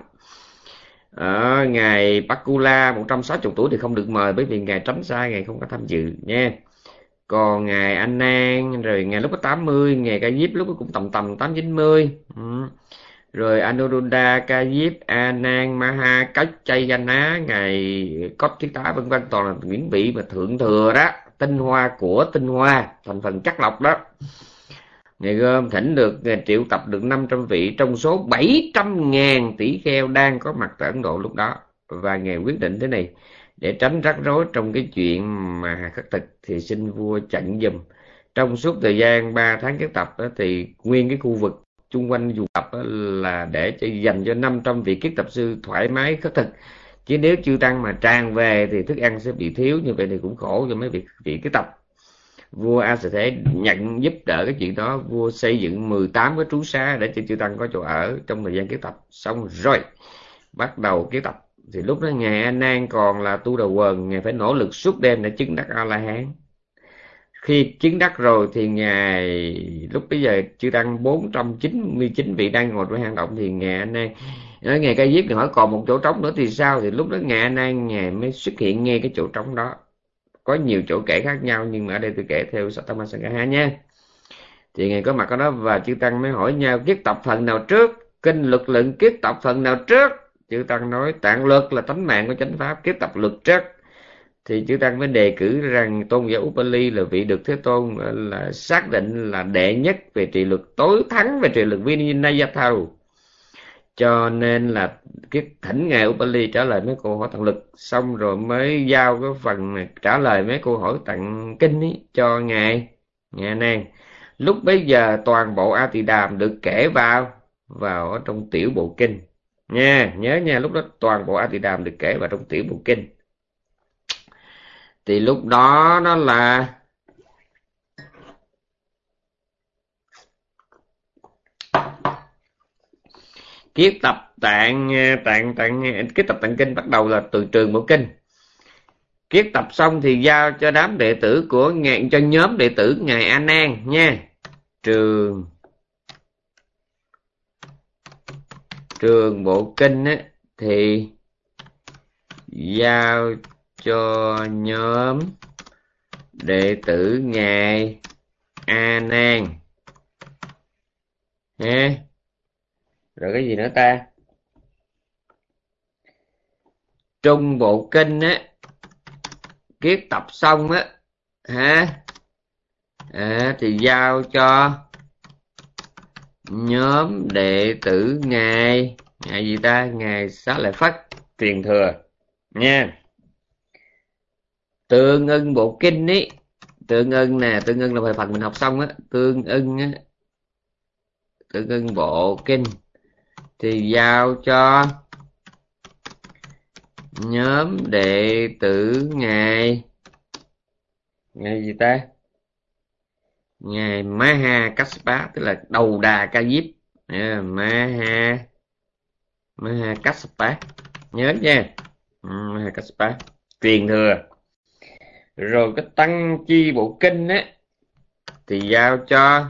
Speaker 1: À, ngài Bakula một trăm sáu mươi tuổi thì không được mời, bởi vì ngài tránh xa, ngài không có tham dự nha. Còn ngài An Nan, rồi ngài lúc có tám mươi, ngài Ca Diếp lúc đó cũng tầm tầm tám chín mươi. Ừ. Rồi Anuruddha, Ca Diếp, A Nan, Maha Kaccayana, ngài Cốt Thiết Tá vân vân, toàn là những vị mà thượng thừa đó, tinh hoa của tinh hoa, thành phần chắc lọc đó. Ngài gom thỉnh được, ngài triệu tập được năm trăm vị trong số bảy trăm ngàn tỷ kheo đang có mặt tại Ấn Độ lúc đó. Và ngài quyết định thế này, để tránh rắc rối trong cái chuyện mà hà khắc thực thì xin vua chặn giùm. Trong suốt thời gian ba tháng kiết tập đó, thì nguyên cái khu vực chung quanh vùng tập là để cho dành cho năm trăm vị kiết tập sư thoải mái khất thực. Chứ nếu chư tăng mà tràn về thì thức ăn sẽ bị thiếu, như vậy thì cũng khổ cho mấy vị vị kiết tập. Vua A Xà Thế nhận giúp đỡ cái chuyện đó, vua xây dựng mười tám cái trú xá để cho chư tăng có chỗ ở trong thời gian kiết tập. Xong rồi bắt đầu kiết tập, thì lúc đó ngài A Nan còn là tu đầu quần, ngài phải nỗ lực suốt đêm để chứng đắc A La Hán. Khi chứng đắc rồi thì ngài lúc bây giờ chư tăng bốn trăm chín mươi chín vị đang ngồi trong hang động, thì ngài A Nan ở ngài Ca Diếp hỏi còn một chỗ trống nữa thì sao, thì lúc đó ngài A Nan ngài mới xuất hiện ngay cái chỗ trống đó. Có nhiều chỗ kể khác nhau, nhưng mà ở đây tôi kể theo Sattama Sangaha nha. Thì ngài có mặt ở đó và chư tăng mới hỏi nhau kiết tập phần nào trước, kinh luật luận kiết tập phần nào trước. Chư tăng nói tạng luật là tánh mạng của chánh pháp, kiết tập luật trước. Thì chư tăng mới đề cử rằng tôn giả Upali là vị được Thế Tôn là xác định là đệ nhất về trị luật, tối thắng về trị luật Vinayatha. Cho nên là cái thỉnh ngài Upali trả lời mấy câu hỏi tặng lực, xong rồi mới giao cái phần trả lời mấy câu hỏi tặng kinh ý cho ngài ngài Nan. Lúc bấy giờ toàn bộ A Tỳ Đàm được kể vào vào ở trong tiểu bộ kinh nha, nhớ nha, lúc đó toàn bộ A Tỳ Đàm được kể vào trong tiểu bộ kinh. Thì lúc đó nó là kiết tập tạng tạng tạng kiết tập tạng kinh bắt đầu là từ trường bộ kinh. Kiết tập xong thì giao cho đám đệ tử của ngài, cho nhóm đệ tử ngài A Nan nha. Trường trường bộ kinh á, thì giao cho nhóm đệ tử ngài A Nan ha. Rồi cái gì nữa ta? Trung bộ kinh á, kiết tập xong á ha, à, thì giao cho nhóm đệ tử ngài ngài gì ta, ngài Xá Lợi Phất truyền thừa nha. Tương ưng bộ kinh ấy, tương ưng nè, tương ưng là bài phần mình học xong á, tương ưng á, tương ưng bộ kinh thì giao cho nhóm đệ tử ngài ngài gì ta, ngài Maha Kassapa, tức là đầu đà Ca Diếp. à, Maha Maha Kassapa, nhớ nha, Maha Kassapa truyền thừa. Rồi cái tăng chi bộ kinh á thì giao cho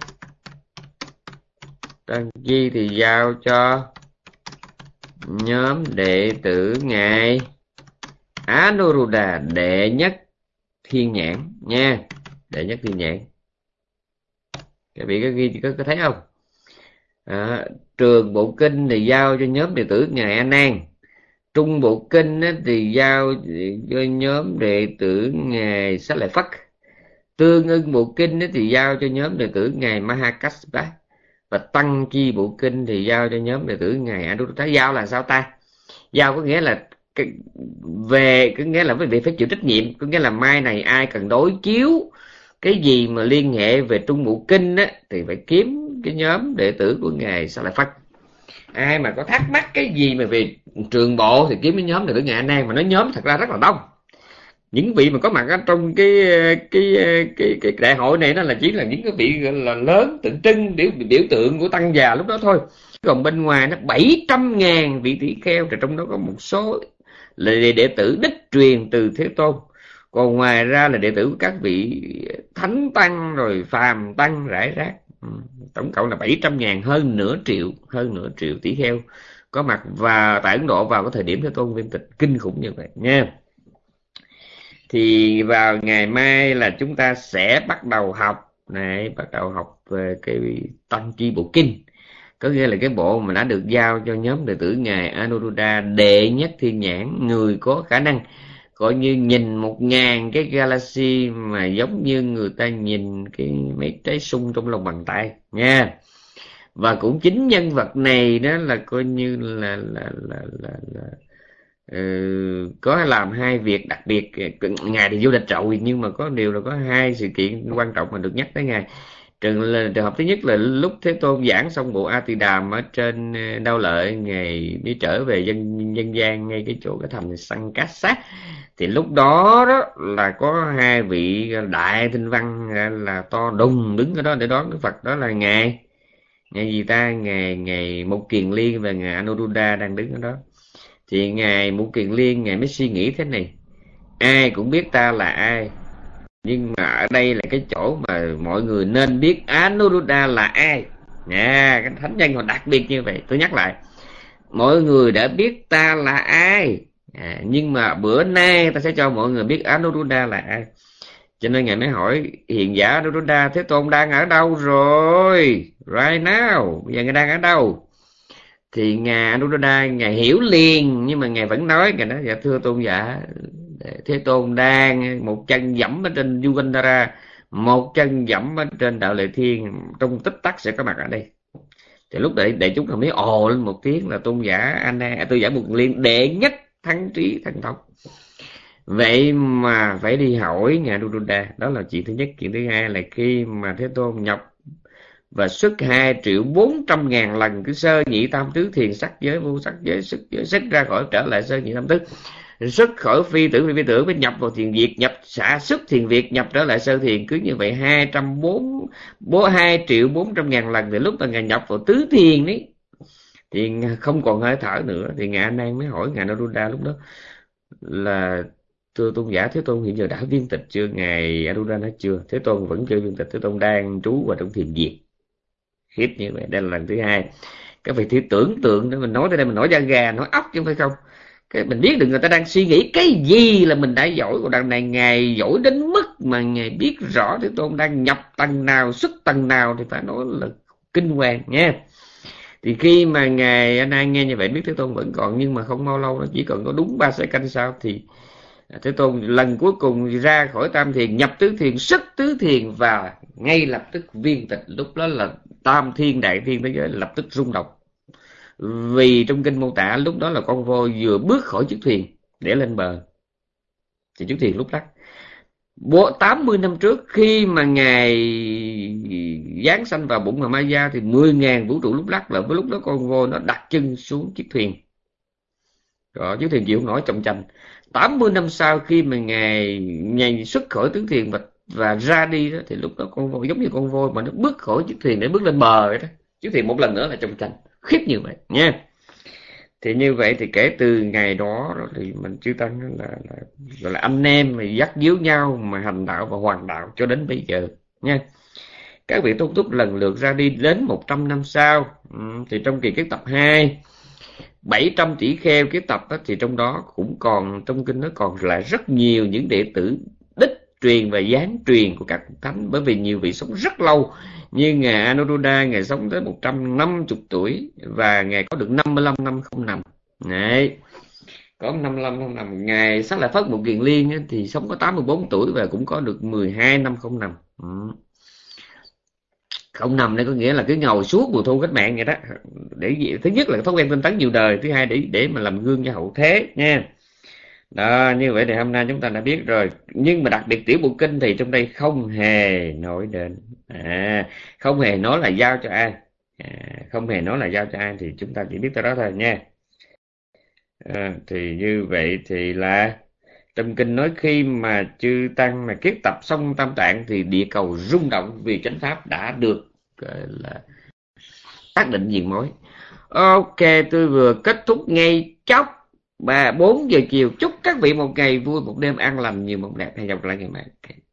Speaker 1: tăng chi thì giao cho nhóm đệ tử ngài Anuruddha đệ nhất thiên nhãn nha, đệ nhất thiên nhãn. Các vị có ghi có, có thấy không? À, trường bộ kinh thì giao cho nhóm đệ tử ngài A Nan, trung bộ kinh thì giao cho nhóm đệ tử ngài Xá Lợi Phất, tương ưng bộ kinh thì giao cho nhóm đệ tử ngài Maha Kassapa, và tăng chi bộ kinh thì giao cho nhóm đệ tử ngài Anuruddha. Giao là sao ta? Giao có nghĩa là về, có nghĩa là quý vị phải chịu trách nhiệm, có nghĩa là mai này ai cần đối chiếu cái gì mà liên hệ về trung bộ kinh á, thì phải kiếm cái nhóm đệ tử của ngài Xá Lợi Phất. Ai mà có thắc mắc cái gì mà về trường bộ thì kiếm cái nhóm đệ tử Ngài A Nan, mà nói nhóm thật ra rất là đông. Những vị mà có mặt ở trong cái cái cái cái đại hội này đó là chỉ là những cái vị gọi là lớn tượng trưng, biểu biểu tượng của tăng già lúc đó thôi. Còn bên ngoài nó bảy trăm ngàn vị tỷ kheo, thì trong đó có một số là đệ tử đích truyền từ Thế Tôn, còn ngoài ra là đệ tử của các vị thánh tăng rồi phàm tăng rải rác. Ừ, tổng cộng là bảy trăm ngàn, hơn nửa triệu, hơn nửa triệu tỷ kheo có mặt và tại Ấn Độ vào cái thời điểm Thế Tôn viên tịch, kinh khủng như vậy nha. Thì vào ngày mai là chúng ta sẽ bắt đầu học này, bắt đầu học về cái Tăng Chi Bộ Kinh, có nghĩa là cái bộ mà đã được giao cho nhóm đệ tử ngài Anuruddha đệ nhất thiên nhãn, người có khả năng coi như nhìn một ngàn cái galaxy mà giống như người ta nhìn cái mấy trái sung trong lòng bàn tay nha. Và cũng chính nhân vật này đó là coi như là là là là, là ừ, có làm hai việc đặc biệt. Ngài thì vô địch rồi, nhưng mà có điều là có hai sự kiện quan trọng mà được nhắc tới ngài. Trường, trường hợp thứ nhất là lúc Thế Tôn giảng xong bộ A Tỳ Đàm ở trên Đao Lợi, ngài đi trở về dân dân gian ngay cái chỗ cái thành Sankasa, thì lúc đó đó là có hai vị đại tinh văn là to đùng đứng ở đó để đón cái Phật, đó là ngài ngài gì ta ngài ngài Mục Kiền Liên và ngài Anuruddha đang đứng ở đó. Thì ngài Mục Kiền Liên ngài mới suy nghĩ thế này: ai cũng biết ta là ai, nhưng mà ở đây là cái chỗ mà mọi người nên biết Anuruddha là ai nha. Cái thánh nhân họ đặc biệt như vậy. Tôi nhắc lại, mọi người đã biết ta là ai, à, nhưng mà bữa nay ta sẽ cho mọi người biết Anuruddha là ai. Cho nên ngài mới hỏi hiền giả Anuruddha, Thế Tôn đang ở đâu rồi? Right now, bây giờ ngài đang ở đâu? Thì ngài Anuruddha ngài hiểu liền, nhưng mà ngài vẫn nói, ngài nói dạ thưa tôn giả, Thế Tôn đang một chân dẫm ở trên Yugandhara, một chân dẫm ở trên Đạo Lệ Thiên, trong tích tắc sẽ có mặt ở đây. Thì lúc đấy đại chúng mới ồ lên một tiếng là tôn giả Anna, tôn giả Mục Liên đệ nhất thắng trí thần thông. Vậy mà phải đi hỏi ngài Anuruddha. Đó là chuyện thứ nhất. Chuyện thứ hai là khi mà Thế Tôn nhập và xuất hai triệu bốn trăm ngàn lần cái sơ nhị tam tứ thiền, sắc giới vô sắc giới xuất giới, xuất ra khỏi trở lại sơ nhị tam tứ, xuất khỏi phi tưởng phi tưởng mới nhập vào thiền việt, nhập xả xuất thiền việt, nhập trở lại sơ thiền. Cứ như vậy hai trăm bốn hai triệu bốn trăm ngàn lần. Thì lúc mà ngài nhập vào tứ thiền ấy thì không còn hơi thở nữa. Thì ngài A Nan mới hỏi ngài Anuruddha lúc đó là thưa tôn giả, Thế Tôn hiện giờ đã viên tịch chưa? Ngài Anuruddha nói chưa, Thế Tôn vẫn chưa viên tịch, Thế Tôn đang trú vào trong thiền việt. Khiếp như vậy. Đây là lần thứ hai. Các vị thử tưởng tượng để mình nói tới đây mình nổi da gà nói óc chứ không phải không. Cái mình biết được người ta đang suy nghĩ cái gì là mình đã giỏi. Còn đằng này ngài giỏi đến mức mà ngài biết rõ Thế Tôn đang nhập tầng nào xuất tầng nào, thì phải nói là kinh hoàng nha. Thì khi mà ngài anh ai nghe như vậy biết Thế Tôn vẫn còn, nhưng mà không bao lâu, nó chỉ còn có đúng ba second sau thì Thế Tôn lần cuối cùng ra khỏi tam thiền, nhập tứ thiền, xuất tứ thiền và ngay lập tức viên tịch. Lúc đó là tam thiên đại thiên thế giới lập tức rung động. Vì trong kinh mô tả lúc đó là con voi vừa bước khỏi chiếc thuyền để lên bờ thì chiếc thuyền lúc lắc. tám mươi năm trước khi mà ngài giáng sanh vào bụng Mà Maya thì mười ngàn vũ trụ lúc lắc, là với lúc đó con voi nó đặt chân xuống chiếc thuyền rồi, chiếc thuyền chịu không nổi chồng chành. Tám mươi năm sau khi mà ngài ngài xuất khỏi tứ thuyền và, và ra đi đó, thì lúc đó con voi giống như con voi mà nó bước khỏi chiếc thuyền để bước lên bờ vậy đó. Chiếc thuyền một lần nữa là chồng chành. Khiếp như vậy nha. Thì như vậy thì kể từ ngày đó thì mình chư tăng là, là gọi là anh em mà dắt díu nhau mà hành đạo và hoàn đạo cho đến bây giờ nha. Các vị tôn túc lần lượt ra đi đến một trăm năm sau. Ừ, thì trong kỳ kiếp tập hai, bảy trăm tỷ kheo kiếp tập đó, thì trong đó cũng còn, trong kinh nó còn lại rất nhiều những đệ tử đích truyền và gián truyền của các thánh, bởi vì nhiều vị sống rất lâu. Như ngài Anuruddha, ngài sống tới một trăm năm mươi tuổi và ngài có được năm mươi lăm năm không nằm. Đấy, có năm mươi lăm năm nằm. Ngài Xá Lợi Phất Mục Kiền Liên ấy, thì sống có tám mươi bốn tuổi và cũng có được mười hai năm không nằm. Ừ. Không nằm đây có nghĩa là cứ ngồi suốt mùa thu cách mạng vậy đó. Để thứ nhất là thói quen tinh tấn nhiều đời, thứ hai để để mà làm gương cho hậu thế nha. Đó, như vậy thì hôm nay chúng ta đã biết rồi. Nhưng mà đặc biệt tiểu bộ kinh thì trong đây không hề nói đến, à, không hề nói là giao cho ai. à, không hề nói là giao cho ai, thì chúng ta chỉ biết tới đó thôi nha. À, thì như vậy thì là trong kinh nói khi mà chư tăng mà kiết tập xong tam tạng thì địa cầu rung động vì chánh pháp đã được gọi là xác định diệt mối. Ok, tôi vừa kết thúc ngay chốc và bốn giờ chiều. Chúc các vị một ngày vui, một đêm an lành, nhiều mộng đẹp. Hẹn gặp lại ngày mai.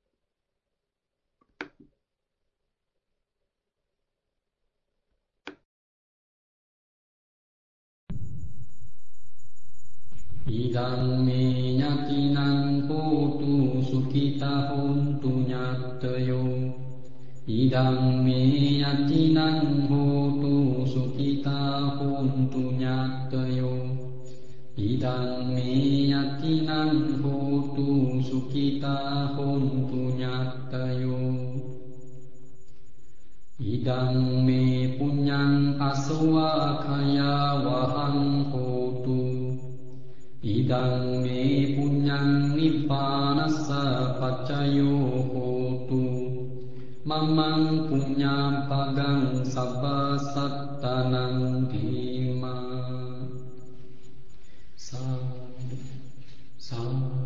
Speaker 2: Idang me yatinang hotu sukita hontu nyatayo. Idang me yatinang hotu sukita hontu nyatayo. Idang me yatinang hotu sukita hontu nyatayo. Idang me punyang aswa kaya wahang hotu. Idang me punyang nibbanassa paccayo hotu. Mamang punyang pagang sabba sattanang dhima. Sadhu, sadhu.